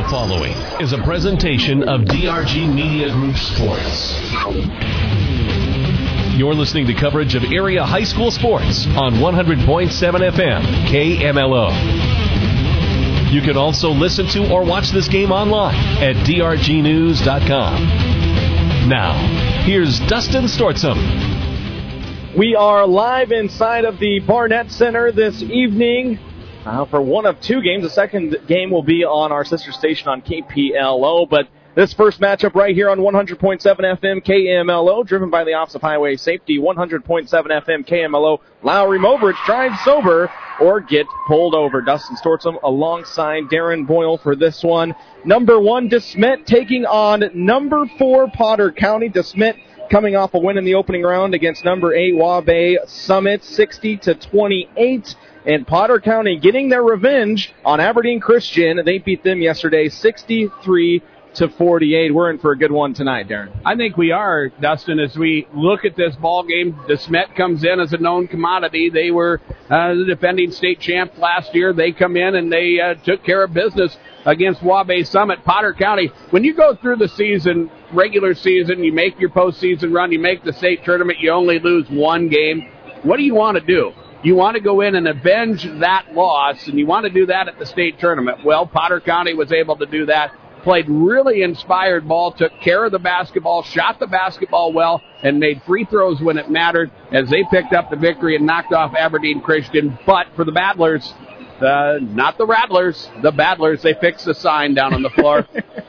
The following is a presentation of DRG Media Group Sports. You're listening to coverage of area high school sports on 100.7 FM KMLO. You can also listen to or watch this game online at drgnews.com. Now, here's Dustin Stortzum. We are live inside of the Barnett Center this evening for one of two games. The second game will be on our sister station on KPLO, but this first matchup right here on 100.7 FM KMLO, driven by the Office of Highway Safety, 100.7 FM KMLO. Lowry Mobridge drive sober or get pulled over. Dustin Stortzum alongside Darren Boyle for this one. Number 1, DeSmet taking on number 4, Potter County. DeSmet coming off a win in the opening round against number 8, Waubay Summit, 60-28. And Potter County getting their revenge on Aberdeen Christian. They beat them yesterday 63-48. We're in for a good one tonight, Darren. I think we are, Dustin, as we look at this ball game. DeSmet comes in as a known commodity. They were the defending state champ last year. They come in and they took care of business against Waubay Summit. Potter County, when you go through the season, regular season, you make your postseason run, you make the state tournament, you only lose one game. What do you want to do? You want to go in and avenge that loss, and you want to do that at the state tournament. Well, Potter County was able to do that. Played really inspired ball, took care of the basketball, shot the basketball well, and made free throws when it mattered as they picked up the victory and knocked off Aberdeen Christian. But for the Battlers, not the Rattlers, the Battlers, they fixed the sign down on the floor.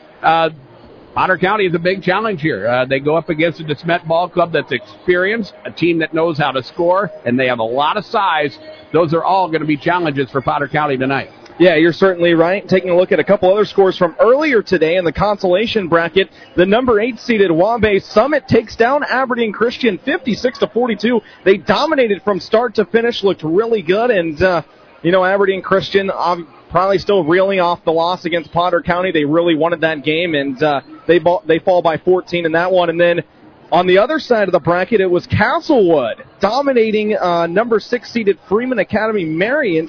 Potter County is a big challenge here. They go up against a DeSmet ball club that's experienced, a team that knows how to score, and they have a lot of size. Those are all going to be challenges for Potter County tonight. Yeah, you're certainly right. Taking a look at a couple other scores from earlier today in the consolation bracket, the number 8 seeded Waubay Summit takes down Aberdeen Christian 56-42. They dominated from start to finish, looked really good, and Aberdeen Christian probably still reeling off the loss against Potter County. They really wanted that game, and they fall by 14 in that one. And then on the other side of the bracket, it was Castlewood dominating number 6 seeded Freeman Academy Marion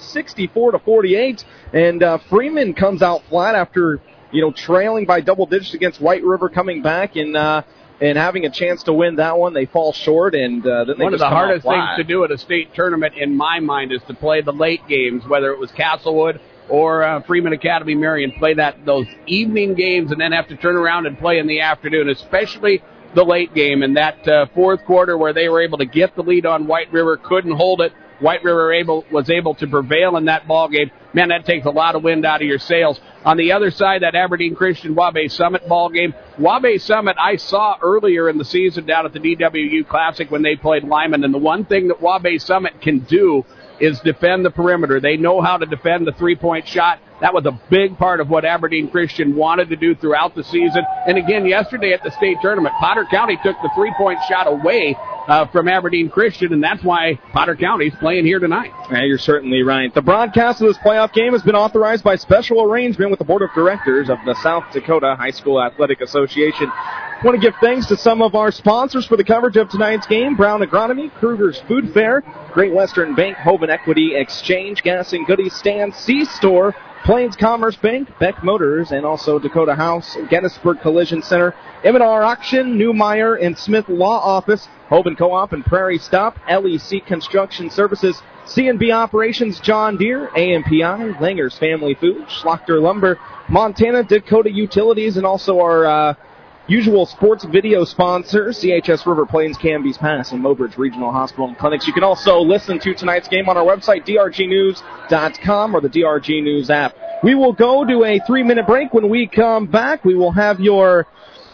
64-48. And Freeman comes out flat after trailing by double digits against White River, coming back and having a chance to win that one. They fall short, and then they one of the hardest things to do at a state tournament, in my mind, is to play the late games, whether it was Castlewood or Freeman Academy Marion, play those evening games and then have to turn around and play in the afternoon, especially the late game. In that fourth quarter where they were able to get the lead on White River, couldn't hold it. White River was able to prevail in that ball game. Man, that takes a lot of wind out of your sails. On the other side, that Aberdeen Christian Waubay Summit ball game. Waubay Summit I saw earlier in the season down at the DWU Classic when they played Lyman, and the one thing that Waubay Summit can do is defend the perimeter. They know how to defend the three-point shot. That was a big part of what Aberdeen Christian wanted to do throughout the season. And again, yesterday at the state tournament, Potter County took the three-point shot away from Aberdeen Christian, and that's why Potter County's playing here tonight. Yeah, you're certainly right. The broadcast of this playoff game has been authorized by special arrangement with the Board of Directors of the South Dakota High School Athletic Association. I want to give thanks to some of our sponsors for the coverage of tonight's game: Brown Agronomy, Kruger's Food Fair, Great Western Bank, Hoban Equity Exchange, Gas and Goodies Stand, C-Store, Plains Commerce Bank, Beck Motors, and also Dakota House, Gettysburg Collision Center, M&R Auction, Newmeyer and Smith Law Office, Hoban Co-op and Prairie Stop, LEC Construction Services, C&B Operations, John Deere, AMPI, Langer's Family Foods, Schlachter Lumber, Montana Dakota Utilities, and also our usual sports video sponsors, CHS River Plains, Canby's Pass, and Mobridge Regional Hospital and Clinics. You can also listen to tonight's game on our website, drgnews.com, or the DRG News app. We will go to a 3-minute break. When we come back, we will have your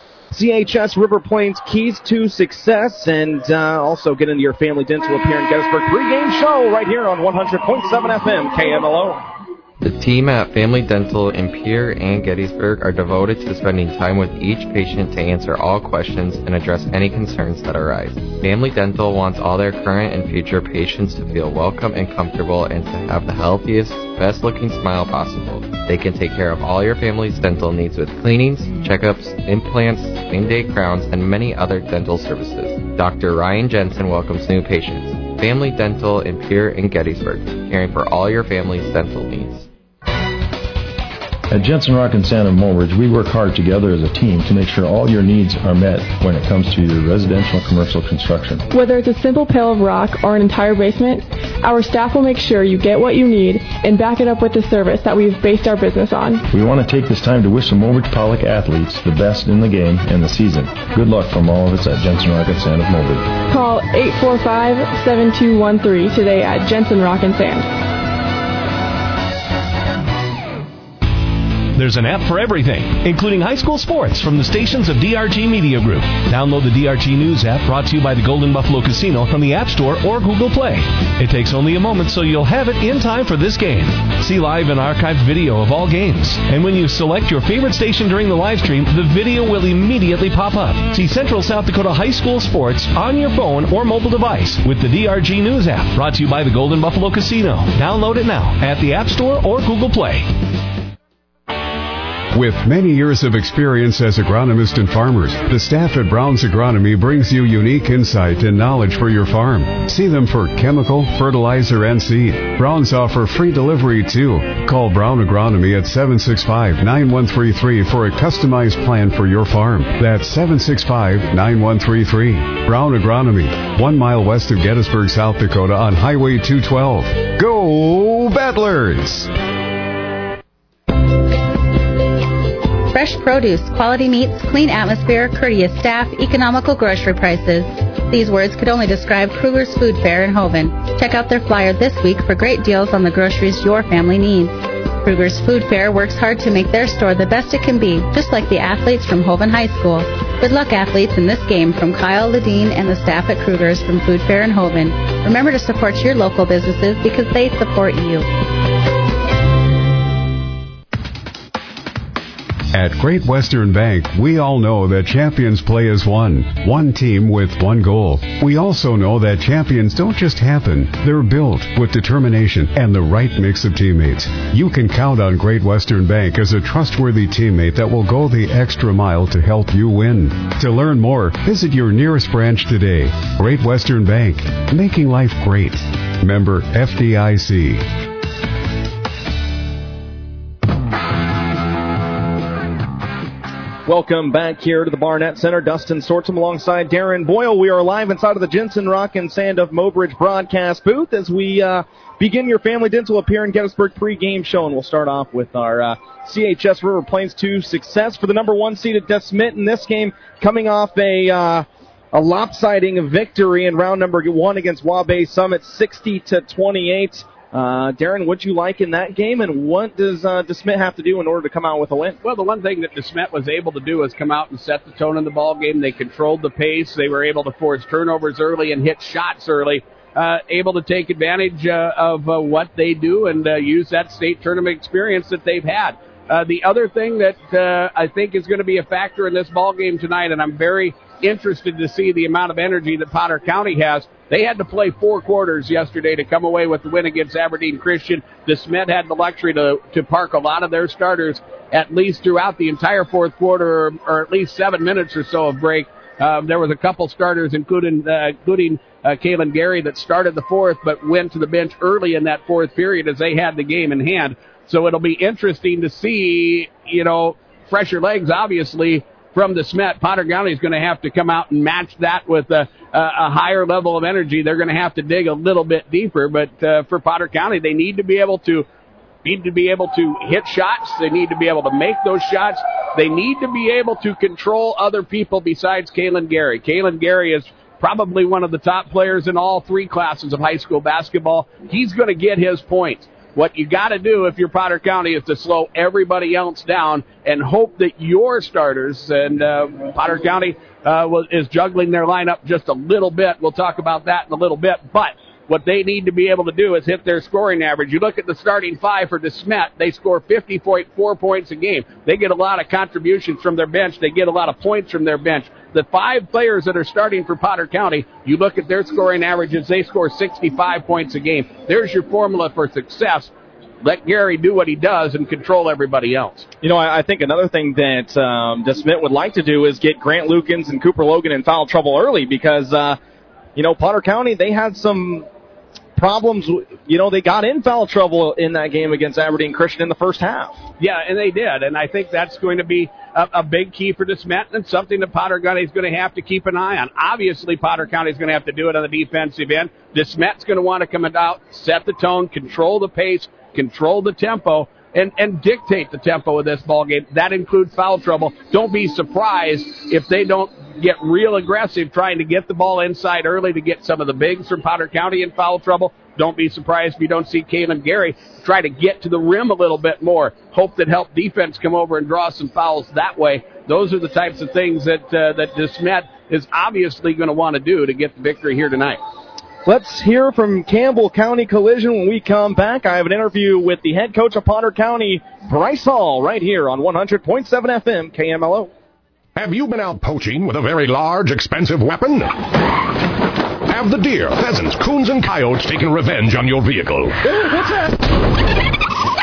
CHS River Plains keys to success, and also get into your family dental up here in Gettysburg. Pre-game show right here on 100.7 FM KMLO. The team at Family Dental in Pierre and Gettysburg are devoted to spending time with each patient to answer all questions and address any concerns that arise. Family Dental wants all their current and future patients to feel welcome and comfortable and to have the healthiest, best-looking smile possible. They can take care of all your family's dental needs with cleanings, checkups, implants, same-day crowns, and many other dental services. Dr. Ryan Jensen welcomes new patients. Family Dental in Pierre and Gettysburg, caring for all your family's dental needs. At Jensen Rock and Sand of Mobridge, we work hard together as a team to make sure all your needs are met when it comes to your residential and commercial construction. Whether it's a simple pail of rock or an entire basement, our staff will make sure you get what you need and back it up with the service that we've based our business on. We want to take this time to wish the Mobridge Pollock athletes the best in the game and the season. Good luck from all of us at Jensen Rock and Sand of Mobridge. Call 845-7213 today at Jensen Rock and Sand. There's an app for everything, including high school sports from the stations of DRG Media Group. Download the DRG News app, brought to you by the Golden Buffalo Casino, from the App Store or Google Play. It takes only a moment, so you'll have it in time for this game. See live and archived video of all games. And when you select your favorite station during the live stream, the video will immediately pop up. See Central South Dakota high school sports on your phone or mobile device with the DRG News app, brought to you by the Golden Buffalo Casino. Download it now at the App Store or Google Play. With many years of experience as agronomists and farmers, the staff at Brown's Agronomy brings you unique insight and knowledge for your farm. See them for chemical, fertilizer, and seed. Brown's offer free delivery too. Call Brown Agronomy at 765-9133 for a customized plan for your farm. That's 765-9133. Brown Agronomy, 1 mile west of Gettysburg, South Dakota on Highway 212. Go Battlers! Fresh produce, quality meats, clean atmosphere, courteous staff, economical grocery prices. These words could only describe Kruger's Food Fair in Hoven. Check out their flyer this week for great deals on the groceries your family needs. Kruger's Food Fair works hard to make their store the best it can be, just like the athletes from Hoven High School. Good luck, athletes, in this game from Kyle Ledeen and the staff at Kruger's from Food Fair in Hoven. Remember to support your local businesses because they support you. At Great Western Bank, we all know that champions play as one team with one goal. We also know that champions don't just happen, they're built with determination and the right mix of teammates. You can count on Great Western Bank as a trustworthy teammate that will go the extra mile to help you win. To learn more, visit your nearest branch today. Great Western Bank, making life great. Member FDIC. Welcome back here to the Barnett Center. Dustin Sortum alongside Darren Boyle. We are live inside of the Jensen Rock and Sand of Mobridge broadcast booth as we begin your Family Dental Appear in Gettysburg pregame show. And we'll start off with our CHS River Plains 2 success for the number 1 seeded DeSmet in this game, coming off a lopsiding victory in round number 1 against Waubay Summit, 60-28. Darren, what'd you like in that game, and what does DeSmet have to do in order to come out with a win? Well, the one thing that DeSmet was able to do is come out and set the tone in the ball game. They controlled the pace. They were able to force turnovers early and hit shots early, able to take advantage of what they do and use that state tournament experience that they've had. The other thing that I think is going to be a factor in this ball game tonight, and I'm very interested to see the amount of energy that Potter County has. They had to play 4 quarters yesterday to come away with the win against Aberdeen Christian. DeSmet had the luxury to park a lot of their starters at least throughout the entire 4th quarter, or at least 7 minutes or so of break. There was a couple starters, including Kaylin Gary, that started the 4th but went to the bench early in that 4th period as they had the game in hand. So it'll be interesting to see, fresher legs, obviously, from DeSmet. Potter County is going to have to come out and match that with a higher level of energy. They're going to have to dig a little bit deeper, but for Potter County, they need to be able to hit shots. They need to be able to make those shots. They need to be able to control other people besides Kaylin Gary. Kaylin Gary is probably one of the top players in all 3 classes of high school basketball. He's going to get his points. What you got to do if you're Potter County is to slow everybody else down and hope that your starters, and Potter County is juggling their lineup just a little bit. We'll talk about that in a little bit. But what they need to be able to do is hit their scoring average. You look at the starting 5 for DeSmet, they score 50.4 points a game. They get a lot of contributions from their bench. They get a lot of points from their bench. The 5 players that are starting for Potter County, you look at their scoring averages, they score 65 points a game. There's your formula for success. Let Gary do what he does and control everybody else. I think another thing that DeSmet would like to do is get Grant Lukens and Cooper Logan in foul trouble early because, Potter County, they had some problems. They got in foul trouble in that game against Aberdeen Christian in the first half. Yeah, and they did, and I think that's going to be a big key for DeSmet and something that Potter County is going to have to keep an eye on. Obviously, Potter County is going to have to do it on the defensive end. DeSmet's going to want to come out, set the tone, control the pace, control the tempo, and dictate the tempo of this ball game. That includes foul trouble. Don't be surprised if they don't get real aggressive trying to get the ball inside early to get some of the bigs from Potter County in foul trouble. Don't be surprised if you don't see Kaylin Gary try to get to the rim a little bit more. Hope that help defense come over and draw some fouls that way. Those are the types of things that DeSmet is obviously going to want to do to get the victory here tonight. Let's hear from Campbell County Collision when we come back. I have an interview with the head coach of Potter County, Bryce Hall, right here on 100.7 FM KMLO. Have you been out poaching with a very large, expensive weapon? Have the deer, pheasants, coons, and coyotes taken revenge on your vehicle? What's that?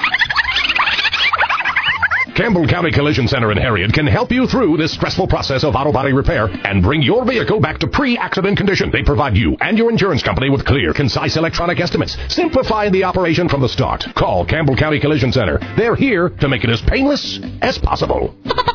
Campbell County Collision Center in Harriet can help you through this stressful process of auto body repair and bring your vehicle back to pre-accident condition. They provide you and your insurance company with clear, concise electronic estimates, simplifying the operation from the start. Call Campbell County Collision Center. They're here to make it as painless as possible.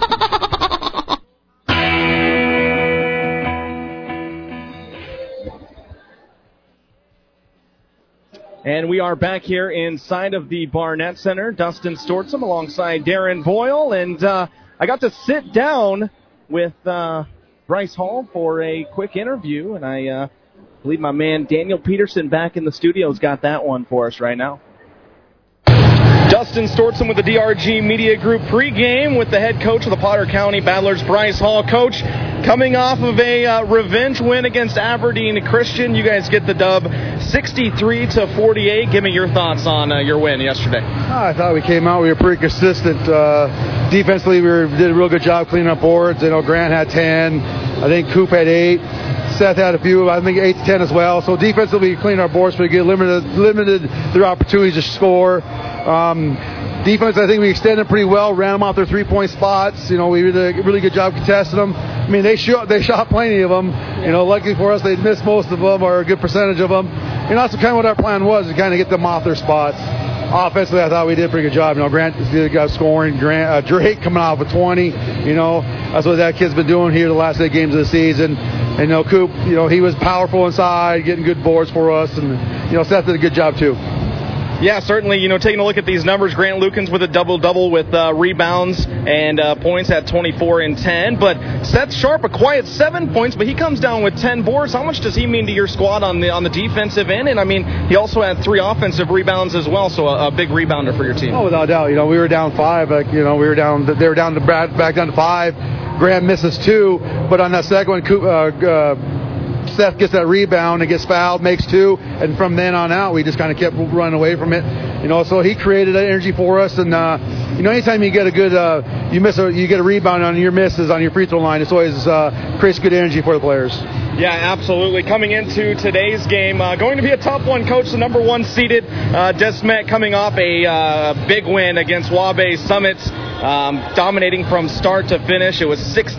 And we are back here inside of the Barnett Center. Dustin Stortzum alongside Darren Boyle. And I got to sit down with Bryce Hall for a quick interview. And I believe my man Daniel Peterson back in the studio has got that one for us right now. Dustin Stortzum with the DRG Media Group pregame with the head coach of the Potter County Battlers, Bryce Hall. Coach, coming off of a revenge win against Aberdeen Christian, you guys get the dub 63-48. Give me your thoughts on your win yesterday. I thought we came out, we were pretty consistent. Defensively, did a real good job cleaning up boards. Grant had 10. I think Coop had 8. Seth had a few, I think 8 to 10 as well. So defensively, we cleaned our boards pretty good, limited their opportunities to score. Defense, I think we extended pretty well, ran them off their 3-point spots. We did a really good job contesting them. I mean, they shot plenty of them. Luckily for us, they missed most of them, or a good percentage of them. That's kind of what our plan was, to kind of get them off their spots. Offensively, I thought we did a pretty good job. Grant got scoring. Drake coming off with 20. That's what that kid's been doing here the last 8 games of the season. And Coop, he was powerful inside, getting good boards for us. And Seth did a good job too. Yeah, certainly, taking a look at these numbers, Grant Lukens with a double-double with rebounds and points at 24 and 10. But Seth Sharp, a quiet 7 points, but he comes down with 10 boards. How much does he mean to your squad on the defensive end? And, I mean, he also had 3 offensive rebounds as well, so a big rebounder for your team. Oh, without doubt. We were down 5. They were down back down to 5. Grant misses 2. But on that second one, Seth gets that rebound and gets fouled, makes 2, and from then on out, we just kind of kept running away from it. So he created that energy for us, and anytime you get a good, you get a rebound on your misses on your free throw line, it's always creates good energy for the players. Yeah, absolutely. Coming into today's game, going to be a tough one, Coach. The number 1 seeded DeSmet coming off a big win against Wabash Summits, dominating from start to finish. It was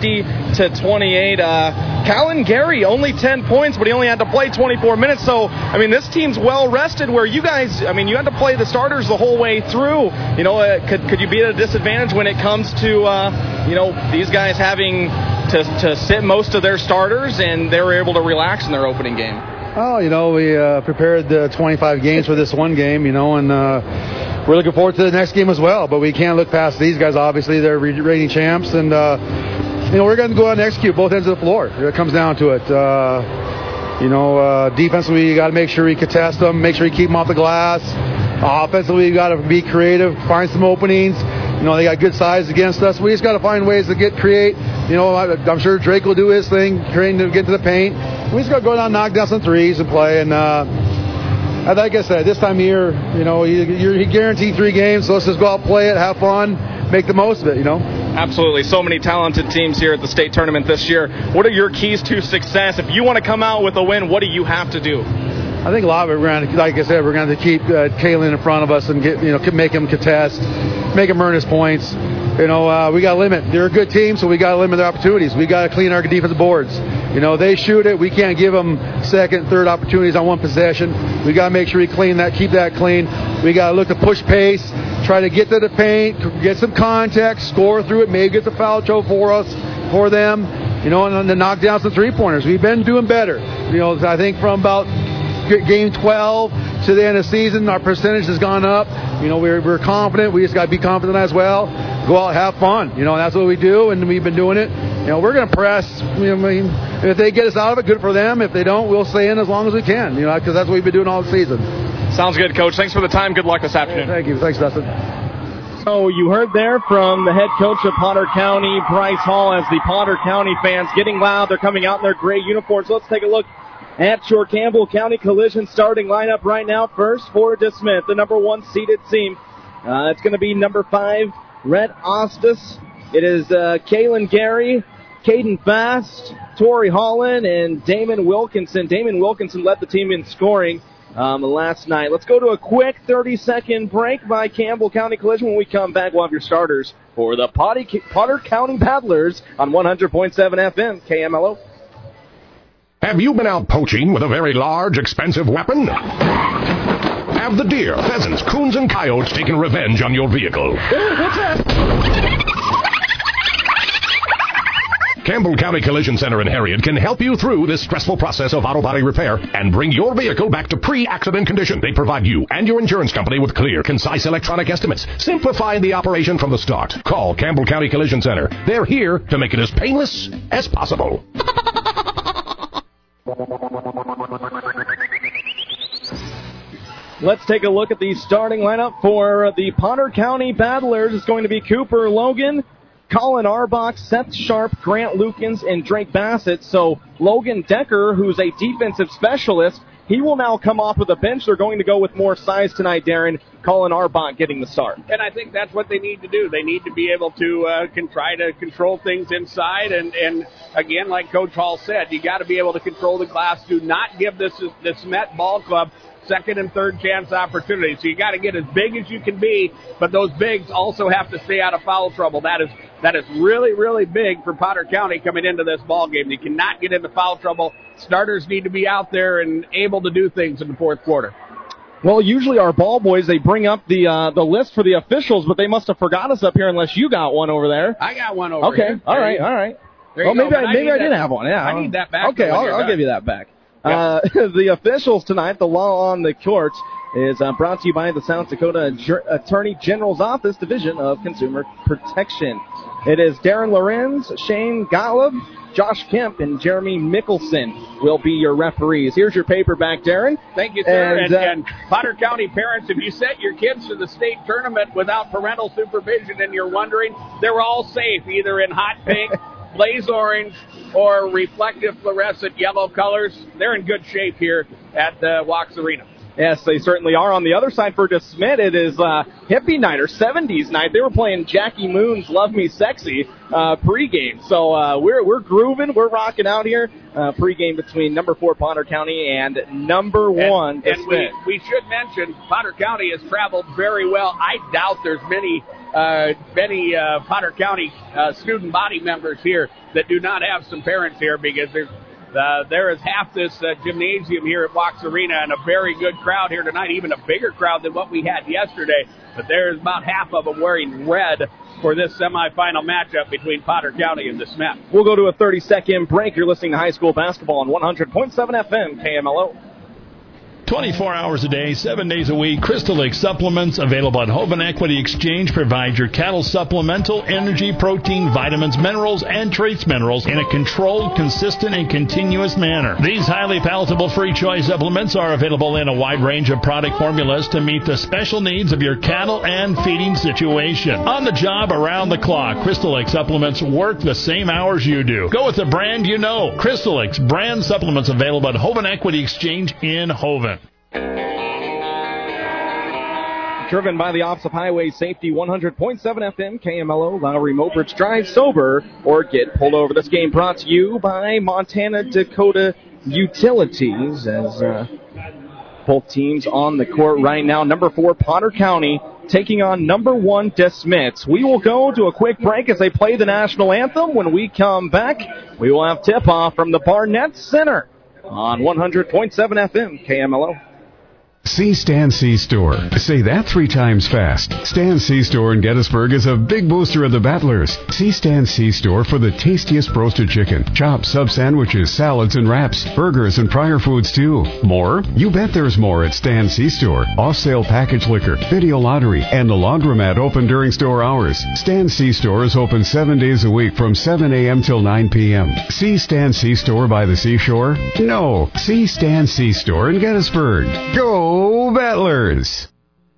60-28. Callan Gary only 10 points, but he only had to play 24 minutes. So, I mean, this team's well rested. Where you guys, I mean, you had to play the starters the whole way through. Could you be at a disadvantage when it comes to these guys having to sit most of their starters, and they were able to relax in their opening game? Oh, we prepared the 25 games for this one game, and we're looking forward to the next game as well. But we can't look past these guys. Obviously, they're reigning champs, and we're going to go out and execute both ends of the floor. It comes down to it. Defensively, you got to make sure we contest them, make sure we keep them off the glass. Offensively, you got to be creative, find some openings. They got good size against us. We just got to find ways to create. I'm sure Drake will do his thing, trying to get to the paint. We just got to go down, knock down some threes and play. And like I said, this time of year, you're guaranteed 3 games. So let's just go out, play it, have fun, make the most of it. Absolutely. So many talented teams here at the state tournament this year. What are your keys to success? If you want to come out with a win, what do you have to do? I think a lot of it, like I said, we're going to keep Kaylin in front of us and make him contest, make him earn his points. We got to limit. They're a good team, so we got to limit their opportunities. We got to clean our defensive boards. They shoot it. We can't give them second, third opportunities on one possession. We got to make sure we keep that clean. We got to look to push pace, try to get to the paint, get some contact, score through it, maybe get the foul trouble for them, and then knock down some three-pointers. We've been doing better. I think from about game 12 to the end of the season, our percentage has gone up. We're confident. We just got to be confident as well. Go out, have fun. That's what we do, and we've been doing it. We're going to press. If they get us out of it, good for them. If they don't, we'll stay in as long as we can. Because that's what we've been doing all the season. Sounds good, Coach. Thanks for the time. Good luck this afternoon. Thank you. Thanks, Dustin. So you heard there from the head coach of Potter County, Bryce Hall, as the Potter County fans getting loud. They're coming out in their gray uniforms. Let's take a look at your Campbell County Collision starting lineup right now. First for DeSmith, the number 1 seeded team. It's going to be number 5, Rhett Ostis. It is Kaylin Gary, Caden Fast, Tori Holland, and Damon Wilkinson. Damon Wilkinson led the team in scoring last night. Let's go to a quick 30-second break by Campbell County Collision. When we come back, we'll have your starters for the Potter County Battlers on 100.7 FM KMLO. Have you been out poaching with a very large, expensive weapon? Have the deer, pheasants, coons, and coyotes taken revenge on your vehicle? What's that? Campbell County Collision Center in Harriet can help you through this stressful process of auto body repair and bring your vehicle back to pre-accident condition. They provide you and your insurance company with clear, concise electronic estimates, simplifying the operation from the start. Call Campbell County Collision Center. They're here to make it as painless as possible. Let's take a look at the starting lineup for the Potter County Battlers. It's going to be Cooper Logan, Colin Arbach, Seth Sharp, Grant Lukens, and Drake Bassett. So Logan Decker, who's a defensive specialist, he will now come off of the bench. They're going to go with more size tonight, Darren. Colin Arbach getting the start. And I think that's what they need to do. They need to be able to try to control things inside. And again, like Coach Hall said, you got to be able to control the glass. Do not give this Met Ball Club second and third chance opportunities. So you got to get as big as you can be, but those bigs also have to stay out of foul trouble. That is really, really big for Potter County coming into this ball game. You cannot get into foul trouble. Starters need to be out there and able to do things in the fourth quarter. Well, usually our ball boys, they bring up the list for the officials, but they must have forgot us up here unless you got one over there. I got one over here. Okay, all right. Well, maybe I did have one. Yeah, I need that back. Okay, I'll give you that back. Yeah. The officials tonight, the law on the court, is brought to you by the South Dakota Attorney General's Office, Division of Consumer Protection. It is Darren Lorenz, Shane Gottlieb, Josh Kemp, and Jeremy Mickelson will be your referees. Here's your paper back, Darren. Thank you, sir. And Potter County parents, if you sent your kids to the state tournament without parental supervision and you're wondering, they're all safe, either in hot pink, blaze orange, or reflective fluorescent yellow colors. They're in good shape here at the Walks Arena. Yes, they certainly are. On the other side for DeSmith, it is hippie night or 70s night. They were playing Jackie Moon's Love Me Sexy pregame. So we're grooving. We're rocking out here. Pregame between number 4 Potter County and number 1 DeSmith. And we should mention Potter County has traveled very well. I doubt there's many Potter County student body members here that do not have some parents here, because there is half this gymnasium here at Walks Arena and a very good crowd here tonight, even a bigger crowd than what we had yesterday. But there's about half of them wearing red for this semifinal matchup between Potter County and DeSmith. We'll go to a 30-second break. You're listening to high school basketball on 100.7 FM KMLO. 24 hours a day, 7 days a week. Crystal Lake Supplements, available at Hoven Equity Exchange, provides your cattle supplemental, energy, protein, vitamins, minerals, and trace minerals in a controlled, consistent, and continuous manner. These highly palatable free choice supplements are available in a wide range of product formulas to meet the special needs of your cattle and feeding situation. On the job, around the clock, Crystal Lake Supplements work the same hours you do. Go with the brand you know. Crystal Lake's brand supplements available at Hoven Equity Exchange in Hoven. Driven by the Office of Highway Safety, 100.7 FM KMLO, Lowry Mobridge. Drive sober or get pulled over. This game brought to you by Montana Dakota Utilities, as both teams on the court right now. Number 4 Potter County taking on number 1 DeSmet. We will go to a quick break as they play the national anthem. When we come back, we will have tip-off from the Barnett Center on 100.7 FM KMLO. See Stan C-Store. Say that 3 times fast. Stan C-Store in Gettysburg is a big booster of the Battlers. See Stan C-Store for the tastiest roasted chicken, chops, sub-sandwiches, salads, and wraps, burgers, and fryer foods, too. More? You bet there's more at Stan C-Store. Off-sale package liquor, video lottery, and the laundromat open during store hours. Stan C-Store is open 7 days a week from 7 a.m. till 9 p.m. See Stan C-Store by the seashore? No. See Stan C-Store in Gettysburg. Go Battlers!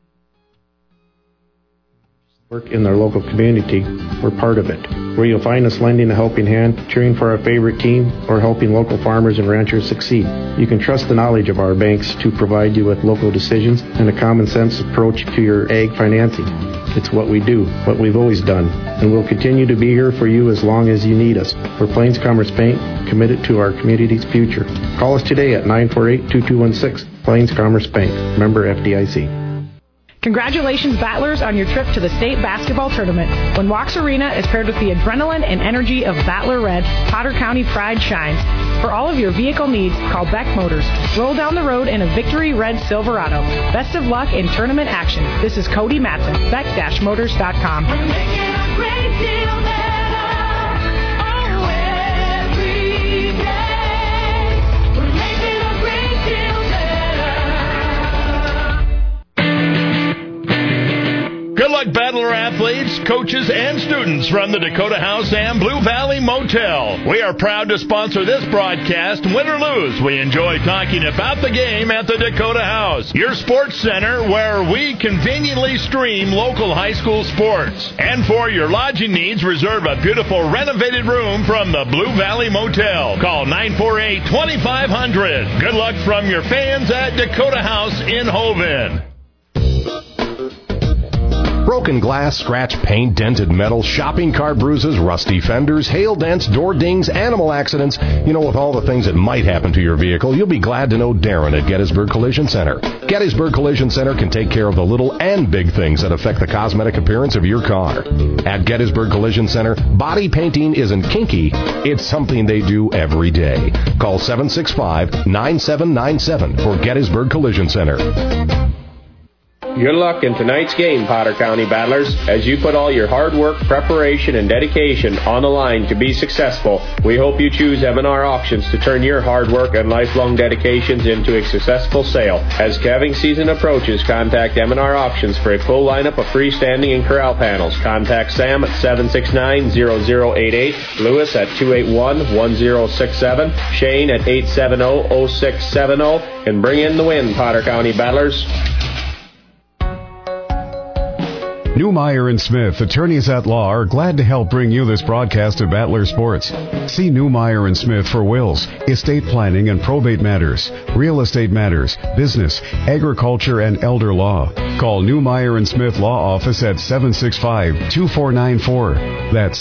Work in their local community, we're part of it. Where you'll find us lending a helping hand, cheering for our favorite team, or helping local farmers and ranchers succeed. You can trust the knowledge of our banks to provide you with local decisions and a common sense approach to your ag financing. It's what we do, what we've always done, and we'll continue to be here for you as long as you need us. We're Plains Commerce Bank, committed to our community's future. Call us today at 948-2216. Plains Commerce Bank, member FDIC. Congratulations, Battlers, on your trip to the state basketball tournament. When Walks Arena is paired with the adrenaline and energy of Battler Red, Potter County pride shines. For all of your vehicle needs, call Beck Motors. Roll down the road in a Victory Red Silverado. Best of luck in tournament action. This is Cody Matson, beck-motors.com. We're making a great deal better. Oh, every day. We're making a great deal better. Good luck, Battler athletes, coaches, and students from the Dakota House and Blue Valley Motel. We are proud to sponsor this broadcast. Win or lose, we enjoy talking about the game at the Dakota House, your sports center where we conveniently stream local high school sports. And for your lodging needs, reserve a beautiful renovated room from the Blue Valley Motel. Call 948-2500. Good luck from your fans at Dakota House in Hoven. Broken glass, scratched paint, dented metal, shopping cart bruises, rusty fenders, hail dents, door dings, animal accidents. You know, with all the things that might happen to your vehicle, you'll be glad to know Darren at Gettysburg Collision Center. Gettysburg Collision Center can take care of the little and big things that affect the cosmetic appearance of your car. At Gettysburg Collision Center, body painting isn't kinky. It's something they do every day. Call 765-9797 for Gettysburg Collision Center. Good luck in tonight's game, Potter County Battlers. As you put all your hard work, preparation, and dedication on the line to be successful, we hope you choose M&R Auctions to turn your hard work and lifelong dedications into a successful sale. As calving season approaches, contact M&R Auctions for a full lineup of freestanding and corral panels. Contact Sam at 769-0088, Lewis at 281-1067, Shane at 870-0670, and bring in the win, Potter County Battlers. Newmeyer and Smith, attorneys at law, are glad to help bring you this broadcast of Battler Sports. See Newmeyer and Smith for wills, estate planning and probate matters, real estate matters, business, agriculture, and elder law. Call Newmeyer and Smith Law Office at 765-2494. That's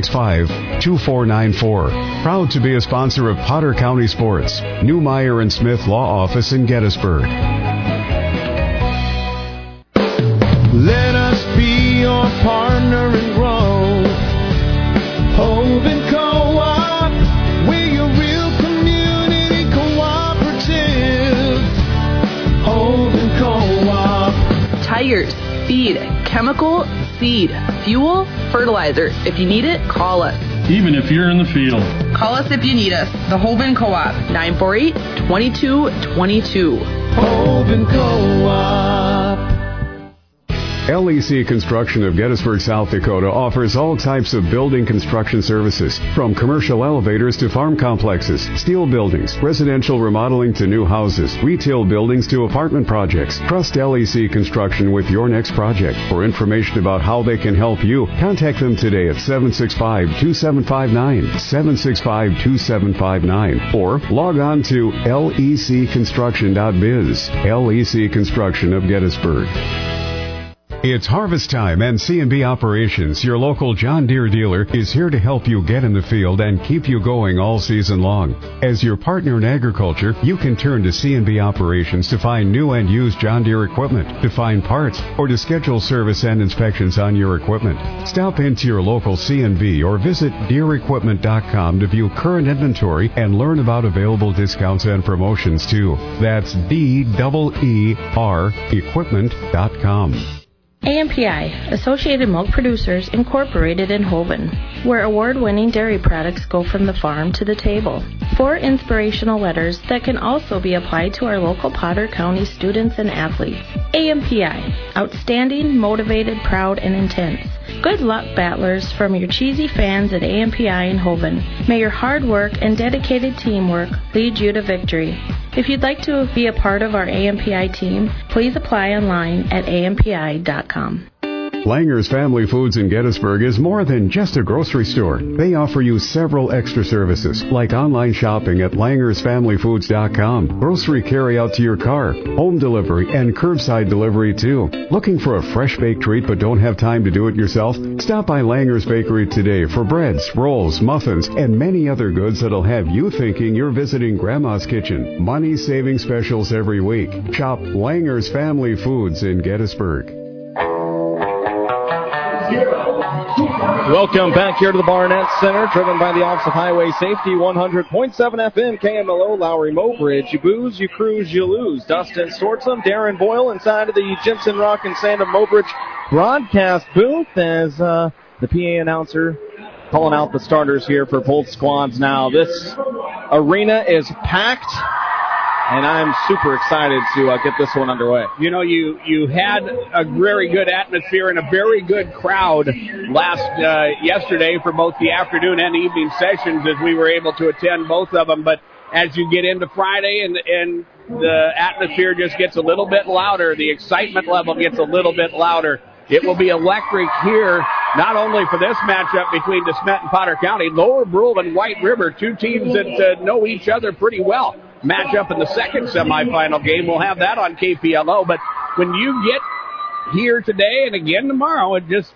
765-2494. Proud to be a sponsor of Potter County Sports. Newmeyer and Smith Law Office in Gettysburg. Let us be your partner in growth. Hoven Co-op, we're your real community cooperative. Hoven Co-op. Tires, feed, chemical, seed, fuel, fertilizer. If you need it, call us. Even if you're in the field. Call us if you need us. The Hoven Co-op, 948-2222. Hoven Co-op. LEC Construction of Gettysburg, South Dakota offers all types of building construction services, from commercial elevators to farm complexes, steel buildings, residential remodeling to new houses, retail buildings to apartment projects. Trust LEC Construction with your next project. For information about how they can help you, contact them today at 765-2759, 765-2759, or log on to lecconstruction.biz. LEC Construction of Gettysburg. It's harvest time, and C&B Operations, your local John Deere dealer, is here to help you get in the field and keep you going all season long. As your partner in agriculture, you can turn to C&B Operations to find new and used John Deere equipment, to find parts, or to schedule service and inspections on your equipment. Stop into your local C&B or visit DeereEquipment.com to view current inventory and learn about available discounts and promotions too. That's DEER equipment.com. AMPI, Associated Milk Producers Incorporated in Hoven, where award-winning dairy products go from the farm to the table. 4 inspirational letters that can also be applied to our local Potter County students and athletes. AMPI, outstanding, motivated, proud, and intense. Good luck, Battlers, from your cheesy fans at AMPI in Hoven. May your hard work and dedicated teamwork lead you to victory. If you'd like to be a part of our AMPI team, please apply online at ampi.com. Langer's Family Foods in Gettysburg is more than just a grocery store. They offer you several extra services, like online shopping at langersfamilyfoods.com, grocery carry-out to your car, home delivery, and curbside delivery too. Looking for a fresh baked treat but don't have time to do it yourself? Stop by Langer's Bakery today for breads, rolls, muffins, and many other goods that'll have you thinking you're visiting Grandma's kitchen. Money-saving specials every week. Shop Langer's Family Foods in Gettysburg. Welcome back here to the Barnett Center, driven by the Office of Highway Safety, 100.7 FM, KMLO, Lowry Mobridge. You booze, you cruise, you lose. Dustin Stortzum, Darren Boyle inside of the Jensen Rock and Sand of Mobridge broadcast booth as the PA announcer calling out the starters here for both squads now. This arena is packed, and I'm super excited to get this one underway. You know, you had a very good atmosphere and a very good crowd yesterday for both the afternoon and evening sessions as we were able to attend both of them. But as you get into Friday and the atmosphere just gets a little bit louder, the excitement level gets a little bit louder. It will be electric here, not only for this matchup between DeSmet and Potter County, Lower Brule and White River, two teams that know each other pretty well. Match up in the second semifinal game. We'll have that on KPLO. But when you get here today and again tomorrow,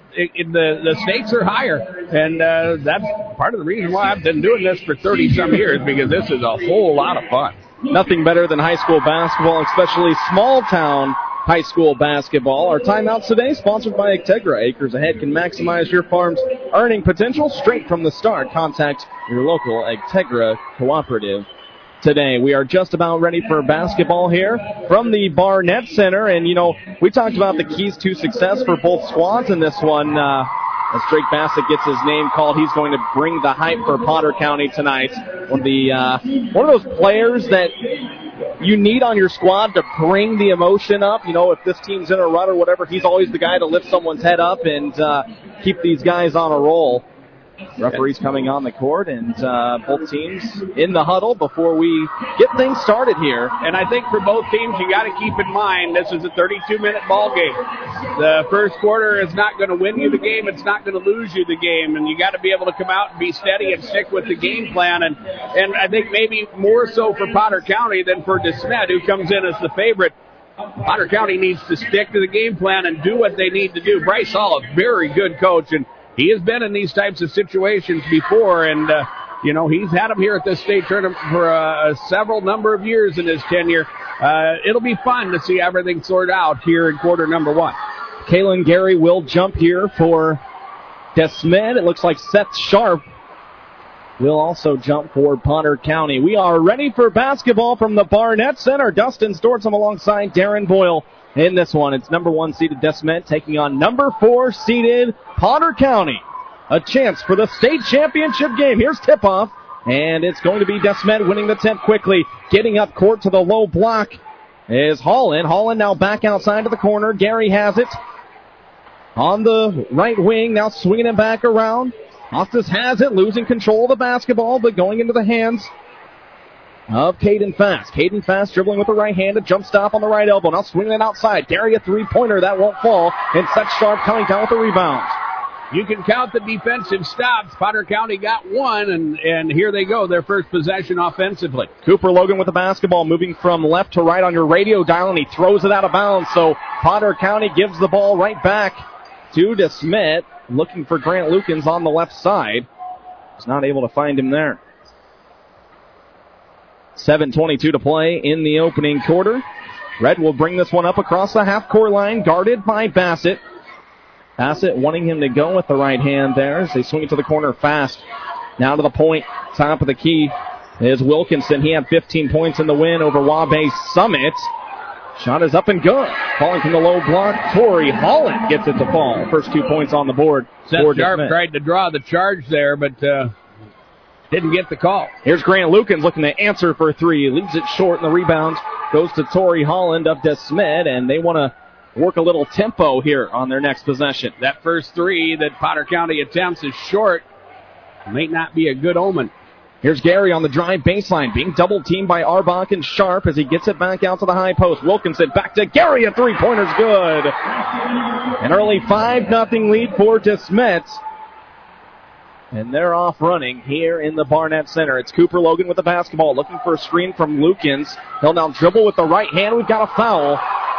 the stakes are higher. And that's part of the reason why I've been doing this for 30-some years, because this is a whole lot of fun. Nothing better than high school basketball, especially small-town high school basketball. Our timeouts today sponsored by Integra. Acres Ahead can maximize your farm's earning potential straight from the start. Contact your local Integra cooperative today. We are just about ready for basketball here from the Barnett Center. And, you know, we talked about the keys to success for both squads in this one. As Drake Bassett gets his name called, he's going to bring the hype for Potter County tonight. One of those players that you need on your squad to bring the emotion up. You know, if this team's in a rut or whatever, he's always the guy to lift someone's head up and keep these guys on a roll. Referees coming on the court, and both teams in the huddle before we get things started here. And I think for both teams, you got to keep in mind this is a 32-minute ball game. The first quarter is not going to win you the game. It's not going to lose you the game. And you got to be able to come out and be steady and stick with the game plan. And I think maybe more so for Potter County than for DeSmet, who comes in as the favorite. Potter County needs to stick to the game plan and do what they need to do. Bryce Hall, a very good coach, and he has been in these types of situations before, and, he's had them here at this state tournament for several number of years in his tenure. It'll be fun to see everything sorted out here in quarter number one. Kalen Gary will jump here for DeSmet. It looks like Seth Sharp will also jump for Potter County. We are ready for basketball from the Barnett Center. Dustin Stortzum alongside Darren Boyle. In this one, it's number 1 seeded DeSmet taking on number 4 seeded Potter County. A chance for the state championship game. Here's tip-off, and it's going to be DeSmet winning the tip quickly. Getting up court to the low block is Holland. Holland now back outside of the corner. Gary has it on the right wing, now swinging it back around. Hostas has it, losing control of the basketball, but going into the hands of Caden Fast. Caden Fast dribbling with the right hand, a jump stop on the right elbow. Now swinging it outside. Gary a three-pointer. That won't fall. And Seth Sharp coming down with the rebound. you can count the defensive stops. Potter County got one, and here they go, their first possession offensively. Cooper Logan with the basketball, moving from left to right on your radio dial, and he throws it out of bounds. So Potter County gives the ball right back to DeSmet, looking for Grant Lukens on the left side. He's not able to find him there. 7:22 to play in the opening quarter. Red will bring this one up across the half-court line, guarded by Bassett. Bassett wanting him to go with the right hand there as they swing it to the corner fast. Now to the point, top of the key is Wilkinson. He had 15 points in the win over Wabash Summit. Shot is up and good. Falling from the low block, Torrey Holland gets it to fall. First 2 points on the board. Seth Sharp tried to draw the charge there, but didn't get the call. Here's Grant Lukens looking to answer for three. Leaves it short, and the rebound goes to Torrey Holland of DeSmet, and they want to work a little tempo here on their next possession. That first three that Potter County attempts is short. May not be a good omen. Here's Gary on the drive baseline, being double-teamed by Arbach and Sharp as he gets it back out to the high post. Wilkinson back to Gary, a three-pointer's good. An early 5-0 lead for DeSmet. And they're off running here in the Barnett Center. It's Cooper Logan with the basketball, looking for a screen from Lukens. He'll now dribble with the right hand. We've got a foul.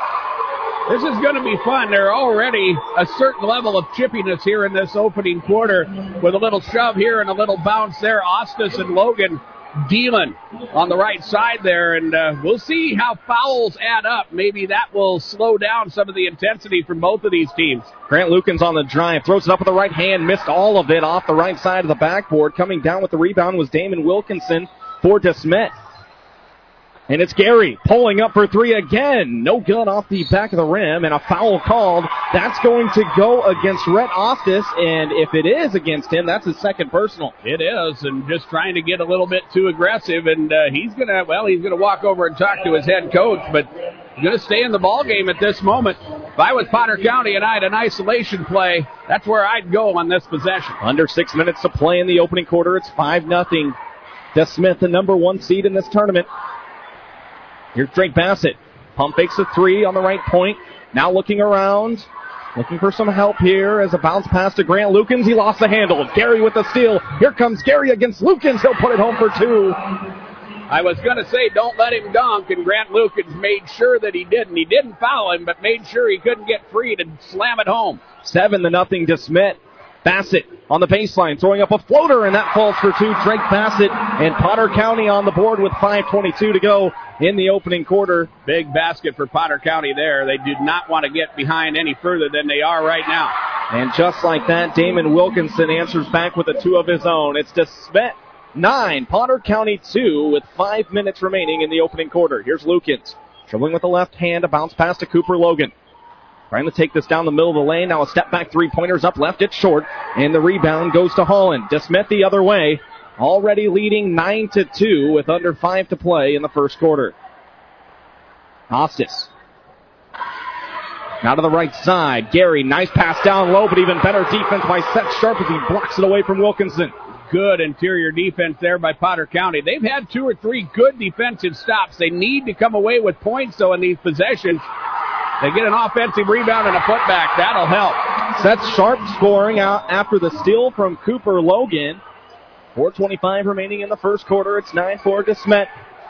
This is going to be fun. There are already a certain level of chippiness here in this opening quarter with a little shove here and a little bounce there. Ostis and Logan dealing on the right side there, and we'll see how fouls add up. Maybe that will slow down some of the intensity from both of these teams. Grant Lukens on the drive, throws it up with the right hand, missed all of it off the right side of the backboard. Coming down with the rebound was Damon Wilkinson for DeSmet. And it's Gary pulling up for three again. No good off the back of the rim, and a foul called. That's going to go against Rhett Ostis, and if it is against him, that's his second personal. It is, and just trying to get a little bit too aggressive, and he's going to walk over and talk to his head coach, but he's going to stay in the ball game at this moment. If I was Potter County and I had an isolation play, that's where I'd go on this possession. Under 6 minutes to play in the opening quarter. It's 5-0. DeSmet, the number one seed in this tournament. Here's Drake Bassett. Pump fakes a three on the right point. Now looking around. Looking for some help here as a bounce pass to Grant Lukens. He lost the handle. Gary with the steal. Here comes Gary against Lukens. He'll put it home for two. I was going to say don't let him dunk, and Grant Lukens made sure that he didn't. He didn't foul him, but made sure he couldn't get free to slam it home. 7-0 DeSmet. Bassett on the baseline, throwing up a floater, and that falls for two. Drake Bassett and Potter County on the board with 5:22 to go in the opening quarter. Big basket for Potter County there. They did not want to get behind any further than they are right now. And just like that, Damon Wilkinson answers back with a two of his own. It's DeSmet 9, Potter County 2 with 5 minutes remaining in the opening quarter. Here's Lukens, dribbling with the left hand, a bounce pass to Cooper Logan. Trying to take this down the middle of the lane. Now a step back three-pointers up left. It's short. And the rebound goes to Holland. DeSmet the other way. Already leading 9-2 with under 5 to play in the first quarter. Ostis. Now to the right side. Gary, nice pass down low, but even better defense by Seth Sharp as he blocks it away from Wilkinson. Good interior defense there by Potter County. They've had 2 or 3 good defensive stops. They need to come away with points, though, in these possessions. They get an offensive rebound and a putback. That'll help. Seth Sharp scoring out after the steal from Cooper Logan. 4:25 remaining in the first quarter. It's 9-4 DeSmet.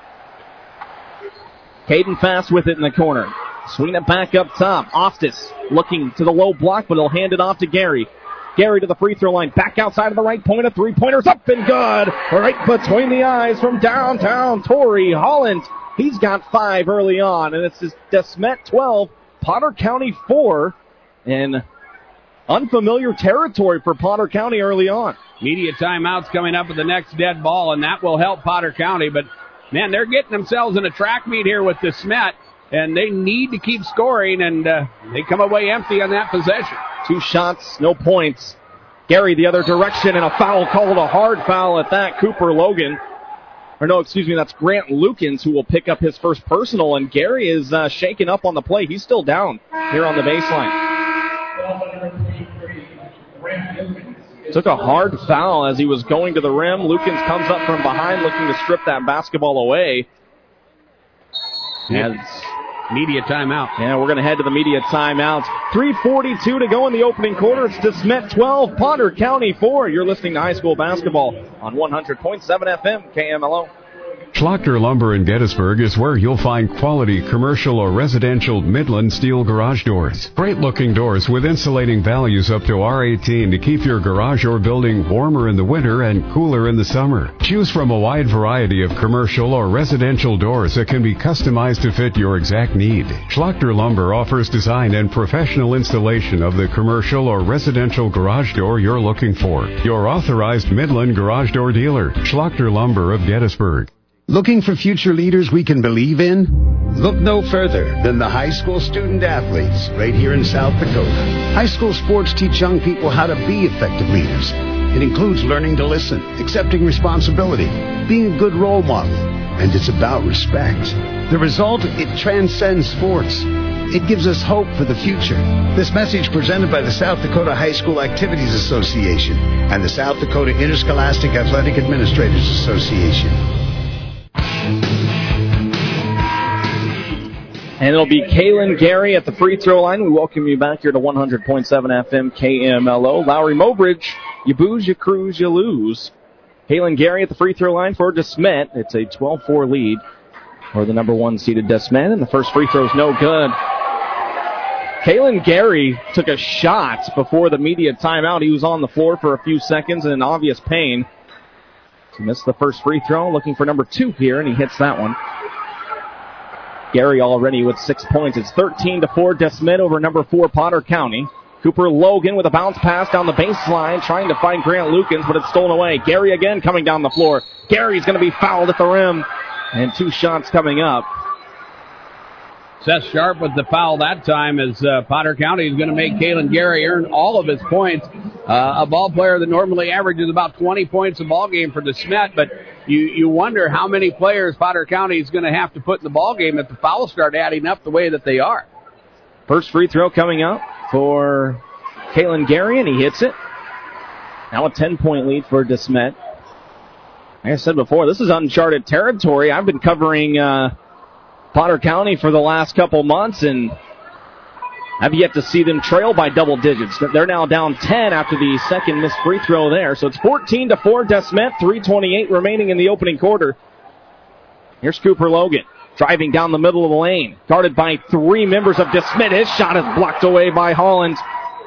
Caden Fast with it in the corner. Swing it back up top. Ostis looking to the low block, but he'll hand it off to Gary. Gary to the free throw line. Back outside of the right point. A three-pointer's up and good. Right between the eyes from downtown. Torrey Holland. He's got 5 early on, and it's just DeSmet 12, Potter County 4, and unfamiliar territory for Potter County early on. Media timeouts coming up with the next dead ball, and that will help Potter County. But, man, they're getting themselves in a track meet here with DeSmet, and they need to keep scoring, and they come away empty on that possession. 2 shots, no points. Gary the other direction, and a foul called, a hard foul at that. Cooper Logan. That's Grant Lukens who will pick up his first personal, and Gary is shaken up on the play. He's still down here on the baseline. Took a hard foul as he was going to the rim. Lukens comes up from behind looking to strip that basketball away. As Media timeout. Yeah, we're going to head to the media timeout. 3:42 to go in the opening quarter. It's DeSmet 12, Potter County 4. You're listening to high school basketball on 100.7 FM KMLO. Schlachter Lumber in Gettysburg is where you'll find quality commercial or residential Midland steel garage doors. Great-looking doors with insulating values up to R18 to keep your garage or building warmer in the winter and cooler in the summer. Choose from a wide variety of commercial or residential doors that can be customized to fit your exact need. Schlachter Lumber offers design and professional installation of the commercial or residential garage door you're looking for. Your authorized Midland garage door dealer, Schlachter Lumber of Gettysburg. Looking for future leaders we can believe in? Look no further than the high school student athletes right here in South Dakota. High school sports teach young people how to be effective leaders. It includes learning to listen, accepting responsibility, being a good role model, and it's about respect. The result, it transcends sports. It gives us hope for the future. This message presented by the South Dakota High School Activities Association and the South Dakota Interscholastic Athletic Administrators Association. And it'll be Kaylin Gary at the free throw line. We welcome you back here to 100.7 FM KMLO. Lowry Mobridge, you booze, you cruise, you lose. Kaylin Gary at the free throw line for DeSmet. It's a 12-4 lead for the number 1 seeded DeSmet, and the first free throw is no good. Kaylin Gary took a shot before the media timeout. He was on the floor for a few seconds in obvious pain. He missed the first free throw, looking for number 2 here, and he hits that one. Gary already with 6 points. It's 13-4 DeSmet over number 4 Potter County. Cooper Logan with a bounce pass down the baseline, trying to find Grant Lukens, but it's stolen away. Gary again coming down the floor. Gary's going to be fouled at the rim, and 2 shots coming up. Seth Sharp with the foul that time as Potter County is going to make Kaylin Gary earn all of his points. A ball player that normally averages about 20 points a ball game for DeSmet, but you wonder how many players Potter County is going to have to put in the ball game if the fouls start adding up the way that they are. First free throw coming up for Kaylin Gary, and he hits it. Now a 10-point lead for DeSmet. Like I said before, this is uncharted territory. I've been covering Potter County for the last couple months, and I've yet to see them trail by double digits. They're now down 10 after the second missed free throw there. So it's 14-4 DeSmet, 3:28 remaining in the opening quarter. Here's Cooper Logan driving down the middle of the lane, guarded by 3 members of DeSmet. His shot is blocked away by Holland.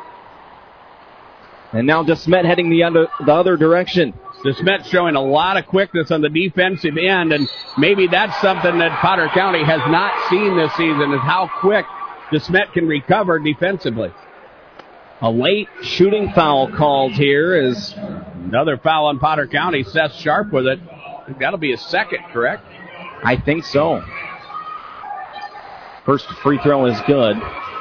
And now DeSmet heading the other direction. DeSmet showing a lot of quickness on the defensive end, and maybe that's something that Potter County has not seen this season, is how quick DeSmet can recover defensively. A late shooting foul called here is another foul on Potter County. Seth Sharp with it. That'll be a second, correct? I think so. First free throw is good.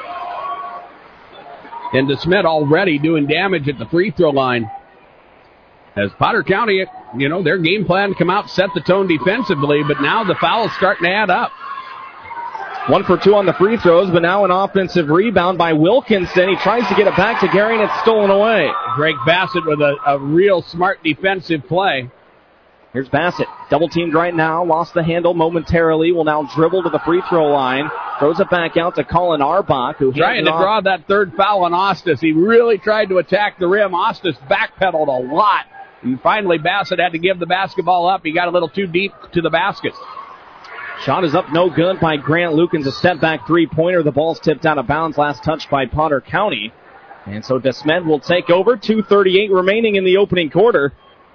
And DeSmet already doing damage at the free throw line. As Potter County, their game plan come out, set the tone defensively, but now the foul's starting to add up. 1 for 2 on the free throws, but now an offensive rebound by Wilkinson. He tries to get it back to Gary, and it's stolen away. Drake Bassett with a real smart defensive play. Here's Bassett, double teamed right now, lost the handle momentarily, will now dribble to the free throw line, throws it back out to Colin Arbach, who trying to draw that third foul on Ostis. He really tried to attack the rim. Ostis backpedaled a lot. And finally, Bassett had to give the basketball up. He got a little too deep to the basket. Shot is up, no good by Grant Lukens. A step back three-pointer. The ball's tipped out of bounds. Last touch by Potter County. And so DeSmet will take over. 2:38 remaining in the opening quarter.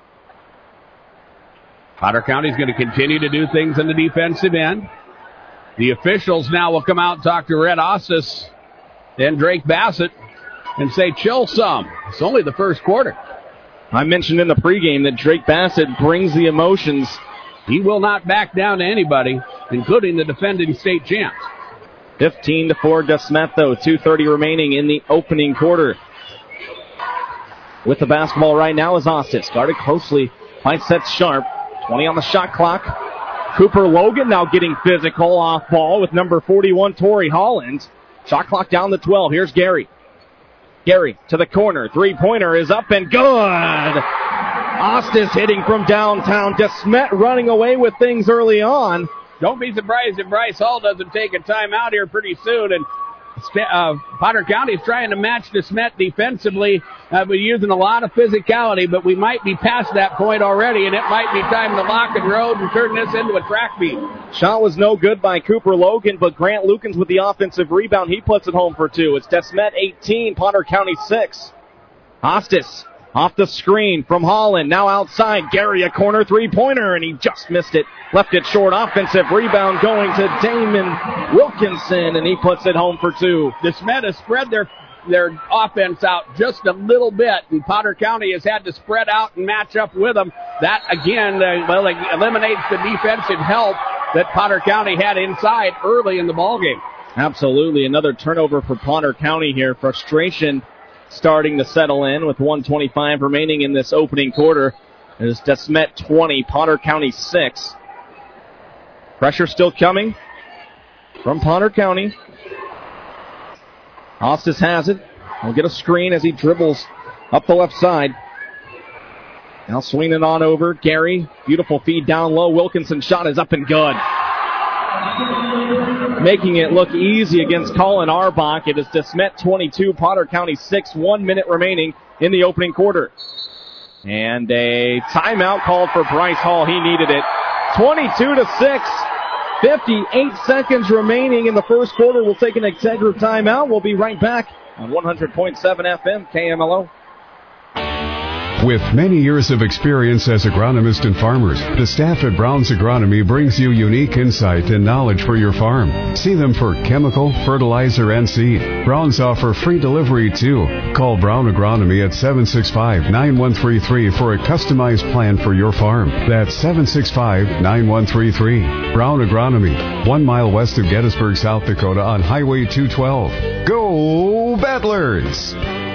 Potter County's going to continue to do things in the defensive end. The officials now will come out and talk to Red Ostis and Drake Bassett and say, chill some. It's only the first quarter. I mentioned in the pregame that Drake Bassett brings the emotions. He will not back down to anybody, including the defending state champs. 15-4 DeSmet, though. 2:30 remaining in the opening quarter. With the basketball right now is Ostis. Guarded closely by Seth Sharp. 20 on the shot clock. Cooper Logan now getting physical off ball with number 41, Tori Holland. Shot clock down to 12. Here's Gary. Gary to the corner. Three-pointer is up and good. Ostis hitting from downtown. DeSmet running away with things early on. don't be surprised if Bryce Hall doesn't take a timeout here pretty soon. And Potter County is trying to match DeSmet defensively. We're using a lot of physicality, but we might be past that point already, and it might be time to lock and road and turn this into a track meet. Shot was no good by Cooper Logan, but Grant Lukens with the offensive rebound. He puts it home for two. It's DeSmet 18, Potter County 6. Hostis off the screen from Holland. Now outside. Gary, a corner three-pointer, and he just missed it. Left it short. Offensive rebound going to Damon Wilkinson, and he puts it home for two. DeSmet has spread their offense out just a little bit, and Potter County has had to spread out and match up with them. That, again, it eliminates the defensive help that Potter County had inside early in the ballgame. Absolutely. Another turnover for Potter County here. Frustration starting to settle in with 1:25 remaining in this opening quarter. It is DeSmet 20, Potter County 6. Pressure still coming from Potter County. Hostis has it. He'll get a screen as he dribbles up the left side. Now swinging it on over. Gary, beautiful feed down low. Wilkinson's shot is up and good. Making it look easy against Colin Arbach. It is DeSmet 22, Potter County 6. 1 minute remaining in the opening quarter. And a timeout called for Bryce Hall. He needed it. 22-6. 58 seconds remaining in the first quarter. We'll take an Integra timeout. We'll be right back on 100.7 FM KMLO. With many years of experience as agronomists and farmers, the staff at Brown's Agronomy brings you unique insight and knowledge for your farm. See them for chemical, fertilizer, and seed. Brown's offer free delivery too. Call Brown Agronomy at 765-9133 for a customized plan for your farm. That's 765-9133. Brown Agronomy, 1 mile west of Gettysburg, South Dakota on Highway 212. Go Battlers!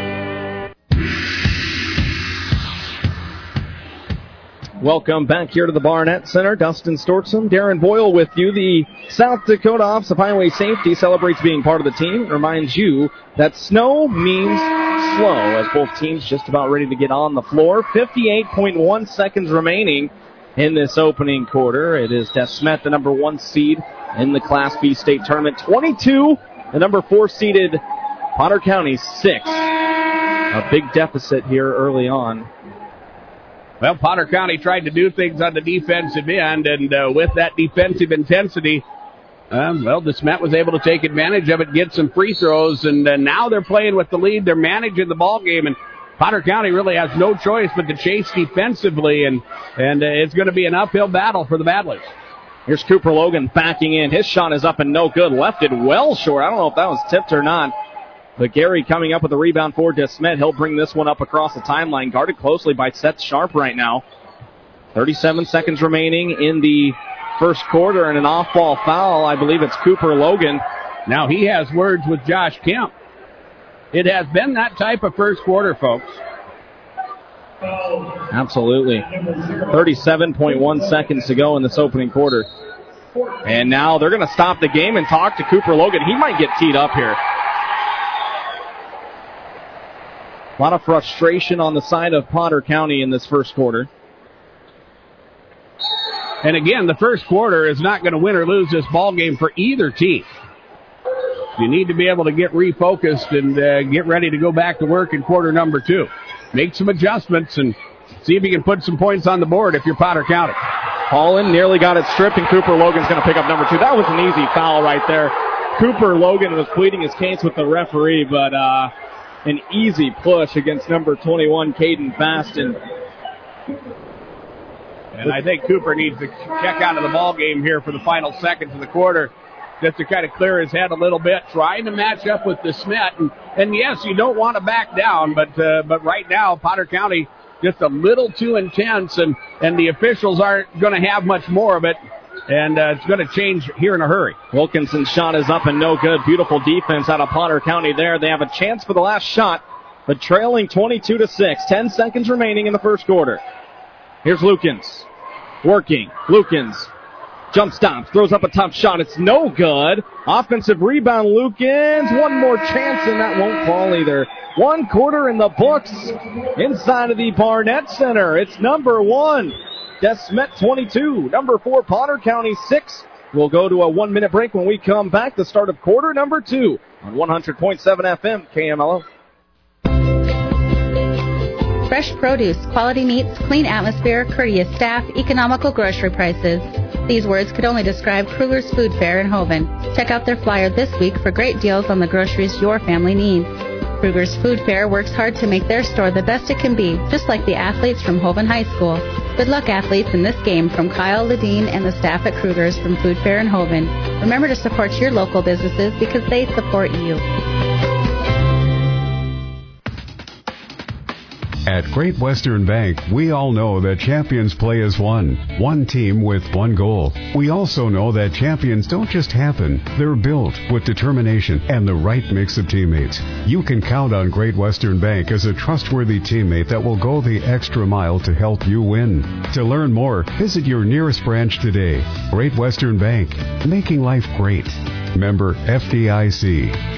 Welcome back here to the Barnett Center. Dustin Stortsom, Darren Boyle with you. The South Dakota Office of Highway Safety celebrates being part of the team. It reminds you that snow means slow as both teams just about ready to get on the floor. 58.1 seconds remaining in this opening quarter. It is DeSmet, the number 1 seed in the Class B state tournament. 22, the number 4 seeded Potter County 6. A big deficit here early on. Well, Potter County tried to do things on the defensive end, and with that defensive intensity, DeSmet was able to take advantage of it, get some free throws, and now they're playing with the lead. They're managing the ball game, and Potter County really has no choice but to chase defensively, and it's going to be an uphill battle for the Battlers. Here's Cooper Logan backing in. His shot is up and no good. Left it well short. I don't know if that was tipped or not. But Gary coming up with a rebound for DeSmet. He'll bring this one up across the timeline. Guarded closely by Seth Sharp right now. 37 seconds remaining in the first quarter, and an off-ball foul. I believe it's Cooper Logan. Now he has words with Josh Kemp. It has been that type of first quarter, folks. Absolutely. 37.1 seconds to go in this opening quarter. And now they're going to stop the game and talk to Cooper Logan. He might get teed up here. A lot of frustration on the side of Potter County in this first quarter. And again, the first quarter is not going to win or lose this ball game for either team. You need to be able to get refocused and get ready to go back to work in quarter number 2. Make some adjustments and see if you can put some points on the board if you're Potter County. Holland nearly got it stripped, and Cooper Logan's going to pick up number 2. That was an easy foul right there. Cooper Logan was pleading his case with the referee, but an easy push against number 21, Caden Faston. And I think Cooper needs to check out of the ball game here for the final seconds of the quarter, just to kind of clear his head a little bit, trying to match up with DeSmet. And yes, you don't want to back down, but right now, Potter County just a little too intense, and the officials aren't going to have much more of it. And it's going to change here in a hurry. Wilkinson's shot is up and no good. Beautiful defense out of Potter County there. They have a chance for the last shot, but trailing 22-6. 10 seconds remaining in the first quarter. Here's Lukens. Working. Lukens. Jump stops. Throws up a tough shot. It's no good. Offensive rebound, Lukens. One more chance, and that won't fall either. 1 quarter in the books inside of the Barnett Center. It's number 1. DeSmet 22, number 4 Potter County 6. We'll go to a 1-minute break. When we come back, the start of quarter number 2 on 100.7 FM KMLO. Fresh produce, quality meats, clean atmosphere, courteous staff, economical grocery prices. These words could only describe Kruger's Food Fair in Hoven. Check out their flyer this week for great deals on the groceries your family needs. Kruger's Food Fair works hard to make their store the best it can be, just like the athletes from Hoven High School. Good luck, athletes, in this game from Kyle Ledeen and the staff at Kruger's from Food Fair in Hoven. Remember to support your local businesses because they support you. At Great Western Bank, we all know that champions play as one team with one goal. We also know that champions don't just happen. They're built with determination and the right mix of teammates. You can count on Great Western Bank as a trustworthy teammate that will go the extra mile to help you win. To learn more, visit your nearest branch today. Great Western Bank, making life great. Member FDIC.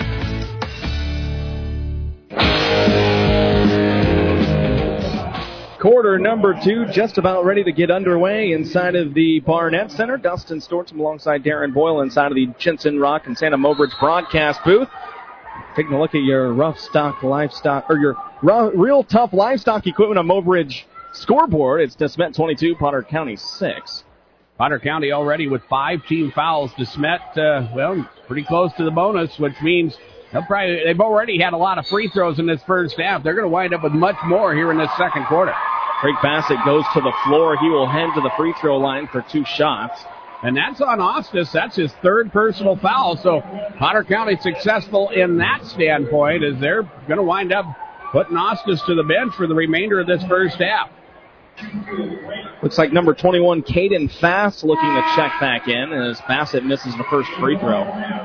Quarter number 2 just about ready to get underway inside of the Barnett Center. Dustin Stortz alongside Darren Boyle inside of the Jensen Rock and Santa Mobridge broadcast booth. Taking a look at your rough stock livestock, or your real tough livestock equipment on Mobridge scoreboard. It's DeSmet 22, Potter County 6. Potter County already with 5 team fouls. DeSmet, pretty close to the bonus, which means they've already had a lot of free throws in this first half. They're going to wind up with much more here in this second quarter. Craig Bassett goes to the floor. He will head to the free throw line for 2 shots. And that's on Ostis. That's his 3rd personal foul. So Potter County successful in that standpoint as they're going to wind up putting Ostis to the bench for the remainder of this first half. Looks like number 21, Caden Fast, looking to check back in as Bassett misses the first free throw.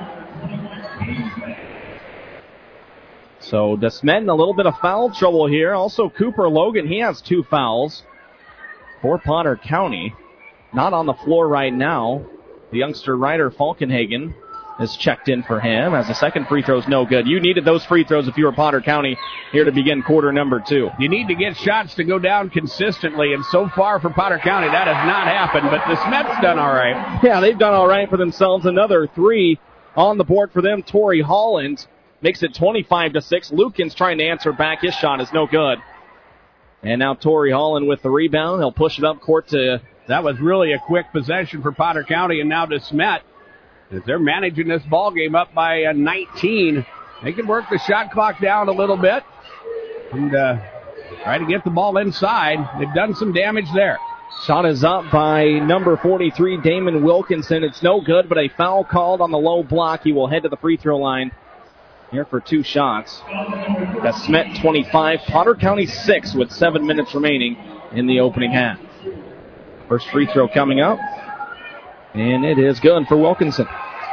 So DeSmet in a little bit of foul trouble here. Also Cooper Logan, he has 2 fouls for Potter County. Not on the floor right now. The youngster Ryder Falkenhagen is checked in for him as the second free throw is no good. You needed those free throws if you were Potter County here to begin quarter number 2. You need to get shots to go down consistently, and so far for Potter County that has not happened, but DeSmet's done all right. Yeah, they've done all right for themselves. Another 3 on the board for them. Torrey Holland makes it 25-6. Lukens trying to answer back. His shot is no good. And now Torrey Holland with the rebound. He'll push it up court to... That was really a quick possession for Potter County, and now DeSmet, as they're managing this ball game up by 19. They can work the shot clock down a little bit and try to get the ball inside. They've done some damage there. Shot is up by number 43, Damon Wilkinson. It's no good, but a foul called on the low block. He will head to the free throw line here for 2 shots. DeSmet 25, Potter County 6 with 7 minutes remaining in the opening half. First free throw coming up, and it is good for Wilkinson.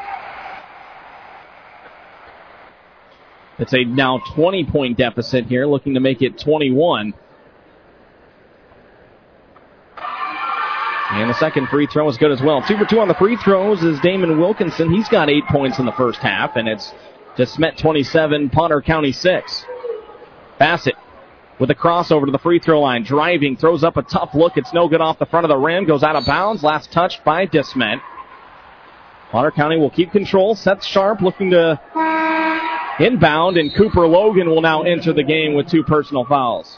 It's a now 20-point deficit here, looking to make it 21. And the second free throw is good as well. 2 for 2 on the free throws is Damon Wilkinson. He's got 8 points in the first half, and it's DeSmet 27, Potter County 6. Bassett with a crossover to the free throw line. Driving, throws up a tough look. It's no good off the front of the rim. Goes out of bounds. Last touched by DeSmet. Potter County will keep control. Seth Sharp looking to inbound, and Cooper Logan will now enter the game with 2 personal fouls.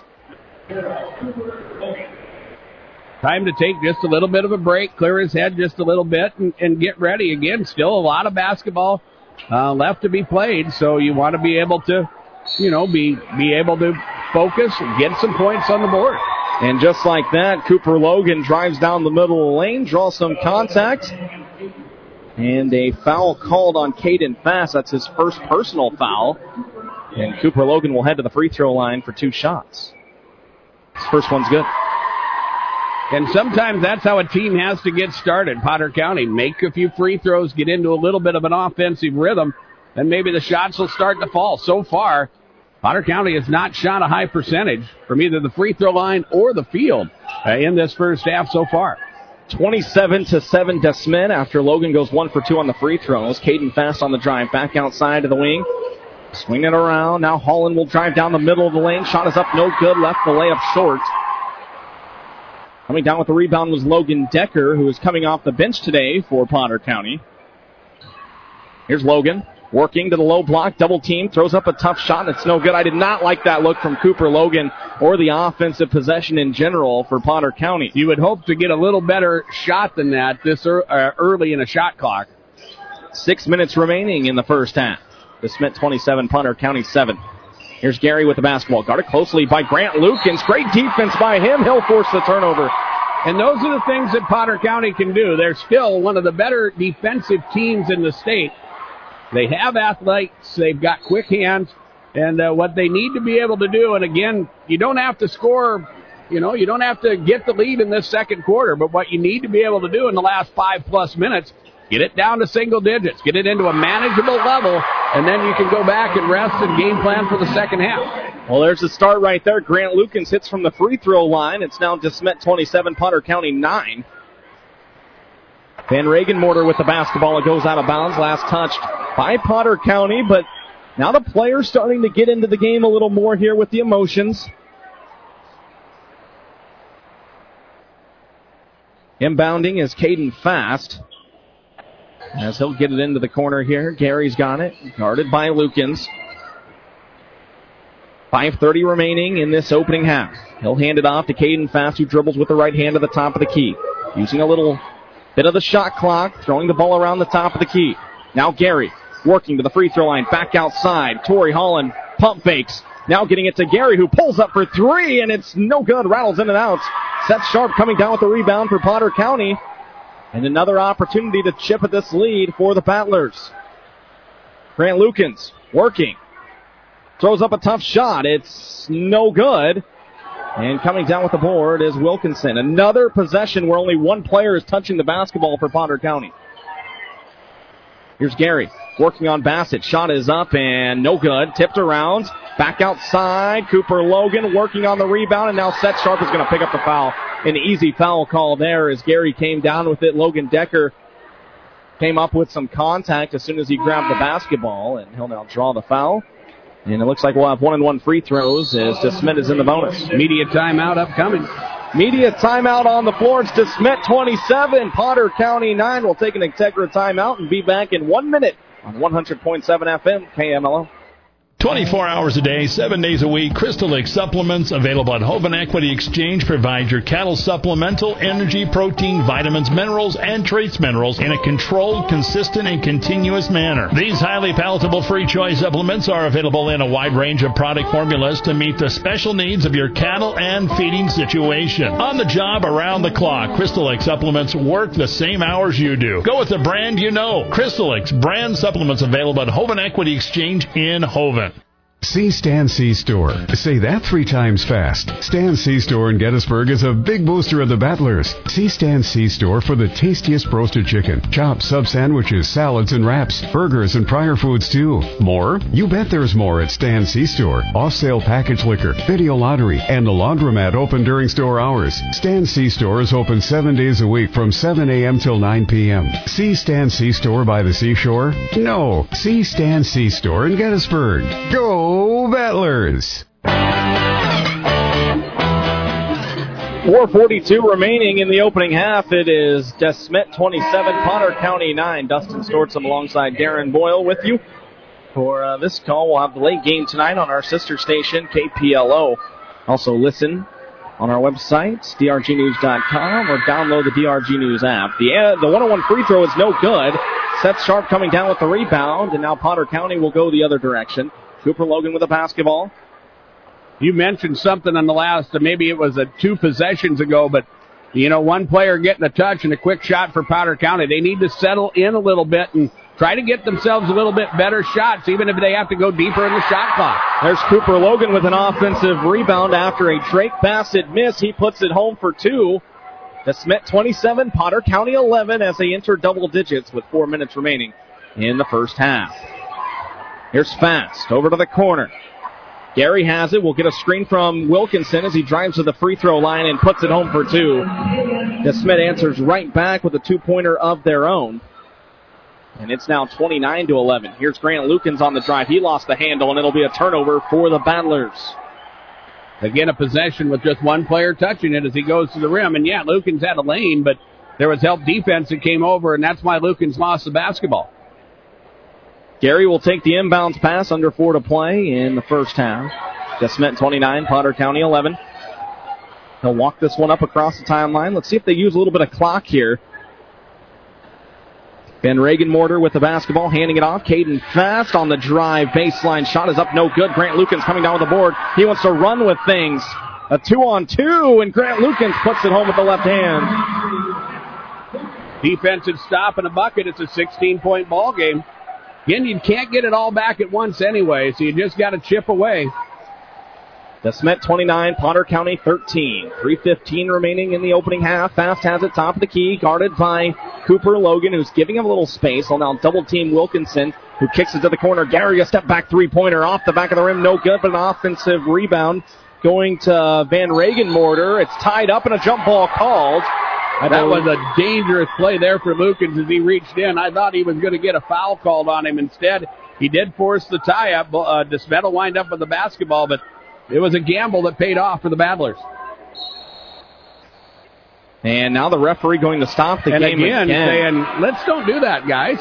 Time to take just a little bit of a break, clear his head just a little bit, and get ready. Again, still a lot of basketball left to be played, so you want to be able to, be able to focus and get some points on the board. And just like that, Cooper Logan drives down the middle of the lane, draws some contact, and a foul called on Caden Fast. That's his first personal foul. And Cooper Logan will head to the free throw line for 2 shots. His first one's good. And sometimes that's how a team has to get started. Potter County, make a few free throws, get into a little bit of an offensive rhythm, and maybe the shots will start to fall. So far, Potter County has not shot a high percentage from either the free throw line or the field in this first half so far. 27-7 DeSmet after Logan goes 1 for 2 on the free throws. Caden Fast on the drive, back outside of the wing. Swing it around. Now Holland will drive down the middle of the lane. Shot is up, no good. Left the layup short. Coming down with the rebound was Logan Decker, who is coming off the bench today for Potter County. Here's Logan, working to the low block, double team, throws up a tough shot, and it's no good. I did not like that look from Cooper Logan or the offensive possession in general for Potter County. You would hope to get a little better shot than that this early in a shot clock. 6 minutes remaining in the first half. DeSmet 27, Potter County 7. Here's Gary with the basketball, guarded closely by Grant Lukens. Great defense by him. He'll force the turnover. And those are the things that Potter County can do. They're still one of the better defensive teams in the state. They have athletes. They've got quick hands. And what they need to be able to do, and again, you don't have to score, you don't have to get the lead in this second quarter, but what you need to be able to do in the last 5+ minutes, get it down to single digits, get it into a manageable level, and then you can go back and rest and game plan for the second half. Well, there's the start right there. Grant Lukens hits from the free throw line. It's now DeSmet 27, Potter County 9. Van Regenmorter with the basketball. It goes out of bounds. Last touched by Potter County, but now the players starting to get into the game a little more here with the emotions. Inbounding is Caden Fast, as he'll get it into the corner here. Gary's got it, guarded by Lukens. 5:30 remaining in this opening half. He'll hand it off to Caden Fast, who dribbles with the right hand to the top of the key. Using a little bit of the shot clock, throwing the ball around the top of the key. Now Gary working to the free throw line, back outside. Torrey Holland pump fakes. Now getting it to Gary, who pulls up for three, and it's no good. Rattles in and out. Seth Sharp coming down with the rebound for Potter County. And another opportunity to chip at this lead for the Battlers. Grant Lukens working. Throws up a tough shot. It's no good. And coming down with the board is Wilkinson. Another possession where only one player is touching the basketball for Potter County. Here's Gary working on Bassett. Shot is up and no good. Tipped around. Back outside. Cooper Logan working on the rebound, and now Seth Sharp is going to pick up the foul. An easy foul call there as Gary came down with it. Logan Decker came up with some contact as soon as he grabbed the basketball, and he'll now draw the foul. And it looks like we'll have 1-and-1 free throws as DeSmet is in the bonus. Media timeout upcoming. Media timeout on the floor. It's DeSmet 27, Potter County 9. We'll take an Integra timeout and be back in 1 minute on 100.7 FM KMLO. 24 hours a day, 7 days a week, Crystal Lake Supplements, available at Hoven Equity Exchange, provide your cattle supplemental, energy, protein, vitamins, minerals, and trace minerals in a controlled, consistent, and continuous manner. These highly palatable free choice supplements are available in a wide range of product formulas to meet the special needs of your cattle and feeding situation. On the job, around the clock, Crystal Lake Supplements work the same hours you do. Go with the brand you know. Crystal Lake's brand supplements available at Hoven Equity Exchange in Hoven. See Stan C Store. Say that 3 times fast. Stan C Store in Gettysburg is a big booster of the Battlers. See Stan C Store for the tastiest roasted chicken, chops, sub sandwiches, salads and wraps, burgers and prior foods too. More? You bet there's more at Stan C Store. Off-sale package liquor, video lottery, and the laundromat open during store hours. Stan C Store is open 7 days a week from 7 a.m. till 9 p.m. See Stan C Store by the seashore? No. See Stan C Store in Gettysburg. Go Battlers! 4:42 remaining in the opening half. It is DeSmet 27, Potter County 9. Dustin Stortzum alongside Darren Boyle with you for this call. We'll have the late game tonight on our sister station, KPLO. Also listen on our website, drgnews.com, or download the DRG News app. The 1-on-1 free throw is no good. Seth Sharp coming down with the rebound, and now Potter County will go the other direction. Cooper Logan with a basketball. You mentioned something on the last, maybe it was 2 possessions ago, but, one player getting a touch and a quick shot for Potter County. They need to settle in a little bit and try to get themselves a little bit better shots, even if they have to go deeper in the shot clock. There's Cooper Logan with an offensive rebound after a Drake Bassett miss. He puts it home for 2. DeSmet 27, Potter County 11 as they enter double digits with 4 minutes remaining in the first half. Here's Fast over to the corner. Gary has it. We'll get a screen from Wilkinson as he drives to the free throw line and puts it home for 2. DeSmet answers right back with a 2-pointer of their own. And it's now 29-11. Here's Grant Lukens on the drive. He lost the handle, and it'll be a turnover for the Battlers. Again, a possession with just one player touching it as he goes to the rim. And, yeah, Lukens had a lane, but there was help defense that came over, and that's why Lukens lost the basketball. Gary will take the inbounds pass, under 4 to play in the first half. DeSmet 29, Potter County 11. He'll walk this one up across the timeline. Let's see if they use a little bit of clock here. Van Regenmorter with the basketball, handing it off. Caden Fast on the drive. Baseline shot is up, no good. Grant Lukens coming down with the board. He wants to run with things. A 2-on-2, and Grant Lukens puts it home with the left hand. Defensive stop and a bucket. It's a 16-point ball game. Again, you can't get it all back at once anyway, so you just got to chip away. DeSmet 29, Potter County 13. 3:15 remaining in the opening half. Fast has it top of the key, guarded by Cooper Logan, who's giving him a little space. He'll now double team Wilkinson, who kicks it to the corner. Gary, a step back three-pointer off the back of the rim, no good, but an offensive rebound going to Van Regenmorter. It's tied up and a jump ball called. That was a dangerous play there for Lukens as he reached in. I thought he was going to get a foul called on him. Instead, he did force the tie-up. DeSmet will wind up with the basketball, but it was a gamble that paid off for the Battlers. And now the referee going to stop the game again. Saying, let's don't do that, guys.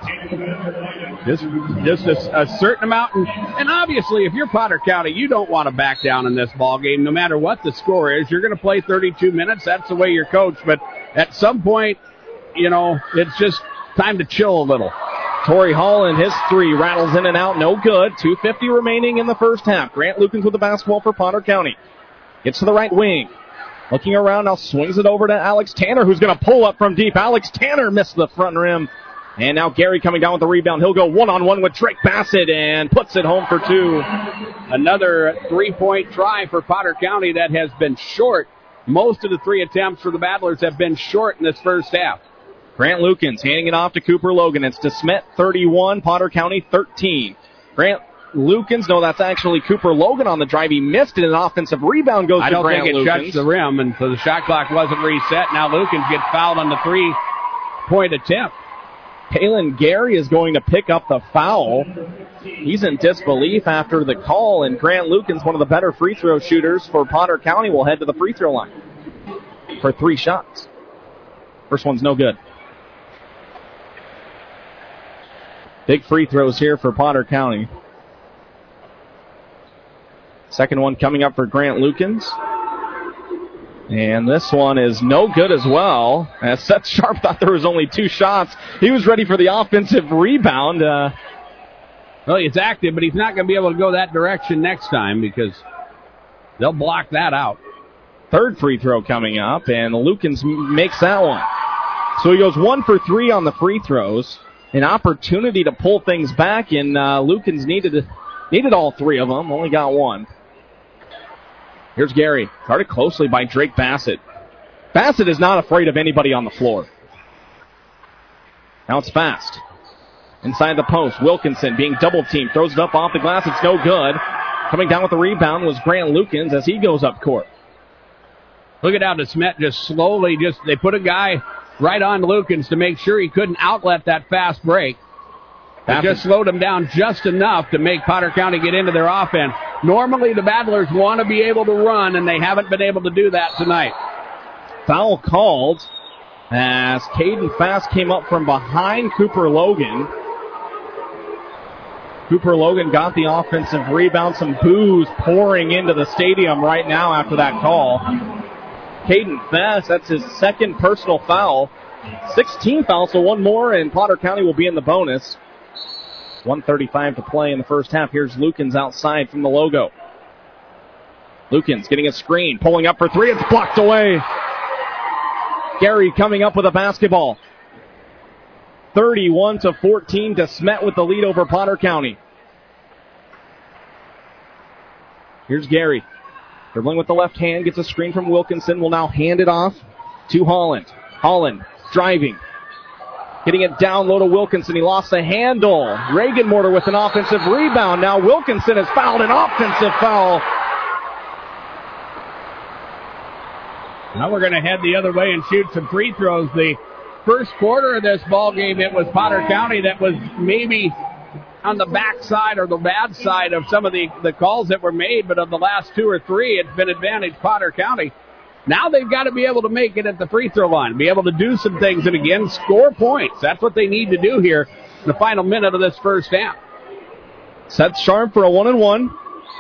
Just a certain amount. And obviously, if you're Potter County, you don't want to back down in this ball game, no matter what the score is. You're going to play 32 minutes. That's the way you're coached. But at some point, it's just time to chill a little. Torrey Holland, his three rattles in and out, no good. 2:50 remaining in the first half. Grant Lukens with the basketball for Potter County. Gets to the right wing. Looking around, now swings it over to Alex Tanner, who's going to pull up from deep. Alex Tanner missed the front rim. And now Gary coming down with the rebound. He'll go one-on-one with Drake Bassett and puts it home for two. Another three-point try for Potter County that has been short. Most of the three attempts for the Battlers have been short in this first half. Grant Lukens handing it off to Cooper Logan. It's DeSmet 31, Potter County 13. Grant Lukens, no, that's actually Cooper Logan on the drive. He missed it. An offensive rebound goes to Grant Lukens. I don't think it touched the rim, and so the shot clock wasn't reset. Now Lukens gets fouled on the three-point attempt. Kalen Gary is going to pick up the foul. He's in disbelief after the call, and Grant Lukens, one of the better free throw shooters for Potter County, will head to the free throw line for 3 shots. First one's no good. Big free throws here for Potter County. Second one coming up for Grant Lukens. And this one is no good as well. As Seth Sharp thought there was only 2 shots. He was ready for the offensive rebound. Well, he's active, but he's not going to be able to go that direction next time because they'll block that out. Third free throw coming up, and Lukens makes that one. So he goes 1 for 3 on the free throws. An opportunity to pull things back, and Lukens needed all 3 of them. Only got 1. Here's Gary, guarded closely by Drake Bassett. Bassett is not afraid of anybody on the floor. Now it's Fast. Inside the post, Wilkinson being double-teamed, throws it up off the glass, it's no good. Coming down with the rebound was Grant Lukens as he goes up court. Look at how DeSmet just slowly, they put a guy right on Lukens to make sure he couldn't outlet that fast break. They just slowed him down just enough to make Potter County get into their offense. Normally the Battlers want to be able to run, and they haven't been able to do that tonight. Foul called as Caden Fast came up from behind Cooper Logan. Cooper Logan got the offensive rebound. Some boos pouring into the stadium right now after that call. Caden Fast, that's his second personal foul. 16 fouls, so 1 more, and Potter County will be in the bonus. 1:35 to play in the first half. Here's Lukens outside from the logo. Lukens getting a screen, pulling up for 3. It's blocked away. Gary coming up with a basketball. 31-14. DeSmet with the lead over Potter County. Here's Gary. Dribbling with the left hand, gets a screen from Wilkinson. Will now hand it off to Holland. Holland driving. Getting it down low to Wilkinson. He lost the handle. Regenmorter with an offensive rebound. Now Wilkinson has fouled, an offensive foul. Now we're going to head the other way and shoot some free throws. The first quarter of this ball game, it was Potter County that was maybe on the backside or the bad side of some of the calls that were made, but of the last 2 or 3, it's been advantage Potter County. Now they've got to be able to make it at the free throw line, be able to do some things, and again, score points. That's what they need to do here in the final minute of this first half. Seth Sharp for a 1-and-1.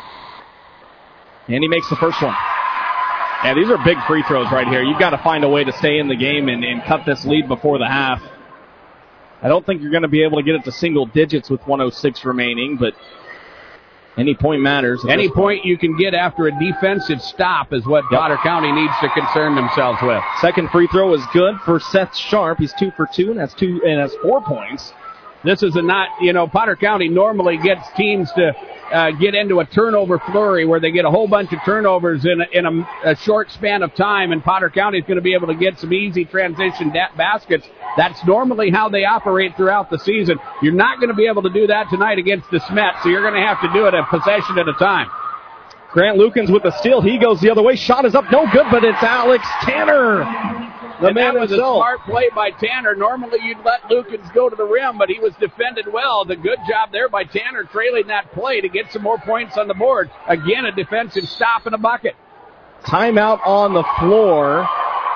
And he makes the first one. Yeah, these are big free throws right here. You've got to find a way to stay in the game and cut this lead before the half. I don't think you're going to be able to get it to single digits with 1:06 remaining, but any point matters. Any point you can get after a defensive stop is what Potter County needs to concern themselves with. Second free throw is good for Seth Sharp. He's 2 for 2 and has 4 points. This is Potter County normally gets teams to get into a turnover flurry where they get a whole bunch of turnovers in a short span of time, and Potter County is going to be able to get some easy transition baskets. That's normally how they operate throughout the season. You're not going to be able to do that tonight against the Smet, so you're going to have to do it a possession at a time. Grant Lukens with the steal. He goes the other way. Shot is up. No good, but it's Alex Tanner. And that was a smart play by Tanner. Normally you'd let Lukens go to the rim, but he was defended well. The good job there by Tanner trailing that play to get some more points on the board. Again, a defensive stop and a bucket. Timeout on the floor.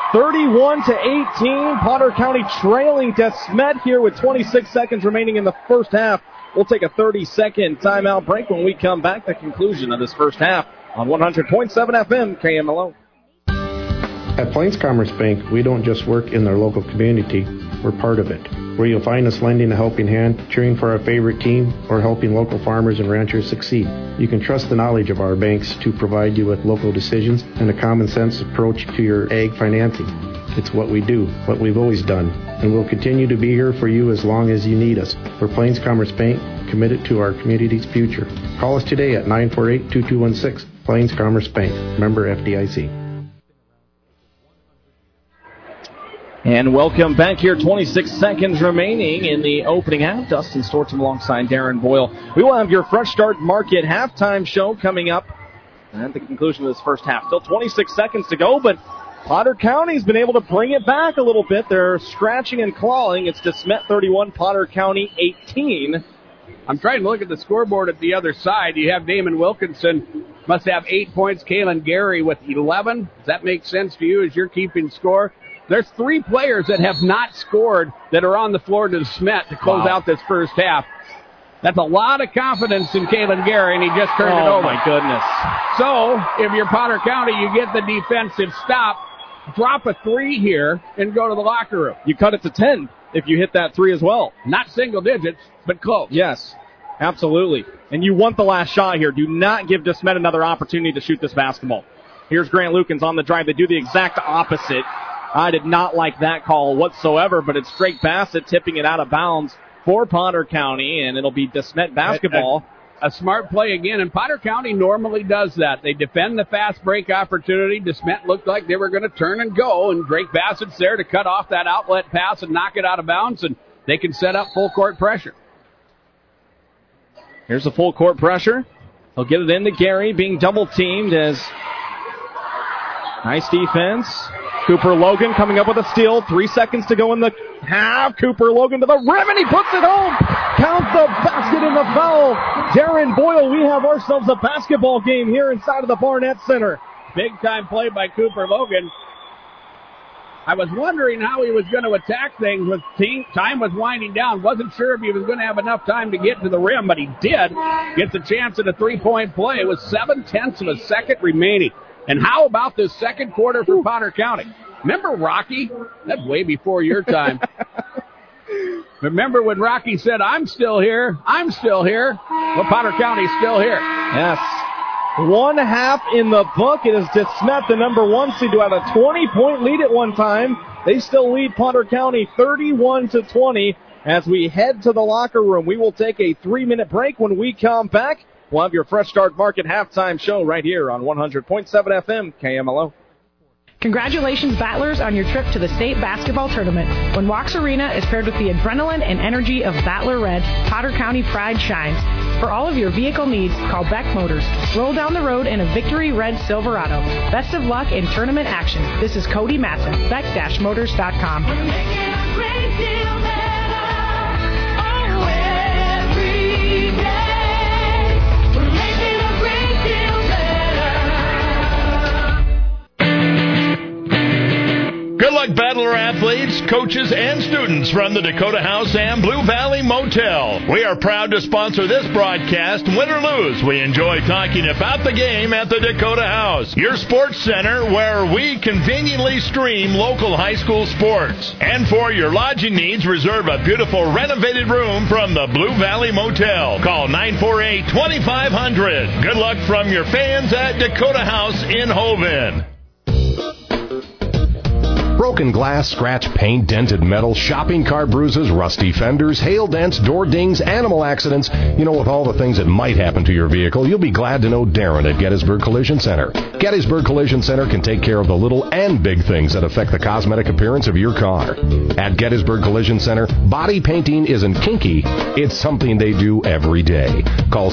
31-18. Potter County trailing to Smet here with 26 seconds remaining in the first half. We'll take a 30-second timeout break when we come back. The conclusion of this first half on 100.7 FM KMLO. At Plains Commerce Bank, we don't just work in their local community, we're part of it. Where you'll find us lending a helping hand, cheering for our favorite team, or helping local farmers and ranchers succeed. You can trust the knowledge of our banks to provide you with local decisions and a common sense approach to your ag financing. It's what we do, what we've always done, and we'll continue to be here for you as long as you need us. We're Plains Commerce Bank, committed to our community's future. Call us today at 948-2216. Plains Commerce Bank, member FDIC. And welcome back here. 26 seconds remaining in the opening half. Dustin Stortum alongside Darren Boyle. We will have your Fresh Start Market halftime show coming up at the conclusion of this first half. Still 26 seconds to go, but Potter County's been able to bring it back a little bit. They're scratching and clawing. It's DeSmet 31, Potter County 18. I'm trying to look at the scoreboard at the other side. You have Damon Wilkinson, must have 8 points. Kalen Gary with 11. Does that make sense to you as you're keeping score? There's 3 players that have not scored that are on the floor to Smet to close out this first half. That's a lot of confidence in Kalen Gary, and he just turned it over. Oh, my goodness. So, if you're Potter County, you get the defensive stop, drop a 3 here, and go to the locker room. You cut it to 10 if you hit that 3 as well. Not single digits, but close. Yes, absolutely. And you want the last shot here. Do not give DeSmet another opportunity to shoot this basketball. Here's Grant Lukens on the drive. They do the exact opposite. I did not like that call whatsoever, but it's Drake Bassett tipping it out of bounds for Potter County, and it'll be DeSmet basketball. A smart play again, and Potter County normally does that. They defend the fast break opportunity. DeSmet looked like they were going to turn and go, and Drake Bassett's there to cut off that outlet pass and knock it out of bounds, and they can set up full court pressure. Here's the full court pressure. They'll get it into Gary, being double teamed as nice defense. Cooper Logan coming up with a steal. 3 seconds to go in the half. Cooper Logan to the rim, and he puts it home. Count the basket in the foul. Darren Boyle, we have ourselves a basketball game here inside of the Barnett Center. Big time play by Cooper Logan. I was wondering how he was going to attack things with time was winding down. Wasn't sure if he was going to have enough time to get to the rim, but he did. Gets a chance at a 3-point play. It was 0.7 of a second remaining. And how about this second quarter for Potter County? Remember Rocky? That's way before your time. Remember when Rocky said, I'm still here, I'm still here? Well, Potter County's still here. Yes. 1 half in the book. It is DeSmet, the number 1 seed, who had a 20-point lead at one time. They still lead Potter County 31-20 as we head to the locker room. We will take a 3-minute break. When we come back, we'll have your Fresh Start Market halftime show right here on 100.7 FM KMLO. Congratulations, Battlers, on your trip to the state basketball tournament. When Walks Arena is paired with the adrenaline and energy of Battler Red, Potter County pride shines. For all of your vehicle needs, call Beck Motors. Roll down the road in a Victory Red Silverado. Best of luck in tournament action. This is Cody Matson, beck-motors.com. We're making a great deal better. Oh, every Good luck, Battler athletes, coaches, and students from the Dakota House and Blue Valley Motel. We are proud to sponsor this broadcast. Win or lose, we enjoy talking about the game at the Dakota House, your sports center where we conveniently stream local high school sports. And for your lodging needs, reserve a beautiful renovated room from the Blue Valley Motel. Call 948-2500. Good luck from your fans at Dakota House in Hoven. Broken glass, scratch, paint, dented metal, shopping cart bruises, rusty fenders, hail dents, door dings, animal accidents. You know, with all the things that might happen to your vehicle, you'll be glad to know Darren at Gettysburg Collision Center. Gettysburg Collision Center can take care of the little and big things that affect the cosmetic appearance of your car. At Gettysburg Collision Center, body painting isn't kinky. It's something they do every day. Call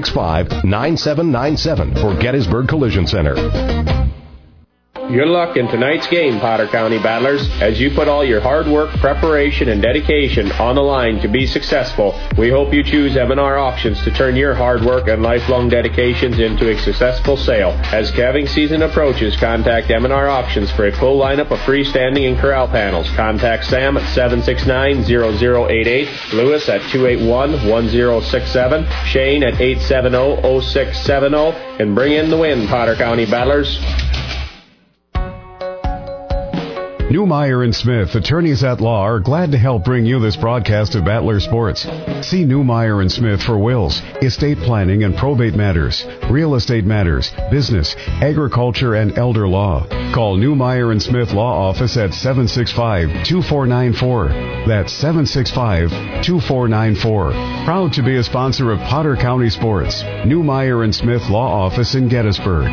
765-9797 for Gettysburg Collision Center. Good luck in tonight's game, Potter County Battlers. As you put all your hard work, preparation, and dedication on the line to be successful, we hope you choose M&R Auctions to turn your hard work and lifelong dedications into a successful sale. As calving season approaches, contact M&R Auctions for a full lineup of freestanding and corral panels. Contact Sam at 769-0088, Lewis at 281-1067, Shane at 870-0670, and bring in the win, Potter County Battlers. Newmeyer and Smith, attorneys at law, are glad to help bring you this broadcast of Battler Sports. See Newmeyer and Smith for wills, estate planning and probate matters, real estate matters, business, agriculture, and elder law. Call Newmeyer and Smith Law Office at 765-2494. That's 765-2494. Proud to be a sponsor of Potter County Sports. Newmeyer and Smith Law Office in Gettysburg.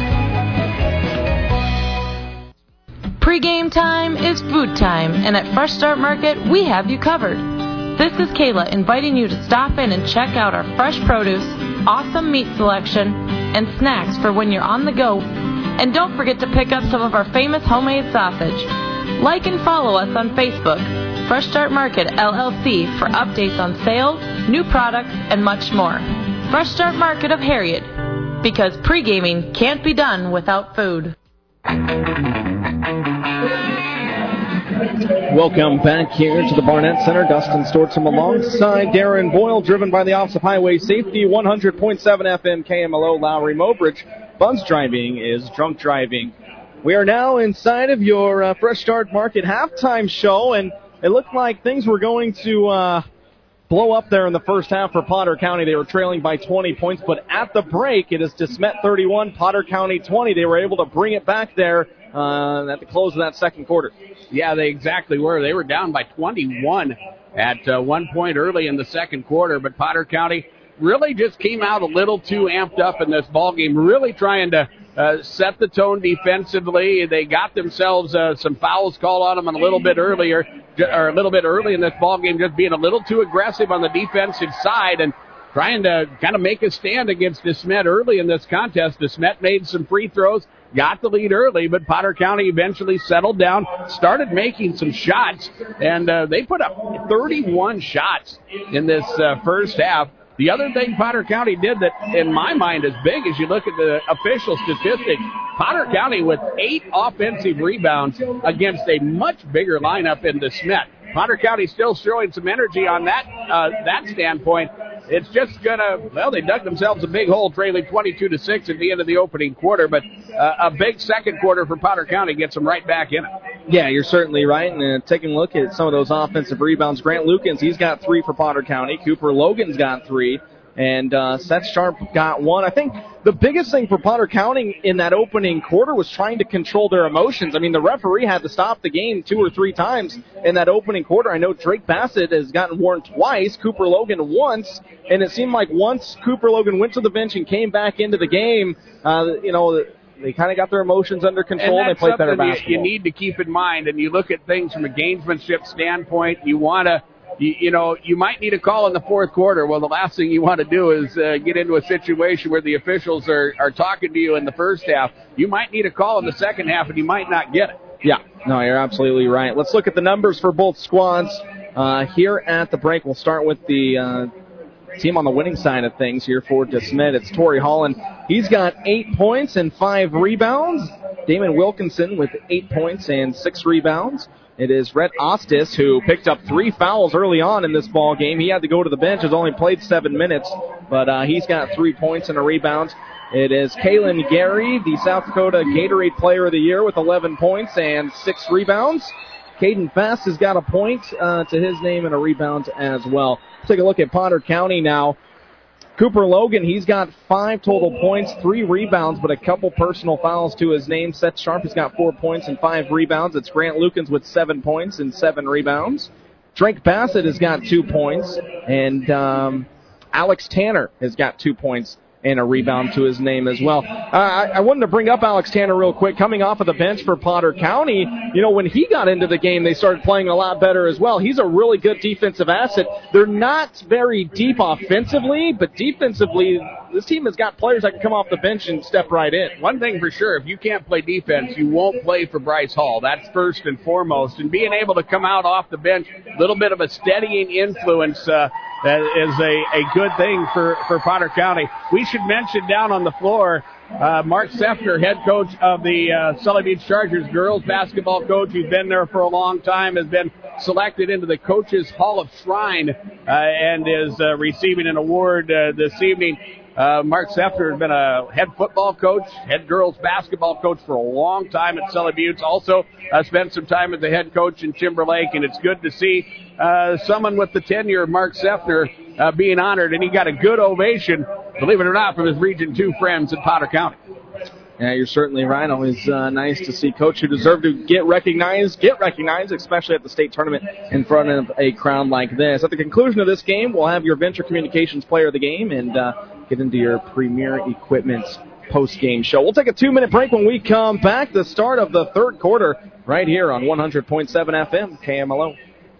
Pre-game time is food time, and at Fresh Start Market, we have you covered. This is Kayla inviting you to stop in and check out our fresh produce, awesome meat selection, and snacks for when you're on the go. And don't forget to pick up some of our famous homemade sausage. Like and follow us on Facebook, Fresh Start Market LLC, for updates on sales, new products, and much more. Fresh Start Market of Harriet, because pre-gaming can't be done without food. Welcome back here to the Barnett Center. Dustin Stortsom alongside Darren Boyle, driven by the Office of Highway Safety, 100.7 FM KMLO Lowry Mobridge. Buzz driving is drunk driving. We are now inside of your Fresh Start Market halftime show, and it looked like things were going to blow up there in the first half for Potter County. They were trailing by 20 points, but at the break, it is DeSmet 31, Potter County 20. They were able to bring it back there at the close of that second quarter. Yeah, they exactly were. They were down by 21 at one point early in the second quarter, but Potter County really just came out a little too amped up in this ball game, really trying to set the tone defensively. They got themselves some fouls called on them a little bit early in this ball game, just being a little too aggressive on the defensive side and trying to kind of make a stand against DeSmet early in this contest. DeSmet made some free throws, got the lead early, but Potter County eventually settled down, started making some shots, and they put up 31 shots in this first half. The other thing Potter County did that, in my mind, is big as you look at the official statistics, Potter County with 8 offensive rebounds against a much bigger lineup in DeSmet. Potter County still showing some energy on that standpoint. It's just they dug themselves a big hole, trailing 22-6 at the end of the opening quarter, but a big second quarter for Potter County gets them right back in it. Yeah, you're certainly right. And taking a look at some of those offensive rebounds, Grant Lukens, he's got 3 for Potter County. Cooper Logan's got 3. And Seth Sharp got 1. I think the biggest thing for Potter County in that opening quarter was trying to control their emotions. I mean, the referee had to stop the game 2 or 3 times in that opening quarter. I know Drake Bassett has gotten warned twice, Cooper Logan once, and it seemed like once Cooper Logan went to the bench and came back into the game, they kind of got their emotions under control and they played better basketball. You need to keep in mind, and you look at things from a gamesmanship standpoint, you want to, you might need a call in the fourth quarter. Well, the last thing you want to do is get into a situation where the officials are talking to you in the first half. You might need a call in the second half, and you might not get it. Yeah, no, you're absolutely right. Let's look at the numbers for both squads here at the break. We'll start with the team on the winning side of things here for DeSmet. It's Torrey Holland. He's got 8 points and 5 rebounds. Damon Wilkinson with 8 points and 6 rebounds. It is Rhett Ostis who picked up 3 fouls early on in this ball game. He had to go to the bench, has only played 7 minutes, but he's got 3 points and a rebound. It is Kaylin Gary, the South Dakota Gatorade Player of the Year with 11 points and 6 rebounds. Caden Fast has got a point to his name and a rebound as well. Let's take a look at Potter County now. Cooper Logan, he's got 5 total points, 3 rebounds, but a couple personal fouls to his name. Seth Sharp has got 4 points and 5 rebounds. It's Grant Lukens with 7 points and 7 rebounds. Drake Bassett has got 2 points, and Alex Tanner has got 2 points and a rebound to his name as well. I wanted to bring up Alex Tanner real quick. Coming off of the bench for Potter County, when he got into the game, they started playing a lot better as well. He's a really good defensive asset. They're not very deep offensively, but defensively, this team has got players that can come off the bench and step right in. One thing for sure, if you can't play defense, you won't play for Bryce Hall. That's first and foremost. And being able to come out off the bench, a little bit of a steadying influence, that is a good thing for Potter County. We should mention down on the floor, Mark Sefner, head coach of the Sully Beach Chargers girls basketball coach, who's been there for a long time, has been selected into the Coaches Hall of Shrine and is receiving an award this evening. Mark Sefner has been a head football coach, head girls basketball coach for a long time at Sully Buttes. Also spent some time as the head coach in Timberlake, and it's good to see someone with the tenure of Mark Sefner being honored, and he got a good ovation, believe it or not, from his Region 2 friends in Potter County. Yeah, you're certainly right. Always nice to see coach who deserve to get recognized, especially at the state tournament in front of a crowd like this. At the conclusion of this game, we'll have your Venture Communications Player of the Game and get into your Premier Equipment post-game show. We'll take a 2-minute break when we come back. The start of the third quarter right here on 100.7 FM KMLO.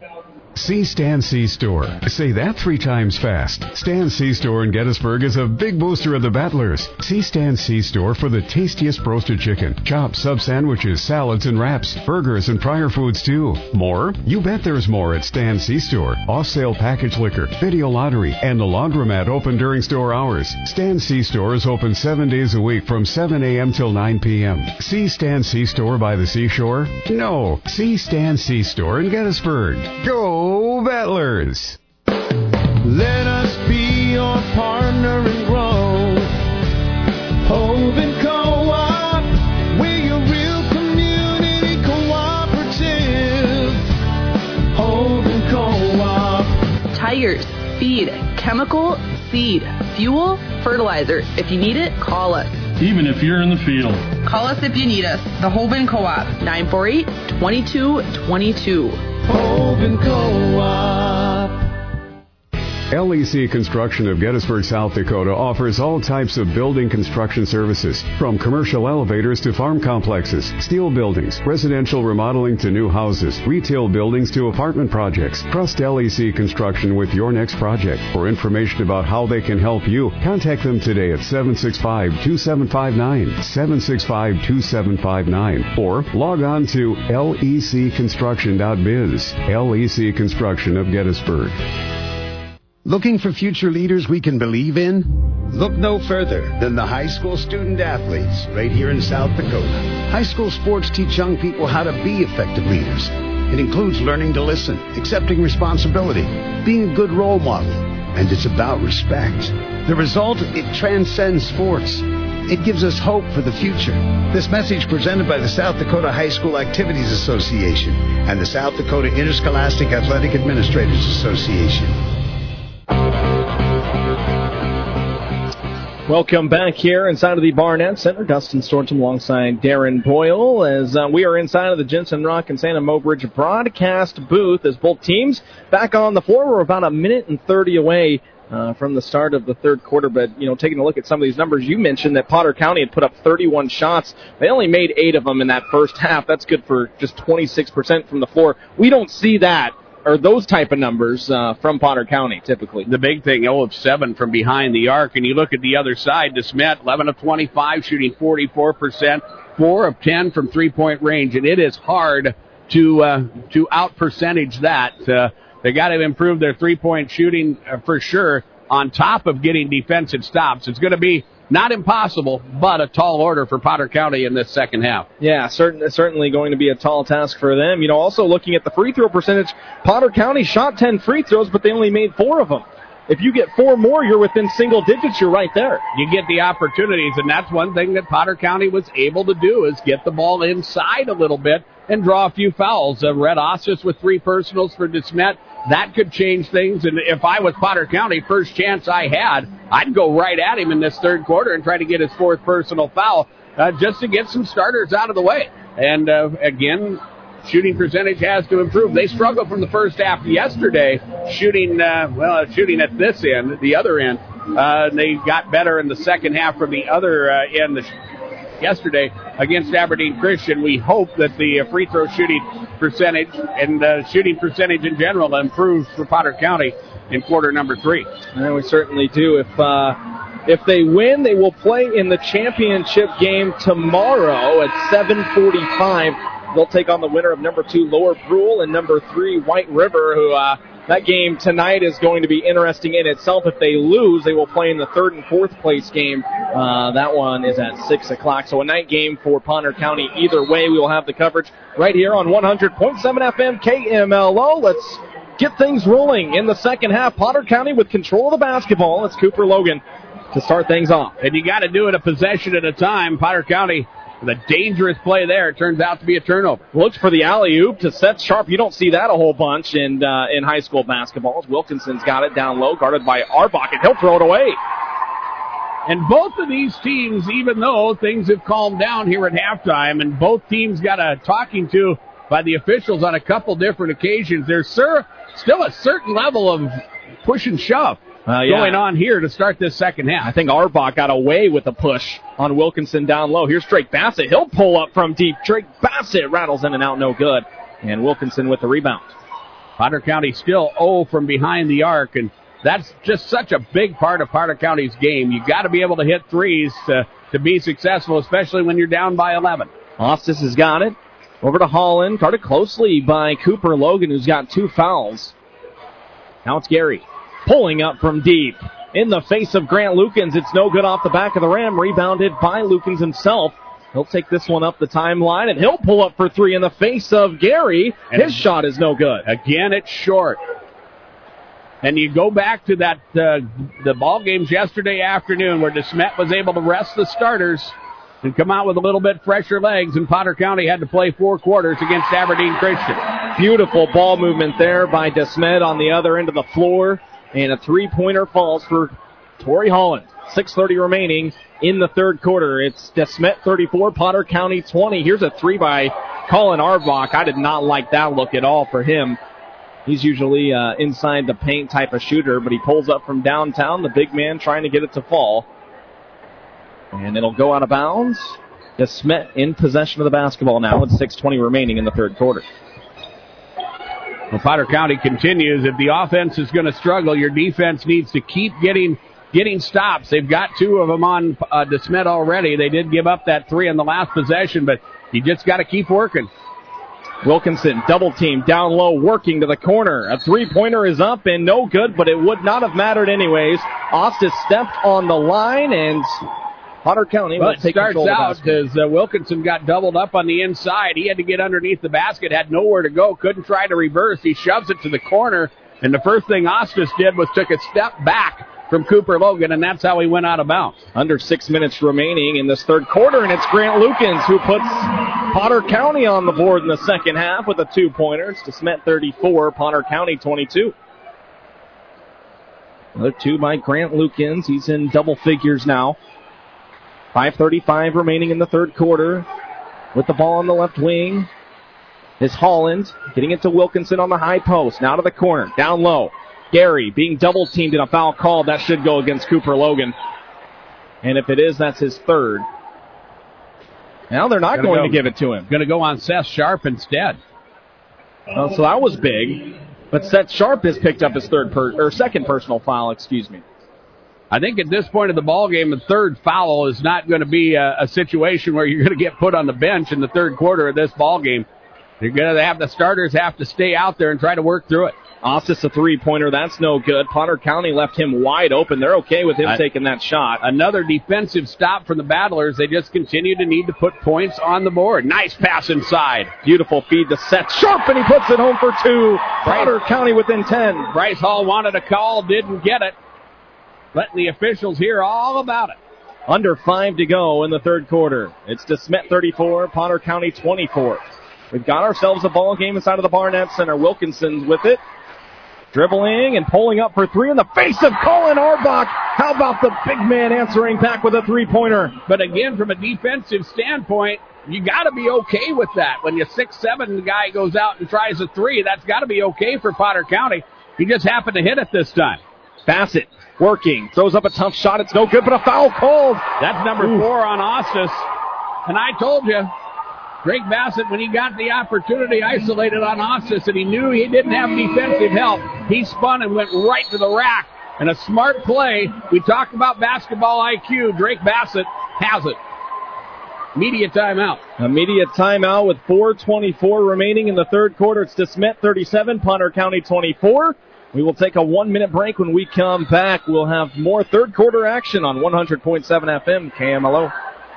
See Stan C Store. Say that 3 times fast. Stan C Store in Gettysburg is a big booster of the Battlers. See Stan C Store for the tastiest roasted chicken, chops, sub-sandwiches, salads, and wraps, burgers, and fryer foods, too. More? You bet there's more at Stan C Store. Off-sale package liquor, video lottery, and the laundromat open during store hours. Stan C Store is open 7 days a week from 7 a.m. till 9 p.m. See Stan C Store by the seashore? No. See Stan C Store in Gettysburg. Go Battlers! Let us be your partner in growth. Hovind Co-op, we're your real community cooperative. Hovind Co-op. Tires, feed, chemical, seed, fuel, fertilizer. If you need it, call us. Even if you're in the field. Call us if you need us. The Hovind Co-op, 948-2222. Hovind Co-op. LEC Construction of Gettysburg, South Dakota offers all types of building construction services, from commercial elevators to farm complexes, steel buildings, residential remodeling to new houses, retail buildings to apartment projects. Trust LEC Construction with your next project. For information about how they can help you, contact them today at 765-2759, 765-2759, or log on to lecconstruction.biz. LEC Construction of Gettysburg. Looking for future leaders we can believe in? Look no further than the high school student athletes right here in South Dakota. High school sports teach young people how to be effective leaders. It includes learning to listen, accepting responsibility, being a good role model, and it's about respect. The result, it transcends sports. It gives us hope for the future. This message presented by the South Dakota High School Activities Association and the South Dakota Interscholastic Athletic Administrators Association. Welcome back here inside of the Barnett Center. Dustin Thornton alongside Darren Boyle as we are inside of the Jensen Rock and Santa Mobridge broadcast booth as both teams back on the floor. We're about a minute and 30 away from the start of the third quarter. But, taking a look at some of these numbers, you mentioned that Potter County had put up 31 shots. They only made 8 of them in that first half. That's good for just 26% from the floor. We don't see that, or those type of numbers from Potter County, typically. The big thing, 0 of 7 from behind the arc. And you look at the other side, DeSmet, 11 of 25, shooting 44%, 4 of 10 from three-point range. And it is hard to out-percentage that. They got to improve their three-point shooting for sure. on top of getting defensive stops. It's going to be not impossible, but a tall order for Potter County in this second half. Yeah, certainly going to be a tall task for them. Also looking at the free throw percentage, Potter County shot 10 free throws, but they only made 4 of them. If you get 4 more, you're within single digits. You're right there. You get the opportunities, and that's one thing that Potter County was able to do is get the ball inside a little bit and draw a few fouls. Red Ostis with 3 personals for DeSmet. That could change things, and if I was Potter County, first chance I had, I'd go right at him in this third quarter and try to get his 4th personal foul just to get some starters out of the way. And again, shooting percentage has to improve. They struggled from the first half yesterday, shooting at this end, the other end. They got better in the second half from the other end yesterday against Aberdeen Christian. We hope that the free throw shooting percentage and shooting percentage in general improves for Potter County in quarter number 3. And we certainly do. If they win, they will play in the championship game tomorrow at 7:45. They'll take on the winner of number 2 Lower Brule and number 3 White River, who that game tonight is going to be interesting in itself. If they lose, they will play in the 3rd and 4th place game. That one is at 6 o'clock. So a night game for Potter County. Either way, we will have the coverage right here on 100.7 FM KMLO. Let's get things rolling in the second half. Potter County with control of the basketball. It's Cooper Logan to start things off. And you got to do it a possession at a time. Potter County, the dangerous play there, turns out to be a turnover. Looks for the alley-oop to Seth Sharp. You don't see that a whole bunch in high school basketball. Wilkinson's got it down low, guarded by Arbach, and he'll throw it away. And both of these teams, even though things have calmed down here at halftime, and both teams got a talking to by the officials on a couple different occasions, there's still a certain level of push and shove going on here to start this second half. I think Arbach got away with a push on Wilkinson down low. Here's Drake Bassett. He'll pull up from deep. Drake Bassett rattles in and out, no good. And Wilkinson with the rebound. Potter County still 0 from behind the arc, and that's just such a big part of Potter County's game. You got to be able to hit threes to be successful, especially when you're down by 11. Ostis has got it. Over to Holland, guarded closely by Cooper Logan, who's got 2 fouls. Now it's Gary. Pulling up from deep. In the face of Grant Lukens. It's no good off the back of the rim. Rebounded by Lukens himself. He'll take this one up the timeline, and he'll pull up for 3 in the face of Gary. And his shot is no good. Again, it's short. And you go back to that the ball games yesterday afternoon where DeSmet was able to rest the starters and come out with a little bit fresher legs, and Potter County had to play 4 quarters against Aberdeen Christian. Beautiful ball movement there by DeSmet on the other end of the floor. And a 3-pointer falls for Torrey Holland. 6:30 remaining in the third quarter. It's DeSmet 34, Potter County 20. Here's a 3 by Colin Arbach. I did not like that look at all for him. He's usually inside the paint type of shooter, but he pulls up from downtown. The big man trying to get it to fall. And it'll go out of bounds. DeSmet in possession of the basketball now with 6:20 remaining in the third quarter. Well, Potter County continues. If the offense is going to struggle, your defense needs to keep getting stops. They've got 2 of them on DeSmet already. They did give up that 3 in the last possession, but you just got to keep working. Wilkinson, double team, down low, working to the corner. A 3-pointer is up and no good, but it would not have mattered anyways. Ostis stepped on the line, and Potter County will take control of the basket. It starts out as Wilkinson got doubled up on the inside. He had to get underneath the basket, had nowhere to go, couldn't try to reverse. He shoves it to the corner, and the first thing Ostis did was took a step back from Cooper Logan, and that's how he went out of bounds. Under 6 minutes remaining in this third quarter, and it's Grant Lukens who puts Potter County on the board in the second half with a 2-pointer. It's DeSmet 34, Potter County 22. Another 2 by Grant Lukens. He's in double figures now. 5:35 remaining in the third quarter. With the ball on the left wing is Holland, getting it to Wilkinson on the high post. Now to the corner, down low. Gary being double teamed in a foul call. That should go against Cooper Logan. And if it is, that's his third. Now they're not going to give it to him. Going to go on Seth Sharp instead. So that was big. But Seth Sharp has picked up his second personal foul, excuse me. I think at this point of the ball game, the third foul is not going to be a situation where you're going to get put on the bench in the third quarter of this ball game. You're going to have the starters have to stay out there and try to work through it. Ostis a three-pointer. That's no good. Potter County left him wide open. They're okay with him taking that shot. Another defensive stop from the Battlers. They just continue to need to put points on the board. Nice pass inside. Beautiful feed to Seth Sharp, and he puts it home for two. Potter County within 10. Bryce Hall wanted a call, didn't get it. Letting the officials hear all about it. Under 5 to go in the third quarter. It's DeSmet 34, Potter County 24. We've got ourselves a ball game inside of the Barnett Center. Wilkinson's with it. Dribbling and pulling up for three in the face of Colin Auerbach. How about the big man answering back with a three-pointer? But again, from a defensive standpoint, you got to be okay with that. When your 6'7" guy goes out and tries a three, that's got to be okay for Potter County. He just happened to hit it this time. Bassett working, throws up a tough shot. It's no good, but a foul called. That's number 4 on Ostis. And I told you, Drake Bassett, when he got the opportunity, isolated on Ostis, and he knew he didn't have defensive help. He spun and went right to the rack. And a smart play. We talked about basketball IQ. Drake Bassett has it. Media timeout. Immediate timeout with 4:24 remaining in the third quarter. It's DeSmet 37, Potter County 24. We will take a 1-minute break. When we come back, we'll have more third quarter action on 100.7 FM KMLO.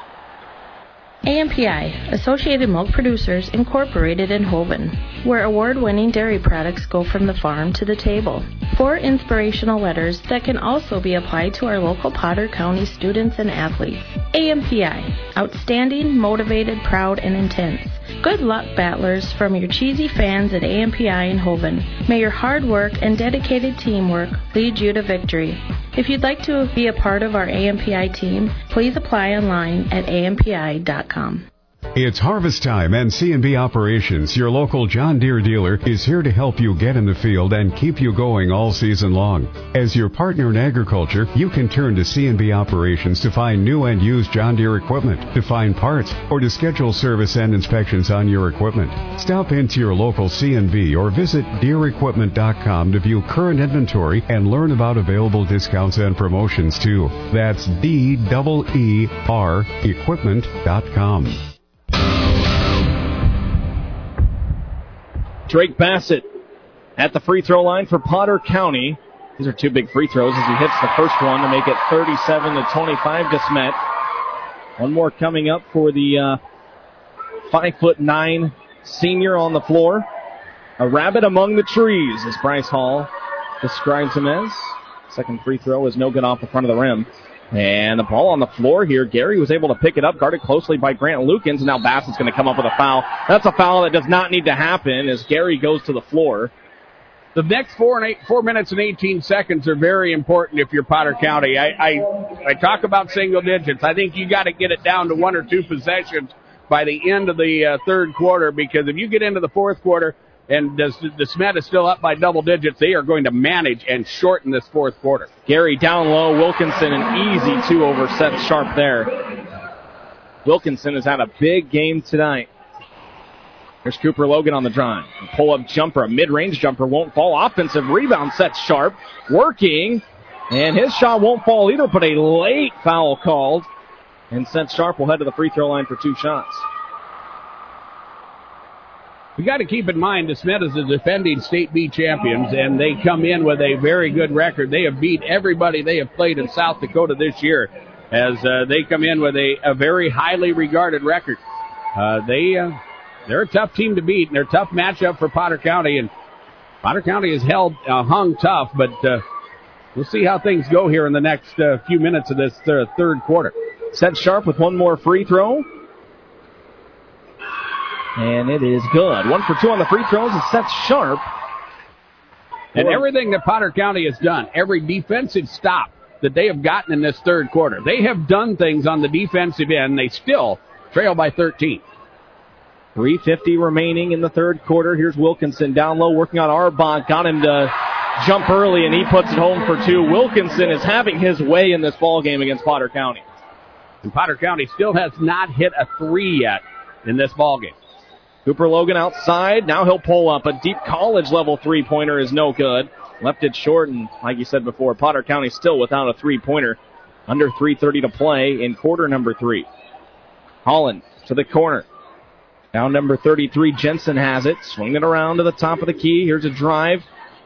AMPI, Associated Milk Producers Incorporated in Hoven, where award-winning dairy products go from the farm to the table. 4 inspirational letters that can also be applied to our local Potter County students and athletes. AMPI, outstanding, motivated, proud, and intense. Good luck, Battlers, from your cheesy fans at AMPI in Hoven. May your hard work and dedicated teamwork lead you to victory. If you'd like to be a part of our AMPI team, please apply online at ampi.com. It's harvest time, and C&B Operations, your local John Deere dealer, is here to help you get in the field and keep you going all season long. As your partner in agriculture, you can turn to C&B Operations to find new and used John Deere equipment, to find parts, or to schedule service and inspections on your equipment. Stop into your local C&B or visit DeereEquipment.com to view current inventory and learn about available discounts and promotions too. That's DEER Equipment.com. Drake Bassett at the free throw line for Potter County. These are 2 big free throws as he hits the first one to make it 37-25 DeSmet. One more coming up for the 5'9" senior on the floor. A rabbit among the trees, as Bryce Hall describes him as. Second free throw is no good off the front of the rim. And the ball on the floor here. Gary was able to pick it up, guarded closely by Grant Lukens. And now Bassett's going to come up with a foul. That's a foul that does not need to happen as Gary goes to the floor. The next 4 minutes and 18 seconds are very important if you're Potter County. I talk about single digits. I think you got to get it down to 1 or 2 possessions by the end of the third quarter, because if you get into the fourth quarter and DeSmet is still up by double digits, they are going to manage and shorten this fourth quarter. Gary down low. Wilkinson, an easy 2 over Seth Sharp there. Wilkinson has had a big game tonight. Here's Cooper Logan on the drive. A pull-up jumper, a mid-range jumper won't fall. Offensive rebound, Seth Sharp working. And his shot won't fall either, but a late foul called. And Seth Sharp will head to the free throw line for 2 shots. We got to keep in mind DeSmet is the defending State B champions, and they come in with a very good record. They have beat everybody they have played in South Dakota this year, as they come in with a very highly regarded record. They're a tough team to beat, and they're a tough matchup for Potter County. And Potter County has hung tough, but we'll see how things go here in the next few minutes of this third quarter. Seth Sharp with 1 more free throw. And it is good. 1 for 2 on the free throws is Seth Sharp. And everything that Potter County has done, every defensive stop that they have gotten in this third quarter, they have done things on the defensive end. They still trail by 13. 3:50 remaining in the third quarter. Here's Wilkinson down low working on Arbont. Got him to jump early, and he puts it home for 2. Wilkinson is having his way in this ball game against Potter County. And Potter County still has not hit a 3 yet in this ball game. Cooper Logan outside. Now he'll pull up. A deep college-level three-pointer is no good. Left it short, and like you said before, Potter County still without a three-pointer. Under 3:30 to play in quarter number 3. Holland to the corner. Now number 33, Jensen has it. Swing it around to the top of the key. Here's a drive.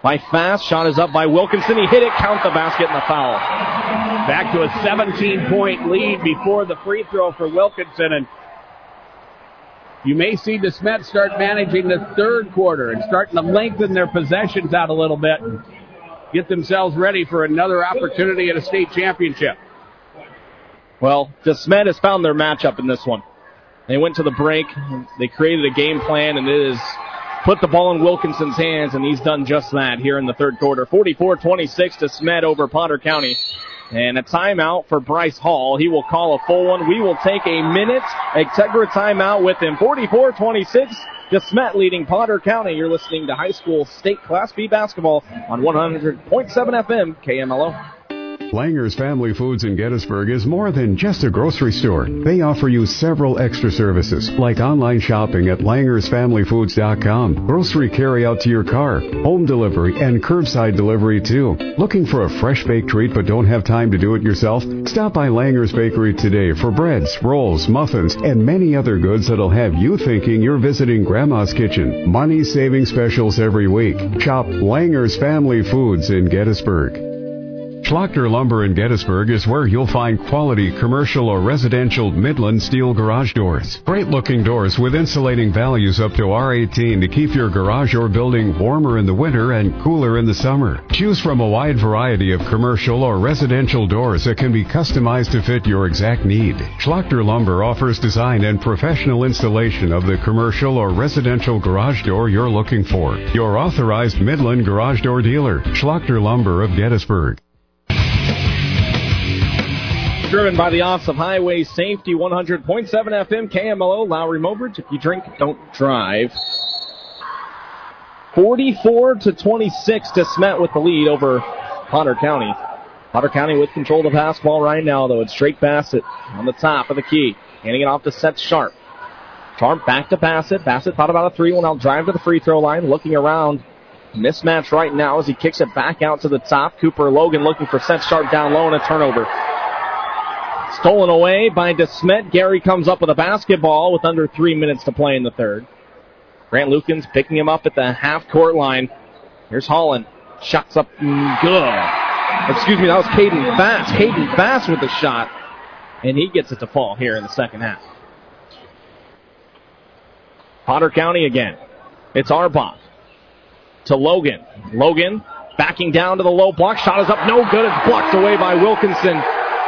by Fast. Shot is up by Wilkinson. He hit it. Count the basket and the foul. Back to a 17-point lead before the free throw for Wilkinson. And you may see DeSmet start managing the third quarter and starting to lengthen their possessions out a little bit and get themselves ready for another opportunity at a state championship. Well, DeSmet has found their matchup in this one. They went to the break. They created a game plan, and it is put the ball in Wilkinson's hands, and he's done just that here in the third quarter. 44-26 DeSmet over Potter County. And a timeout for Bryce Hall. He will call a full one. We will take a minute Integra timeout with him. 44-26, DeSmet leading Potter County. You're listening to high school state Class B basketball on 100.7 FM KMLO. Langer's Family Foods in Gettysburg is more than just a grocery store. They offer you several extra services, like online shopping at langersfamilyfoods.com, grocery carry-out to your car, home delivery, and curbside delivery too. Looking for a fresh baked treat but don't have time to do it yourself? Stop by Langer's Bakery today for breads, rolls, muffins, and many other goods that'll have you thinking you're visiting Grandma's kitchen. Money-saving specials every week. Shop Langer's Family Foods in Gettysburg. Schlachter Lumber in Gettysburg is where you'll find quality commercial or residential Midland steel garage doors. Great-looking doors with insulating values up to R18 to keep your garage or building warmer in the winter and cooler in the summer. Choose from a wide variety of commercial or residential doors that can be customized to fit your exact need. Schlachter Lumber offers design and professional installation of the commercial or residential garage door you're looking for. Your authorized Midland garage door dealer, Schlachter Lumber of Gettysburg. Driven by the office of Highway Safety, 100.7 FM KMLO, Lowry Mobridge. If you drink, don't drive. 44-26, DeSmet with the lead over Potter County. Potter County with control of the basketball right now, though. It's Drake Bassett on the top of the key, handing it off to Seth Sharp. Sharp back to Bassett. Bassett thought about a three, will now drive to the free throw line, looking around. Mismatch right now as he kicks it back out to the top. Cooper Logan looking for Seth Sharp down low and a turnover. Stolen away by DeSmet. Gary comes up with a basketball with under 3 minutes to play in the third. Grant Lukens picking him up at the half-court line. Here's Holland. Shots up good. Excuse me, that was Caden Fast. Caden Fast with the shot. And he gets it to fall here in the second half. Potter County again. It's Arbach to Logan. Logan backing down to the low block. Shot is up. No good. It's blocked away by Wilkinson.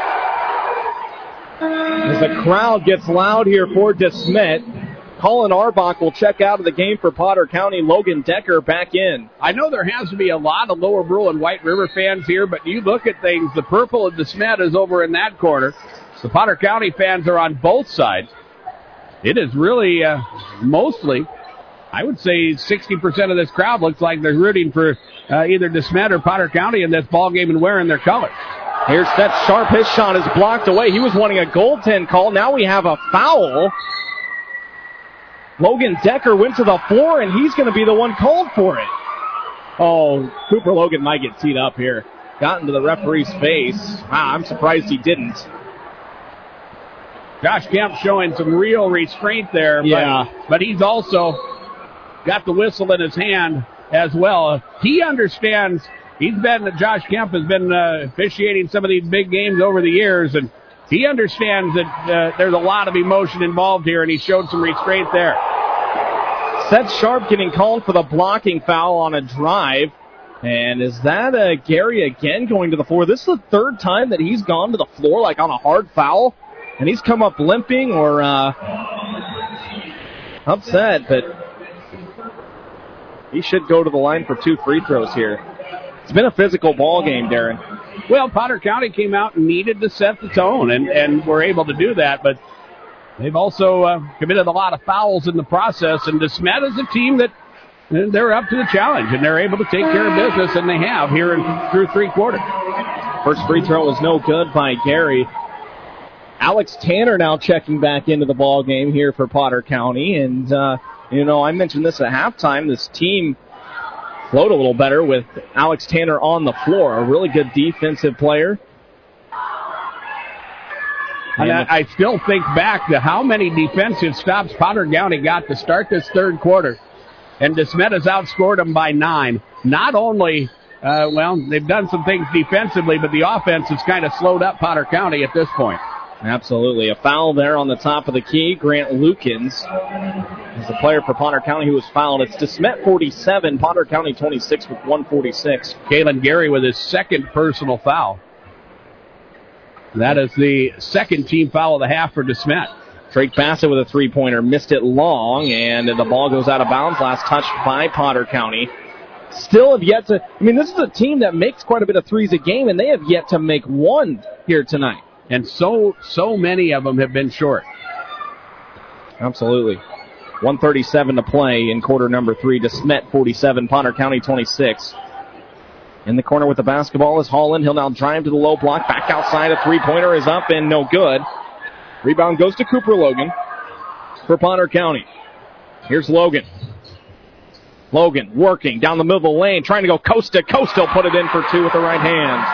As the crowd gets loud here for DeSmet, Colin Arbach will check out of the game for Potter County. Logan Decker back in. I know there has to be a lot of Lower Brule and White River fans here, but you look at things, the purple of DeSmet is over in that corner. The Potter County fans are on both sides. It is really mostly, I would say 60% of this crowd looks like they're rooting for either DeSmet or Potter County in this ball game and wearing their colors. Here's Seth Sharp. His shot is blocked away. He was wanting a goaltend call. Now we have a foul. Logan Decker went to the floor, and he's going to be the one called for it. Oh, Cooper Logan might get teed up here. Got into the referee's face. Wow, I'm surprised he didn't. Josh Kemp showing some real restraint there. Yeah. But he's also got the whistle in his hand as well. He understands. Josh Kemp has been officiating some of these big games over the years, and he understands that there's a lot of emotion involved here, and he showed some restraint there. Seth Sharp getting called for the blocking foul on a drive. And is that Gary again going to the floor? This is the third time that he's gone to the floor, like on a hard foul, and he's come up limping or upset, but he should go to the line for 2 free throws here. It's been a physical ball game, Darren. Well, Potter County came out and needed to set the tone, and were able to do that. But they've also committed a lot of fouls in the process. And DeSmet is a team that they're up to the challenge, and they're able to take care of business, and they have here through 3 quarters. First free throw was no good by Gary. Alex Tanner now checking back into the ball game here for Potter County. And, I mentioned this at halftime. This team flowed a little better with Alex Tanner on the floor, a really good defensive player. And I still think back to how many defensive stops Potter County got to start this third quarter. and DeSmet has outscored them by 9. Not only, they've done some things defensively, but the offense has kind of slowed up Potter County at this point. Absolutely. A foul there on the top of the key. Grant Lukens is the player for Potter County who was fouled. It's DeSmet 47, Potter County 26 with 1:46. Kalen Gary with his second personal foul. That is the second team foul of the half for DeSmet. Drake Bassett with a three-pointer. Missed it long, and the ball goes out of bounds. Last touched by Potter County. Still have yet to... this is a team that makes quite a bit of threes a game, and they have yet to make one here tonight. And so many of them have been short. Absolutely. 1:37 to play in quarter number 3. DeSmet 47, Potter County 26. In the corner with the basketball is Holland. He'll now drive to the low block. Back outside, a three-pointer is up and no good. Rebound goes to Cooper Logan for Potter County. Here's Logan. Logan working down the middle of the lane, trying to go coast to coast. He'll put it in for 2 with the right hand.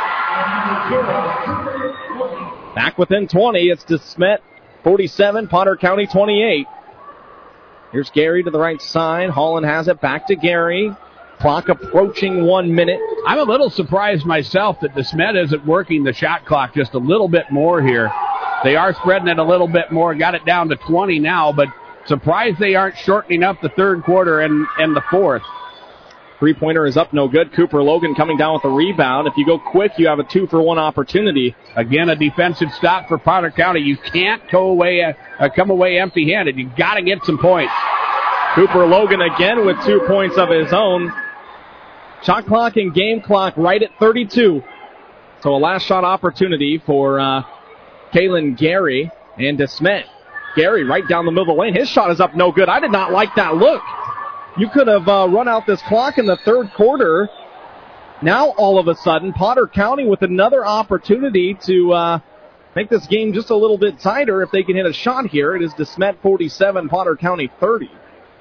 Back within 20, it's DeSmet 47, Potter County 28. Here's Gary to the right side. Holland has it back to Gary. Clock approaching 1 minute. I'm a little surprised myself that DeSmet isn't working the shot clock just a little bit more here. They are spreading it a little bit more. Got it down to 20 now, but surprised they aren't shortening up the third quarter and the fourth. Three-pointer is up, no good. Cooper Logan coming down with the rebound. If you go quick, you have a 2-for-1 opportunity. Again, a defensive stop for Potter County. You can't come away empty-handed. You got to get some points. Cooper Logan again with 2 points of his own. Shot clock and game clock right at 32. So a last shot opportunity for Kalen Gary and DeSmet. Gary right down the middle of the lane. His shot is up, no good. I did not like that look. You could have run out this clock in the third quarter. Now, all of a sudden, Potter County with another opportunity to make this game just a little bit tighter if they can hit a shot here. It is DeSmet 47, Potter County 30.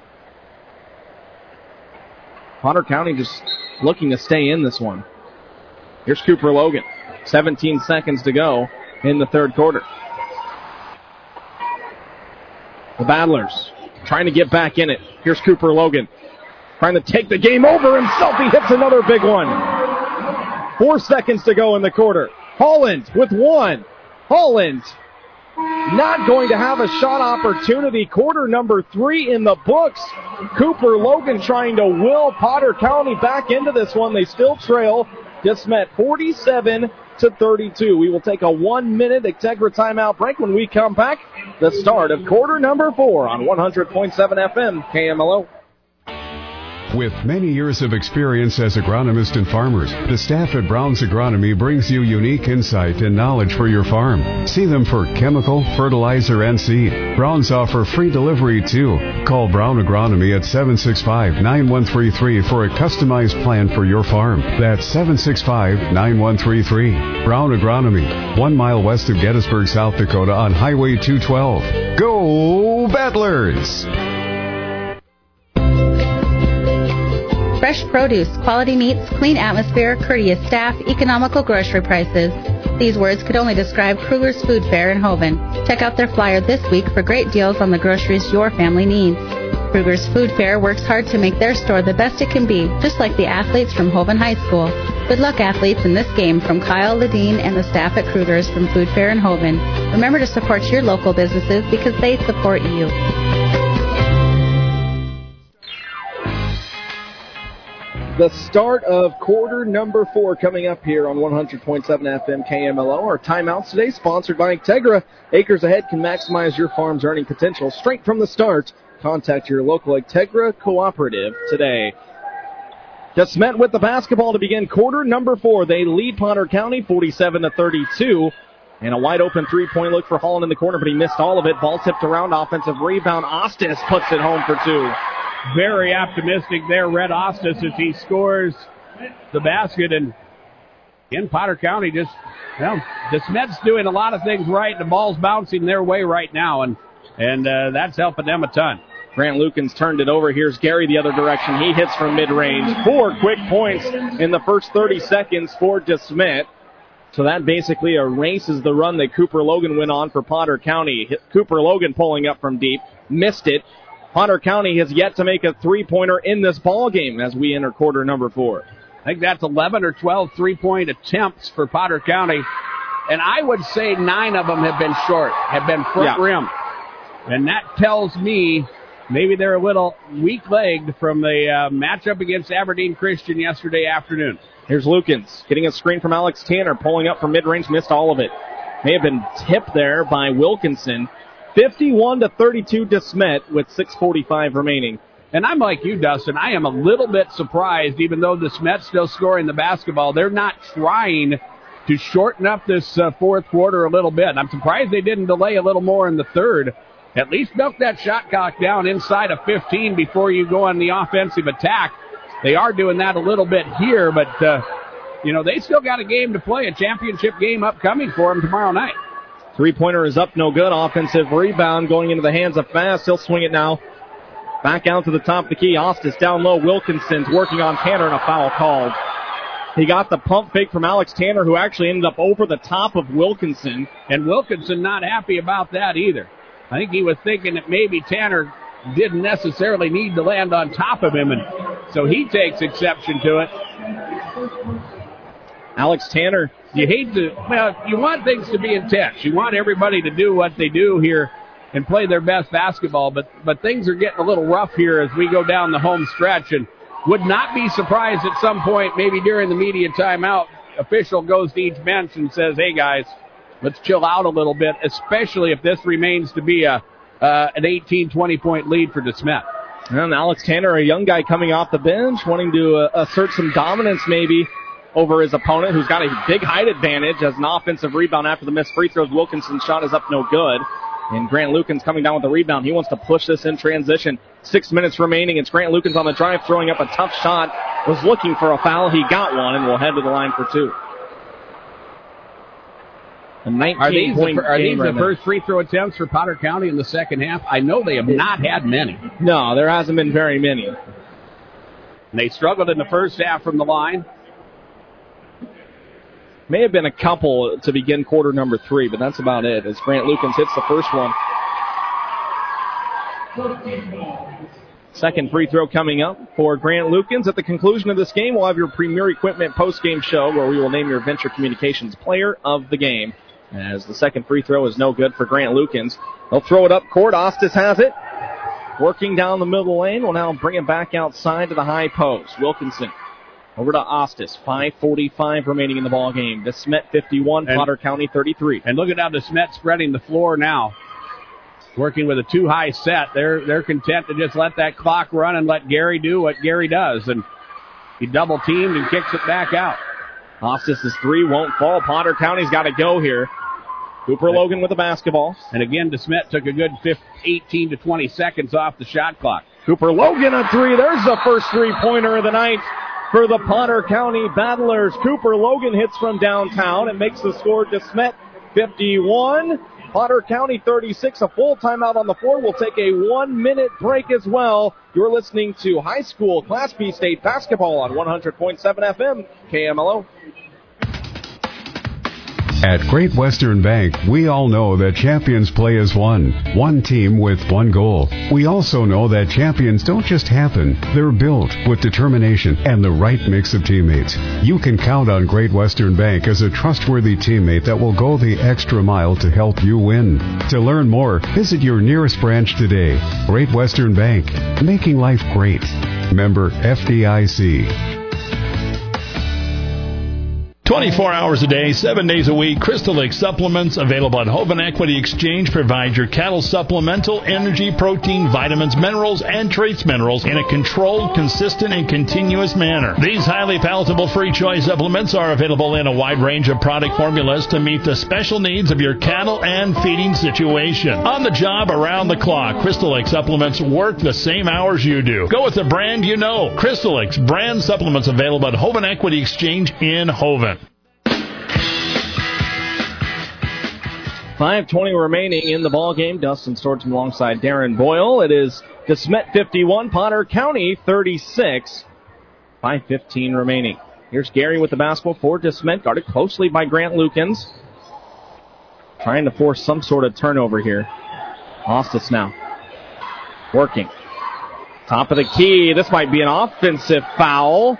Potter County just looking to stay in this one. Here's Cooper Logan. 17 seconds to go in the third quarter. The Battlers trying to get back in it. Here's Cooper Logan trying to take the game over himself. He hits another big one. 4 seconds to go in the quarter. Holland with one. Holland not going to have a shot opportunity. Quarter number 3 in the books. Cooper Logan trying to will Potter County back into this one. They still trail. DeSmet 47-32. We will take a 1-minute Integra timeout break. When we come back, the start of quarter number 4 on 100.7 FM KMLO. With many years of experience as agronomists and farmers, the staff at Brown's Agronomy brings you unique insight and knowledge for your farm. See them for chemical, fertilizer, and seed. Brown's offer free delivery too. Call Brown Agronomy at 765-9133 for a customized plan for your farm. That's 765-9133. Brown Agronomy, 1 mile west of Gettysburg, South Dakota on Highway 212. Go Battlers! Fresh produce, quality meats, clean atmosphere, courteous staff, economical grocery prices. These words could only describe Kruger's Food Fair in Hoven. Check out their flyer this week for great deals on the groceries your family needs. Kruger's Food Fair works hard to make their store the best it can be, just like the athletes from Hoven High School. Good luck, athletes, in this game from Kyle Ledeen and the staff at Kruger's from Food Fair in Hoven. Remember to support your local businesses because they support you. The start of quarter number 4 coming up here on 100.7 FM KMLO. Our timeouts today sponsored by Integra. Acres Ahead can maximize your farm's earning potential straight from the start. Contact your local Integra cooperative today. DeSmet with the basketball to begin quarter number 4. They lead Potter County 47-32. And a wide open three-point look for Holland in the corner, but he missed all of it. Ball tipped around, offensive rebound. Ostis puts it home for 2. Very optimistic there, Red Ostis, as he scores the basket. And in Potter County, DeSmet's doing a lot of things right. The ball's bouncing their way right now, and that's helping them a ton. Grant Lukens turned it over. Here's Gary the other direction. He hits from mid-range. 4 quick points in the first 30 seconds for DeSmet. So that basically erases the run that Cooper Logan went on for Potter County. Cooper Logan pulling up from deep. Missed it. Potter County has yet to make a three-pointer in this ball game as we enter quarter number 4. I think that's 11 or 12 three-point attempts for Potter County. And I would say 9 of them have been short, have been front rim. And that tells me maybe they're a little weak-legged from the matchup against Aberdeen Christian yesterday afternoon. Here's Lukens getting a screen from Alex Tanner, pulling up from mid-range, missed all of it. May have been tipped there by Wilkinson. 51-32 DeSmet with 6:45 remaining. And I'm like you, Dustin. I am a little bit surprised, even though DeSmet's still scoring the basketball. They're not trying to shorten up this fourth quarter a little bit. I'm surprised they didn't delay a little more in the third. At least milk that shot clock down inside of 15 before you go on the offensive attack. They are doing that a little bit here, but, they still got a game to play, a championship game upcoming for them tomorrow night. Three-pointer is up, no good. Offensive rebound going into the hands of Fast. He'll swing it now. Back out to the top of the key. Ostis down low. Wilkinson's working on Tanner, and a foul called. He got the pump fake from Alex Tanner, who actually ended up over the top of Wilkinson. And Wilkinson not happy about that either. I think he was thinking that maybe Tanner didn't necessarily need to land on top of him, and so he takes exception to it. Alex Tanner, you want things to be intense. You want everybody to do what they do here and play their best basketball, but things are getting a little rough here as we go down the home stretch, and would not be surprised at some point, maybe during the media timeout, official goes to each bench and says, hey guys, let's chill out a little bit, especially if this remains to be an 18, 20-point lead for DeSmet. And Alex Tanner, a young guy coming off the bench, wanting to assert some dominance maybe over his opponent, who's got a big height advantage as an offensive rebound after the missed free throws. Wilkinson's shot is up no good. And Grant Lukens coming down with the rebound. He wants to push this in transition. 6 minutes remaining. It's Grant Lukens on the drive, throwing up a tough shot. Was looking for a foul. He got one, and will head to the line for 2. A 19-point Are these the first free throw attempts for Potter County in the second half? I know they have not had many. No, there hasn't been very many. And they struggled in the first half from the line. May have been a couple to begin quarter number 3, but that's about it as Grant Lukens hits the first one. Second free throw coming up for Grant Lukens. At the conclusion of this game, we'll have your Premier Equipment post-game show where we will name your Venture Communications player of the game. As the second free throw is no good for Grant Lukens. They'll throw it up court. Ostis has it. Working down the middle lane. Will now bring it back outside to the high post. Wilkinson over to Ostis. 5:45 remaining in the ball game. DeSmet 51, Potter County 33. And look at how DeSmet spreading the floor now. Working with a too-high set. They're content to just let that clock run and let Gary do what Gary does. And he double-teamed and kicks it back out. Ostis' 3 won't fall. Potter County's got to go here. Cooper Logan with the basketball. And again, DeSmet took a good 18 to 20 seconds off the shot clock. Cooper Logan a 3. There's the first three-pointer of the night for the Potter County Battlers. Cooper Logan hits from downtown and makes the score. DeSmet 51, Potter County 36. A full timeout on the floor. We'll take a 1-minute break as well. You're listening to high school Class B state basketball on 100.7 FM KMLO. At Great Western Bank, we all know that champions play as one team with one goal. We also know that champions don't just happen, they're built with determination and the right mix of teammates. You can count on Great Western Bank as a trustworthy teammate that will go the extra mile to help you win. To learn more, visit your nearest branch today. Great Western Bank, making life great. Member FDIC. 24 hours a day, 7 days a week, Crystal Lake Supplements, available at Hoven Equity Exchange, provide your cattle supplemental, energy, protein, vitamins, minerals, and trace minerals in a controlled, consistent, and continuous manner. These highly palatable free choice supplements are available in a wide range of product formulas to meet the special needs of your cattle and feeding situation. On the job, around the clock, Crystal Lake Supplements work the same hours you do. Go with the brand you know. Crystal Lake's brand supplements available at Hoven Equity Exchange in Hoven. 5:20 remaining in the ball game. Dustin Storton alongside Darren Boyle. It is DeSmet 51, Potter County 36. 5:15 remaining. Here's Gary with the basketball for DeSmet, guarded closely by Grant Lukens. Trying to force some sort of turnover here. Ostis now working. Top of the key. This might be an offensive foul.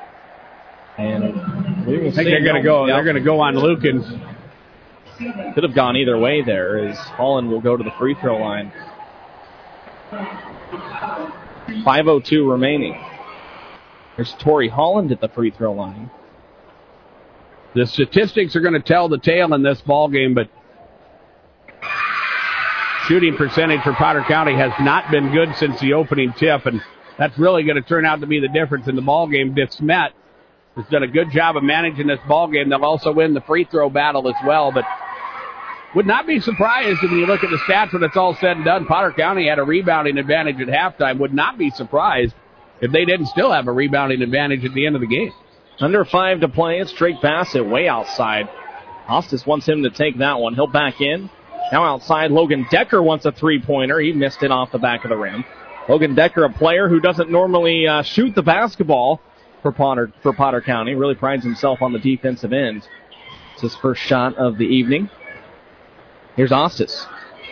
And we will I think see. they're going to go. Yep. They're going to go on Lukens. Could have gone either way there, as Holland will go to the free throw line. 5:02 remaining. There's Tori Holland at the free throw line. The statistics are going to tell the tale in this ball game, but shooting percentage for Potter County has not been good since the opening tip, and that's really going to turn out to be the difference in the ball game. DeSmet has done a good job of managing this ball game. They'll also win the free throw battle as well, but would not be surprised if you look at the stats when it's all said and done. Potter County had a rebounding advantage at halftime. Would not be surprised if they didn't still have a rebounding advantage at the end of the game. Under 5 to play. It's Drake Bassett way outside. Hostis wants him to take that one. He'll back in. Now outside, Logan Decker wants a three-pointer. He missed it off the back of the rim. Logan Decker, a player who doesn't normally shoot the basketball for Potter County, really prides himself on the defensive end. It's his first shot of the evening. Here's Ostis.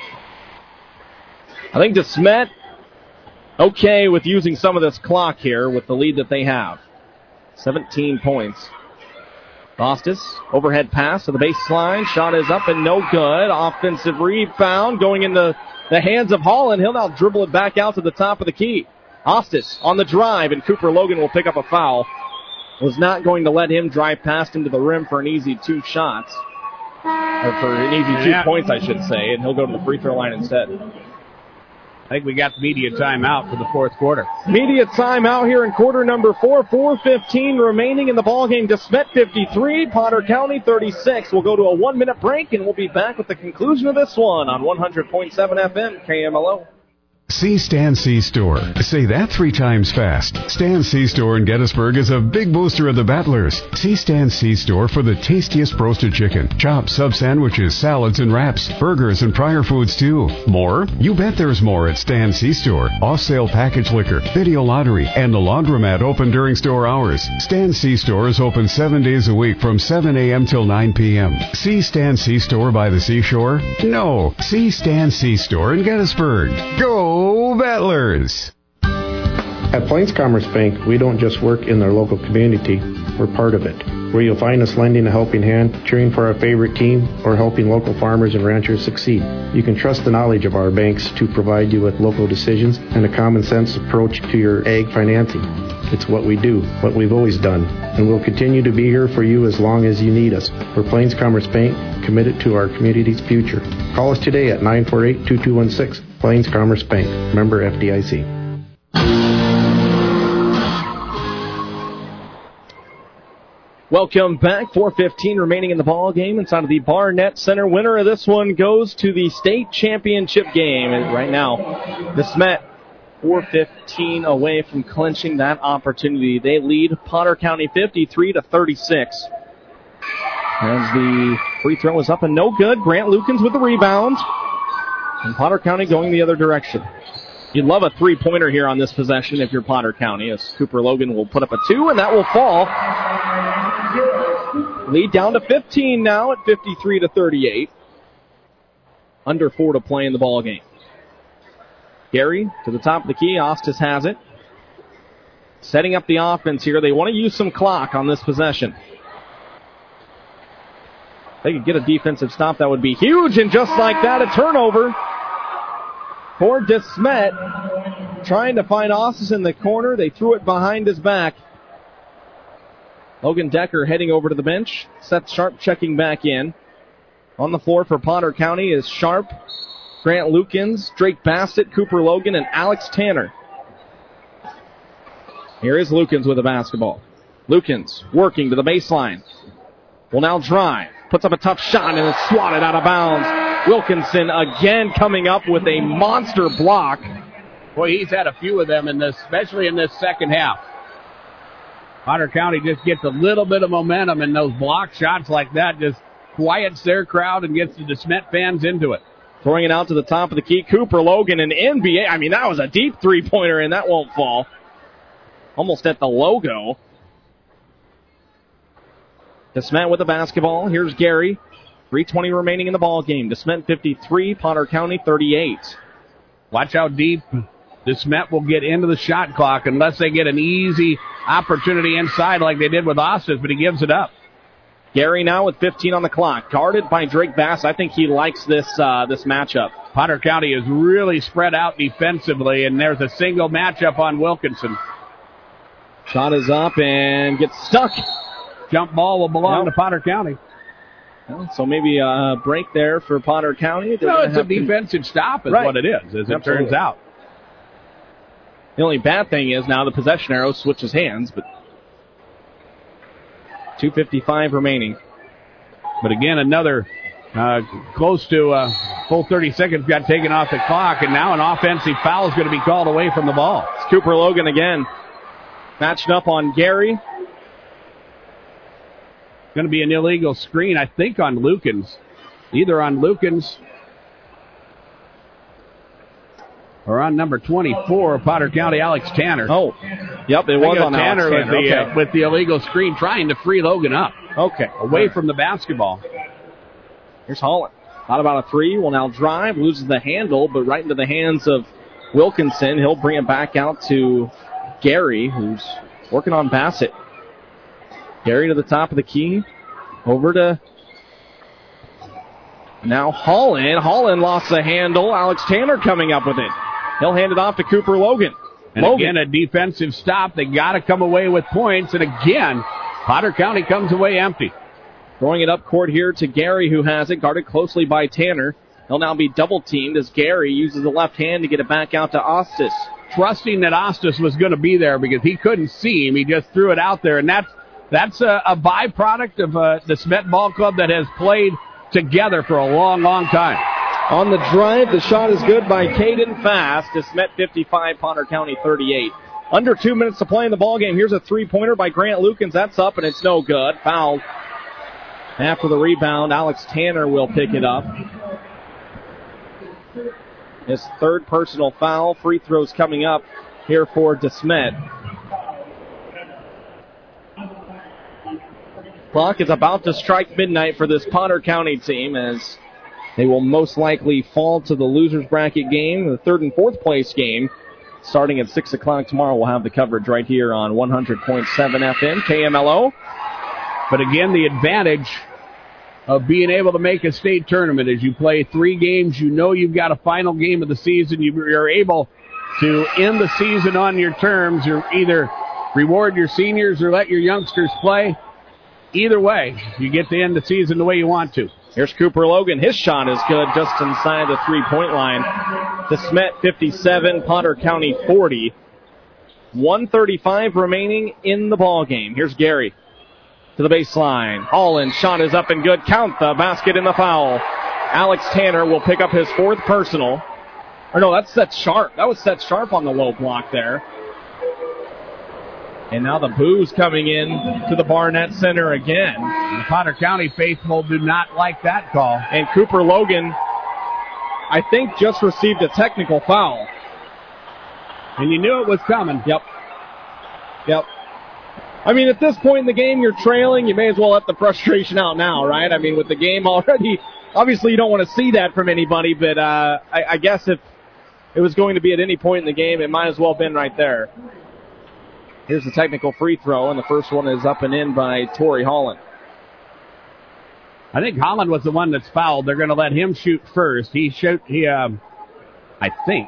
I think DeSmet okay with using some of this clock here with the lead that they have. 17 points. Ostis, overhead pass to the baseline. Shot is up and no good. Offensive rebound going into the hands of Holland. He'll now dribble it back out to the top of the key. Ostis on the drive, and Cooper Logan will pick up a foul. Was not going to let him drive past him to the rim for an easy 2 shots. Or for an easy 2 points, I should say, and he'll go to the free throw line instead. I think we got the media timeout for the fourth quarter. Media timeout here in quarter number 4. 4:15 remaining in the ballgame. DeSmet 53, Potter County 36. We'll go to a 1-minute break, and we'll be back with the conclusion of this one on 100.7 FM KMLO. See Stan C Store. Say that 3 times fast. Stan C Store in Gettysburg is a big booster of the Battlers. See Stan C Store for the tastiest roasted chicken, chops, sub sandwiches, salads and wraps, burgers and prior foods too. More? You bet there's more at Stan C Store. Off-sale package liquor, video lottery, and the laundromat open during store hours. Stan C Store is open 7 days a week from 7 a.m. till 9 p.m. See Stan C Store by the seashore? No. See Stan C Store in Gettysburg. Go Battlers! At Plains Commerce Bank, we don't just work in our local community, we're part of it. Where you'll find us lending a helping hand, cheering for our favorite team, or helping local farmers and ranchers succeed. You can trust the knowledge of our banks to provide you with local decisions and a common sense approach to your ag financing. It's what we do, what we've always done, and we'll continue to be here for you as long as you need us. We're Plains Commerce Bank, committed to our community's future. Call us today at 948-2216. Plains Commerce Bank, member FDIC. Welcome back. 4:15 remaining in the ball game inside of the Barnett Center. Winner of this one goes to the state championship game. And right now, DeSmet 4:15 away from clinching that opportunity. They lead Potter County 53-36. As the free throw is up and no good. Grant Lukens with the rebound. And Potter County going the other direction. You'd love a three-pointer here on this possession if you're Potter County, as Cooper Logan will put up a 2, and that will fall. Lead down to 15 now at 53-38. Under 4 to play in the ball game. Gary to the top of the key. Ostis has it. Setting up the offense here. They want to use some clock on this possession. They could get a defensive stop. That would be huge, and just like that, a turnover for DeSmet. Trying to find Ostis in the corner. They threw it behind his back. Logan Decker heading over to the bench. Seth Sharp checking back in. On the floor for Potter County is Sharp, Grant Lukens, Drake Bassett, Cooper Logan, and Alex Tanner. Here is Lukens with the basketball. Lukens working to the baseline. Will now drive. Puts up a tough shot and is swatted out of bounds. Wilkinson again coming up with a monster block. Boy, he's had a few of them in this, especially in this second half. Potter County just gets a little bit of momentum, and those block shots like that just quiets their crowd and gets the DeSmet fans into it. Throwing it out to the top of the key. Cooper Logan, an NBA. I mean, that was a deep three-pointer, and that won't fall. Almost at the logo. DeSmet with the basketball. Here's Gary. 3:20 remaining in the ball game. DeSmet 53, Potter County 38. Watch how deep DeSmet will get into the shot clock unless they get an easy opportunity inside like they did with Ostis, but he gives it up. Gary now with 15 on the clock, guarded by Drake Bass. I think he likes this matchup. Potter County is really spread out defensively, and there's a single matchup on Wilkinson. Shot is up and gets stuck. Jump ball will belong to Potter County. Well, so maybe a break there for Potter County. No, it's a defensive stop is what it is, as it turns out. The only bad thing is now the possession arrow switches hands, but 2:55 remaining. But again, another close to full 30 seconds got taken off the clock, and now an offensive foul is going to be called away from the ball. It's Cooper Logan again. Matched up on Gary. Going to be an illegal screen, I think, on Lukens. Either on Lukens or on number 24, Potter County, Alex Tanner. Oh, yep, it was on Tanner, Alex Tanner. with the illegal screen, trying to free Logan up. Okay. Away from the basketball. Here's Holland. Thought about a three. Will now drive, loses the handle, but right into the hands of Wilkinson. He'll bring it back out to Gary, who's working on Bassett. Gary to the top of the key. Over to now Holland. Holland lost the handle. Alex Tanner coming up with it. He'll hand it off to Cooper Logan. And again, a defensive stop. They got to come away with points. And again, Potter County comes away empty. Throwing it up court here to Gary, who has it, guarded closely by Tanner. He'll now be double teamed as Gary uses the left hand to get it back out to Ostis. Trusting that Ostis was going to be there because he couldn't see him. He just threw it out there. And that's a byproduct of the Smet Ball Club that has played together for a long, long time. On the drive, the shot is good by Caden Fast. DeSmet 55, Potter County 38. Under 2 minutes to play in the ballgame. Here's a three-pointer by Grant Lukens. That's up, and it's no good. Fouled. After the rebound, Alex Tanner will pick it up. His third personal foul. Free throws coming up here for DeSmet. Clock is about to strike midnight for this Potter County team as they will most likely fall to the losers bracket game, the third and fourth place game. Starting at 6 o'clock tomorrow, we'll have the coverage right here on 100.7 FM, KMLO. But again, the advantage of being able to make a state tournament is you play 3 games, you know you've got a final game of the season, you're able to end the season on your terms, or either reward your seniors or let your youngsters play. Either way, you get to end the season the way you want to. Here's Cooper Logan. His shot is good just inside the three-point line. DeSmet 57, Potter County 40. 1:35 remaining in the ball game. Here's Gary to the baseline. Holland, shot is up and good. Count the basket and the foul. Alex Tanner will pick up his fourth personal. Or no, that's Seth Sharp. That was Seth Sharp on the low block there. And now the boos coming in to the Barnett Center again. The Potter County faithful do not like that call. And Cooper Logan, I think, just received a technical foul. And you knew it was coming. Yep. I mean, at this point in the game, you're trailing. You may as well let the frustration out now, right? I mean, with the game already, obviously you don't want to see that from anybody, but I guess if it was going to be at any point in the game, it might as well have been right there. Here's the technical free throw, and the first one is up and in by Torrey Holland. I think Holland was the one that's fouled. They're going to let him shoot first. I think.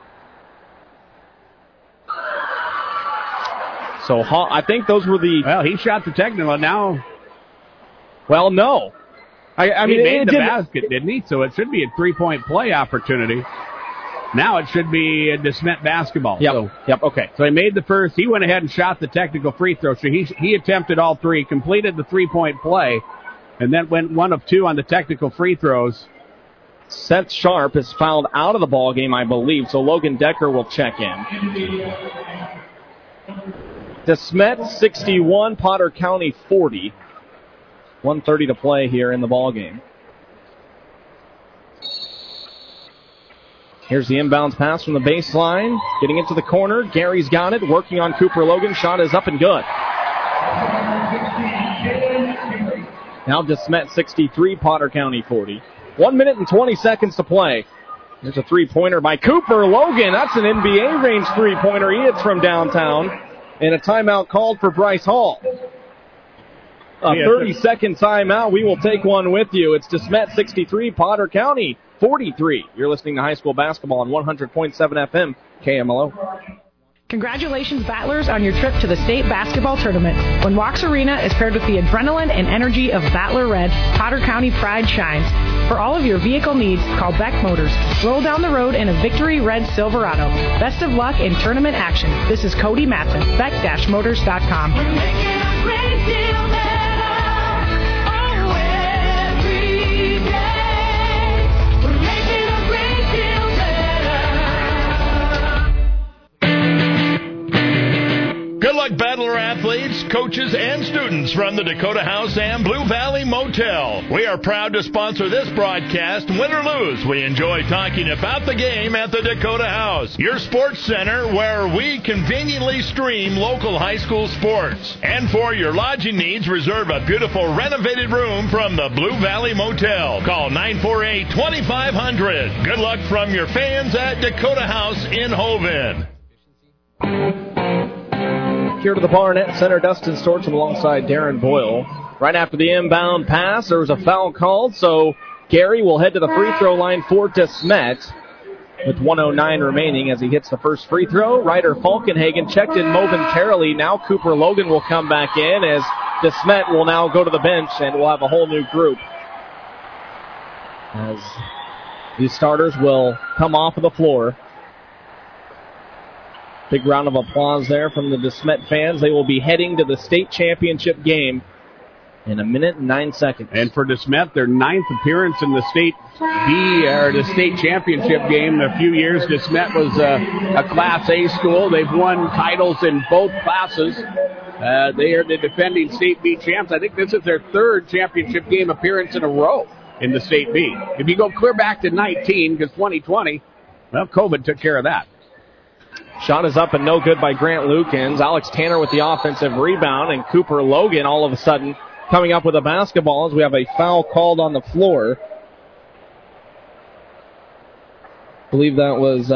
So I think those were the... Well, he shot the technical now. Well, no. I mean, he made the basket, didn't he? So it should be a three-point play opportunity. Now it should be a DeSmet basketball. Yep, okay. So he made the first. He went ahead and shot the technical free throw. So he attempted all 3, completed the three-point play, and then went 1 of 2 on the technical free throws. Seth Sharp is fouled out of the ball game, I believe, so Logan Decker will check in. DeSmet 61, Potter County 40. 1:30 to play here in the ball game. Here's the inbounds pass from the baseline. Getting into the corner. Gary's got it. Working on Cooper Logan. Shot is up and good. Now DeSmet 63, Potter County 40. 1 minute and 20 seconds to play There's a three-pointer by Cooper Logan. That's an NBA range three-pointer. He hits from downtown. And a timeout called for Bryce Hall. A 30-second timeout. We will take one with you. It's DeSmet 63, Potter County 43. You're listening to high school basketball on 100.7 FM, KMLO. Congratulations, Battlers, on your trip to the state basketball tournament. When Walks Arena is paired with the adrenaline and energy of Battler Red, Potter County pride shines. For all of your vehicle needs, call Beck Motors. Roll down the road in a Victory Red Silverado. Best of luck in tournament action. This is Cody Matson, beck-motors.com. We're making a great deal better. Oh, every day. We're making a great deal better. Good luck, Battler athletes, coaches, and students from the Dakota House and Blue Valley Motel. We are proud to sponsor this broadcast. Win or lose, we enjoy talking about the game at the Dakota House, your sports center where we conveniently stream local high school sports. And for your lodging needs, reserve a beautiful renovated room from the Blue Valley Motel. Call 948-2500. Good luck from your fans at Dakota House in Hoven. Here to the Barnett Center, Dustin Storcham alongside Darren Boyle. Right after the inbound pass, there was a foul called, so Gary will head to the free throw line for DeSmet with 1:09 remaining as he hits the first free throw. Ryder Falkenhagen checked in momentarily. Now Cooper Logan will come back in as DeSmet will now go to the bench and we'll have a whole new group. As these starters will come off of the floor. Big round of applause there from the DeSmet fans. They will be heading to the state championship game in 1 minute and 9 seconds. And for DeSmet, their 9th appearance in the state the state championship game. A few years, DeSmet was a Class A school. They've won titles in both classes. They are the defending state B champs. I think this is their 3rd championship game appearance in a row in the state B. If you go clear back to 19, because 2020, well, COVID took care of that. Shot is up and no good by Grant Lukens. Alex Tanner with the offensive rebound, and Cooper Logan all of a sudden coming up with a basketball as we have a foul called on the floor. I believe that was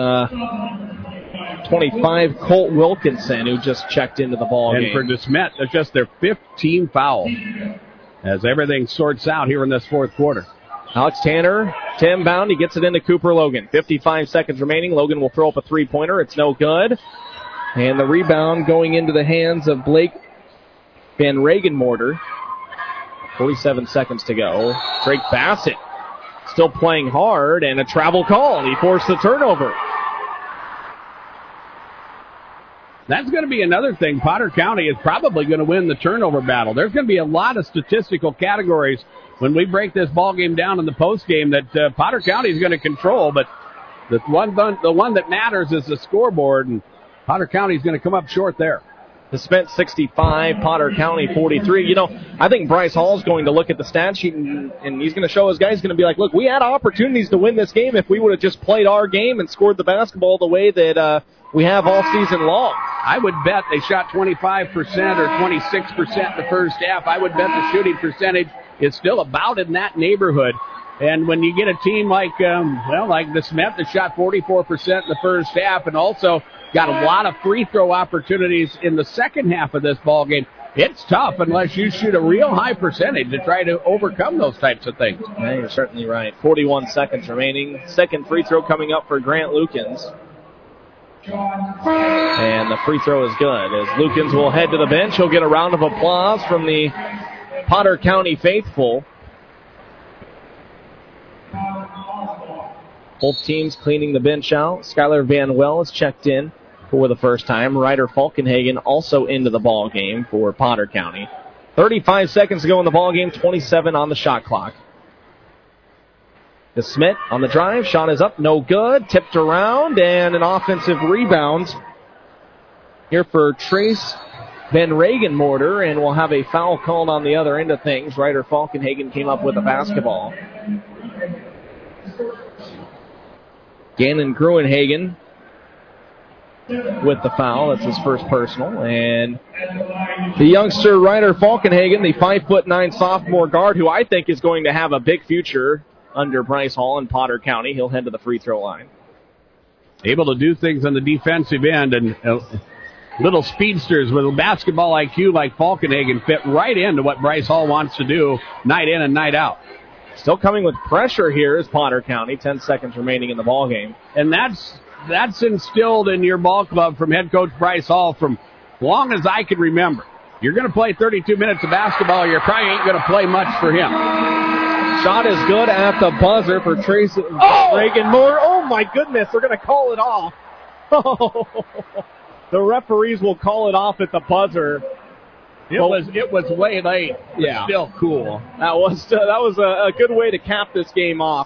25 Colt Wilkinson who just checked into the ball game. And for DeSmet, it's just their 15th foul as everything sorts out here in this fourth quarter. Alex Tanner to inbound. He gets it into Cooper Logan. 55 seconds remaining. Logan will throw up a three-pointer. It's no good. And the rebound going into the hands of Blake Van Regenmorter. 47 seconds to go. Drake Bassett still playing hard, and a travel call. He forced the turnover. That's going to be another thing. Potter County is probably going to win the turnover battle. There's going to be a lot of statistical categories when we break this ball game down in the post game that Potter County is going to control, but the one that matters is the scoreboard, and Potter County is going to come up short there. DeSmet 65, Potter County 43. You know, I think Bryce Hall is going to look at the stat sheet and he's going to show his guys, he's going to be like, look, we had opportunities to win this game if we would have just played our game and scored the basketball the way that we have all season long. I would bet they shot 25% or 26% the first half. I would bet the shooting percentage is still about in that neighborhood. And when you get a team like DeSmet that shot 44% in the first half and also got a lot of free throw opportunities in the second half of this ball game, it's tough unless you shoot a real high percentage to try to overcome those types of things. Yeah, you're certainly right. 41 seconds remaining. Second free throw coming up for Grant Lukens. And the free throw is good as Lukens will head to the bench. He'll get a round of applause from the Potter County faithful. Both teams cleaning the bench out. Skylar Van Well is checked in for the first time. Ryder Falkenhagen also into the ball game for Potter County. 35 seconds to go in the ball game. 27 on the shot clock. DeSmet on the drive. Shot is up. No good. Tipped around and an offensive rebound here for Trace Van Regenmorter, and we'll have a foul called on the other end of things. Ryder Falkenhagen came up with a basketball. Gannon Gruenhagen with the foul. That's his first personal. And the youngster Ryder Falkenhagen, the 5'9" sophomore guard, who I think is going to have a big future under Bryce Hall in Potter County. He'll head to the free throw line. Able to do things on the defensive end, and little speedsters with a basketball IQ like Falkenhagen fit right into what Bryce Hall wants to do night in and night out. Still coming with pressure here is Potter County. 10 seconds remaining in the ball game. And that's instilled in your ball club from head coach Bryce Hall from long as I can remember. You're going to play 32 minutes of basketball, you probably ain't going to play much for him. Shot is good at the buzzer for Tracy Reagan Moore. Oh, my goodness, they're going to call it off. The referees will call it off at the buzzer. It was way late. Yeah. Still cool. That was a good way to cap this game off.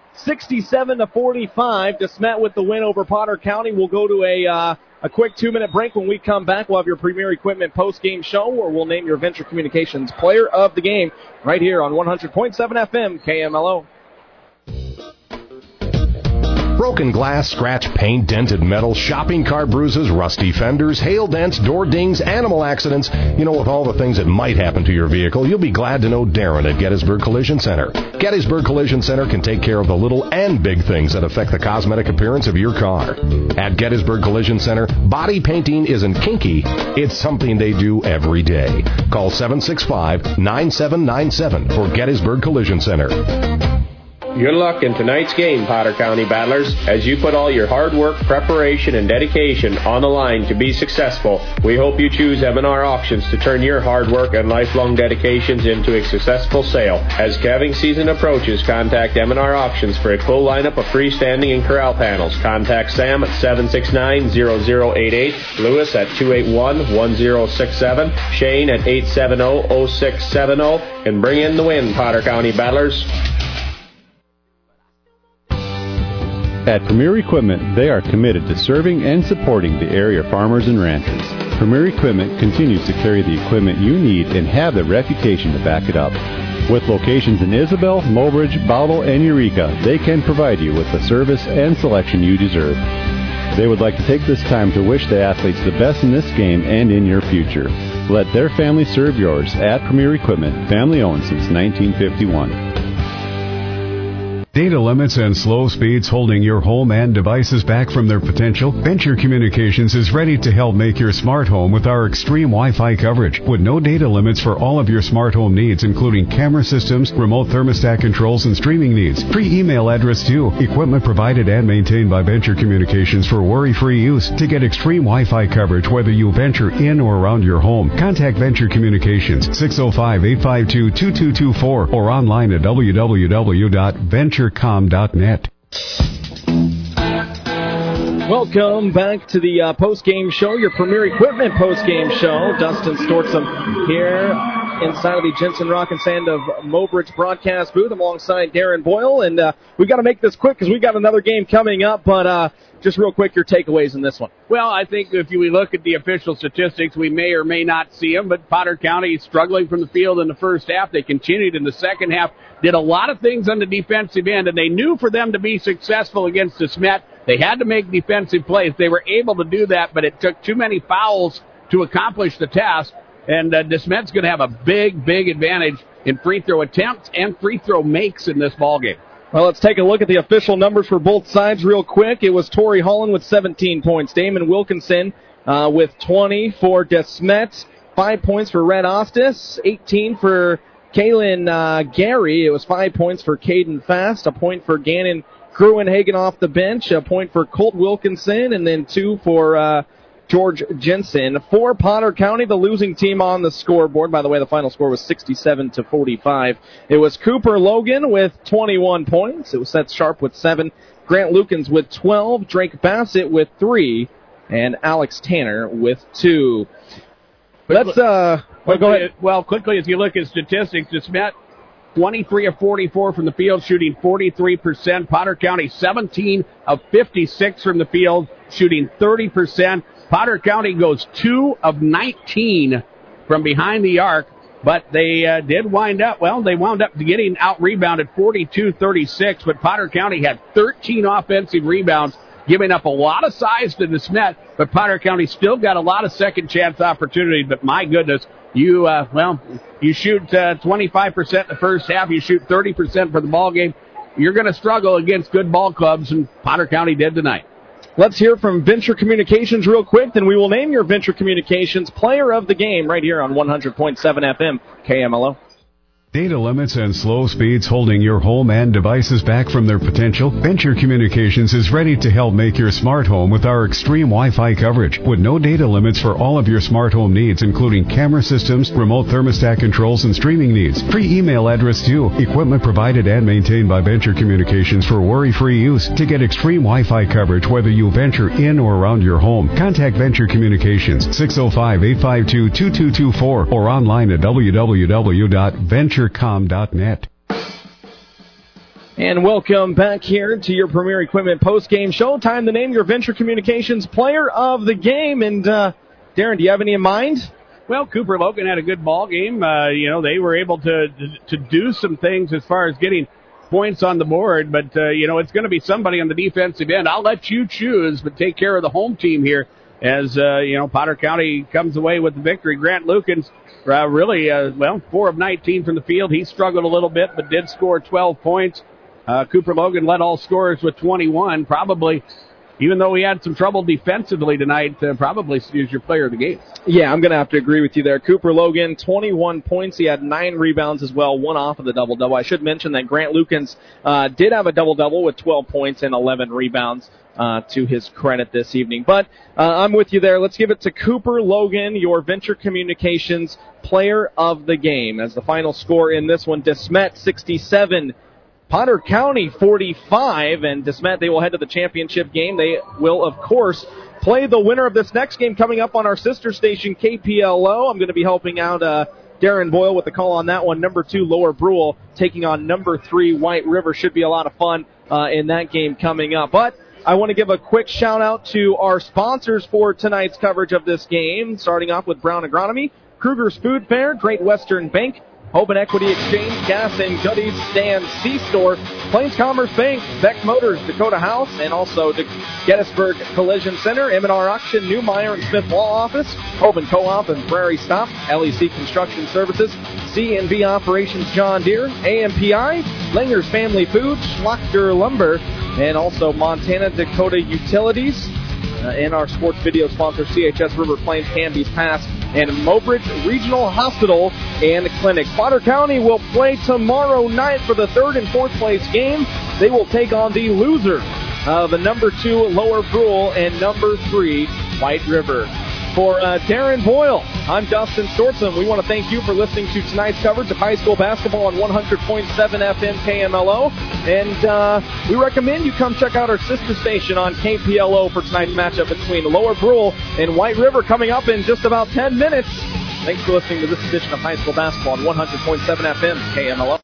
67-45. DeSmet with the win over Potter County. We'll go to a quick 2-minute break. When we come back, we'll have your Premier Equipment post-game show, where we'll name your Venture Communications Player of the Game right here on 100.7 FM KMLO. Broken glass, scratch, paint, dented metal, shopping cart bruises, rusty fenders, hail dents, door dings, animal accidents. You know, with all the things that might happen to your vehicle, you'll be glad to know Darren at Gettysburg Collision Center. Gettysburg Collision Center can take care of the little and big things that affect the cosmetic appearance of your car. At Gettysburg Collision Center, body painting isn't kinky. It's something they do every day. Call 765-9797 for Gettysburg Collision Center. Good luck in tonight's game, Potter County Battlers. As you put all your hard work, preparation, and dedication on the line to be successful, we hope you choose M&R Auctions to turn your hard work and lifelong dedications into a successful sale. As calving season approaches, contact M&R Auctions for a full lineup of freestanding and corral panels. Contact Sam at 769-0088, Lewis at 281-1067, Shane at 870-0670, and bring in the win, Potter County Battlers. At Premier Equipment, they are committed to serving and supporting the area farmers and ranchers. Premier Equipment continues to carry the equipment you need and have the reputation to back it up. With locations in Isabel, Mobridge, Bowdle, and Eureka, they can provide you with the service and selection you deserve. They would like to take this time to wish the athletes the best in this game and in your future. Let their family serve yours at Premier Equipment, family owned since 1951. Data limits and slow speeds holding your home and devices back from their potential? Venture Communications is ready to help make your smart home with our extreme Wi-Fi coverage. With no data limits for all of your smart home needs, including camera systems, remote thermostat controls, and streaming needs. Free email address too. Equipment provided and maintained by Venture Communications for worry-free use. To get extreme Wi-Fi coverage whether you venture in or around your home, contact Venture Communications 605-852-2224 or online at www.venturecom.net. Welcome back to the post-game show, your Premier Equipment post-game show. Dustin Stortzum here inside of the Jensen Rock and Sand of Mobridge broadcast booth alongside Darren Boyle. And we've got to make this quick because we've got another game coming up. But just real quick, your takeaways in this one. Well, I think if we look at the official statistics, we may or may not see them. But Potter County is struggling from the field in the first half. They continued in the second half, did a lot of things on the defensive end. And they knew for them to be successful against DeSmet, they had to make defensive plays. They were able to do that, but it took too many fouls to accomplish the task. And DeSmet's going to have a big, big advantage in free throw attempts and free throw makes in this ballgame. Well, let's take a look at the official numbers for both sides real quick. It was Torrey Holland with 17 points. Damon Wilkinson with 20 for DeSmet. 5 points for Red Ostis. 18 for Kaylin Gary. It was 5 points for Caden Fast. A point for Gannon Gruenhagen off the bench. A point for Colt Wilkinson. And then 2 for George Jensen. For Potter County, the losing team on the scoreboard. By the way, the final score was 67-45. It was Cooper Logan with 21 points. It was Seth Sharp with 7. Grant Lukens with 12. Drake Bassett with 3. And Alex Tanner with 2. Let's, go ahead. Well, quickly, as you look at statistics, DeSmet 23 of 44 from the field, shooting 43%. Potter County 17 of 56 from the field, shooting 30%. Potter County goes 2 of 19 from behind the arc, but they did wind up getting out-rebounded 42-36, but Potter County had 13 offensive rebounds, giving up a lot of size to DeSmet, but Potter County still got a lot of second-chance opportunities, but my goodness, you shoot 25% in the first half, you shoot 30% for the ball game. you're going to struggle against good ball clubs, and Potter County did tonight. Let's hear from Venture Communications real quick, then we will name your Venture Communications Player of the Game right here on 100.7 FM KMLO. Data limits and slow speeds holding your home and devices back from their potential? Venture Communications is ready to help make your smart home with our extreme Wi-Fi coverage with no data limits for all of your smart home needs, including camera systems, remote thermostat controls, and streaming needs. Free email address too. Equipment provided and maintained by Venture Communications for worry-free use. To get extreme Wi-Fi coverage whether you venture in or around your home, contact Venture Communications 605-852-2224 or online at www.venturecom.net. And welcome back here to your Premier Equipment post-game show. Time to name your Venture Communications Player of the Game. And, Darren, do you have any in mind? Well, Cooper Logan had a good ball game. They were able to do some things as far as getting points on the board. But, it's going to be somebody on the defensive end. I'll let you choose, but take care of the home team here as, Potter County comes away with the victory. Grant Lukens, 4 of 19 from the field. He struggled a little bit, but did score 12 points. Cooper Logan led all scorers with 21. Probably, even though he had some trouble defensively tonight, probably is your player of the game. Yeah, I'm going to have to agree with you there. Cooper Logan, 21 points. He had 9 rebounds as well, 1 off of the double-double. I should mention that Grant Lukens did have a double-double with 12 points and 11 rebounds. To his credit this evening. But I'm with you there. Let's give it to Cooper Logan, your Venture Communications Player of the Game. As the final score in this one, DeSmet 67, Potter County 45. And DeSmet, they will head to the championship game. They will, of course, play the winner of this next game coming up on our sister station, KPLO. I'm going to be helping out Darren Boyle with the call on that one. Number 2, Lower Brule, taking on number 3, White River. Should be a lot of fun in that game coming up. But I want to give a quick shout-out to our sponsors for tonight's coverage of this game, starting off with Brown Agronomy, Kruger's Food Fair, Great Western Bank, Hope and Equity Exchange, Gas and Goodies, Stan C-Store, Plains Commerce Bank, Beck Motors, Dakota House, and also the Gettysburg Collision Center, M&R Auction, Newmeyer and Smith Law Office, Hoban Co-op and Prairie Stop, LEC Construction Services, C&B Operations John Deere, AMPI, Langer's Family Foods, Schlachter Lumber, and also Montana Dakota Utilities, and our sports video sponsor, CHS River Plains, Canby's Pass, and Mobridge Regional Hospital and Clinic. Potter County will play tomorrow night for the 3rd and 4th place game. They will take on the loser of the number 2 Lower Brule and number 3 White River. For Darren Boyle, I'm Dustin Stortson. We want to thank you for listening to tonight's coverage of high school basketball on 100.7 FM KMLO. And we recommend you come check out our sister station on KPLO for tonight's matchup between Lower Brule and White River coming up in just about 10 minutes. Thanks for listening to this edition of high school basketball on 100.7 FM KMLO.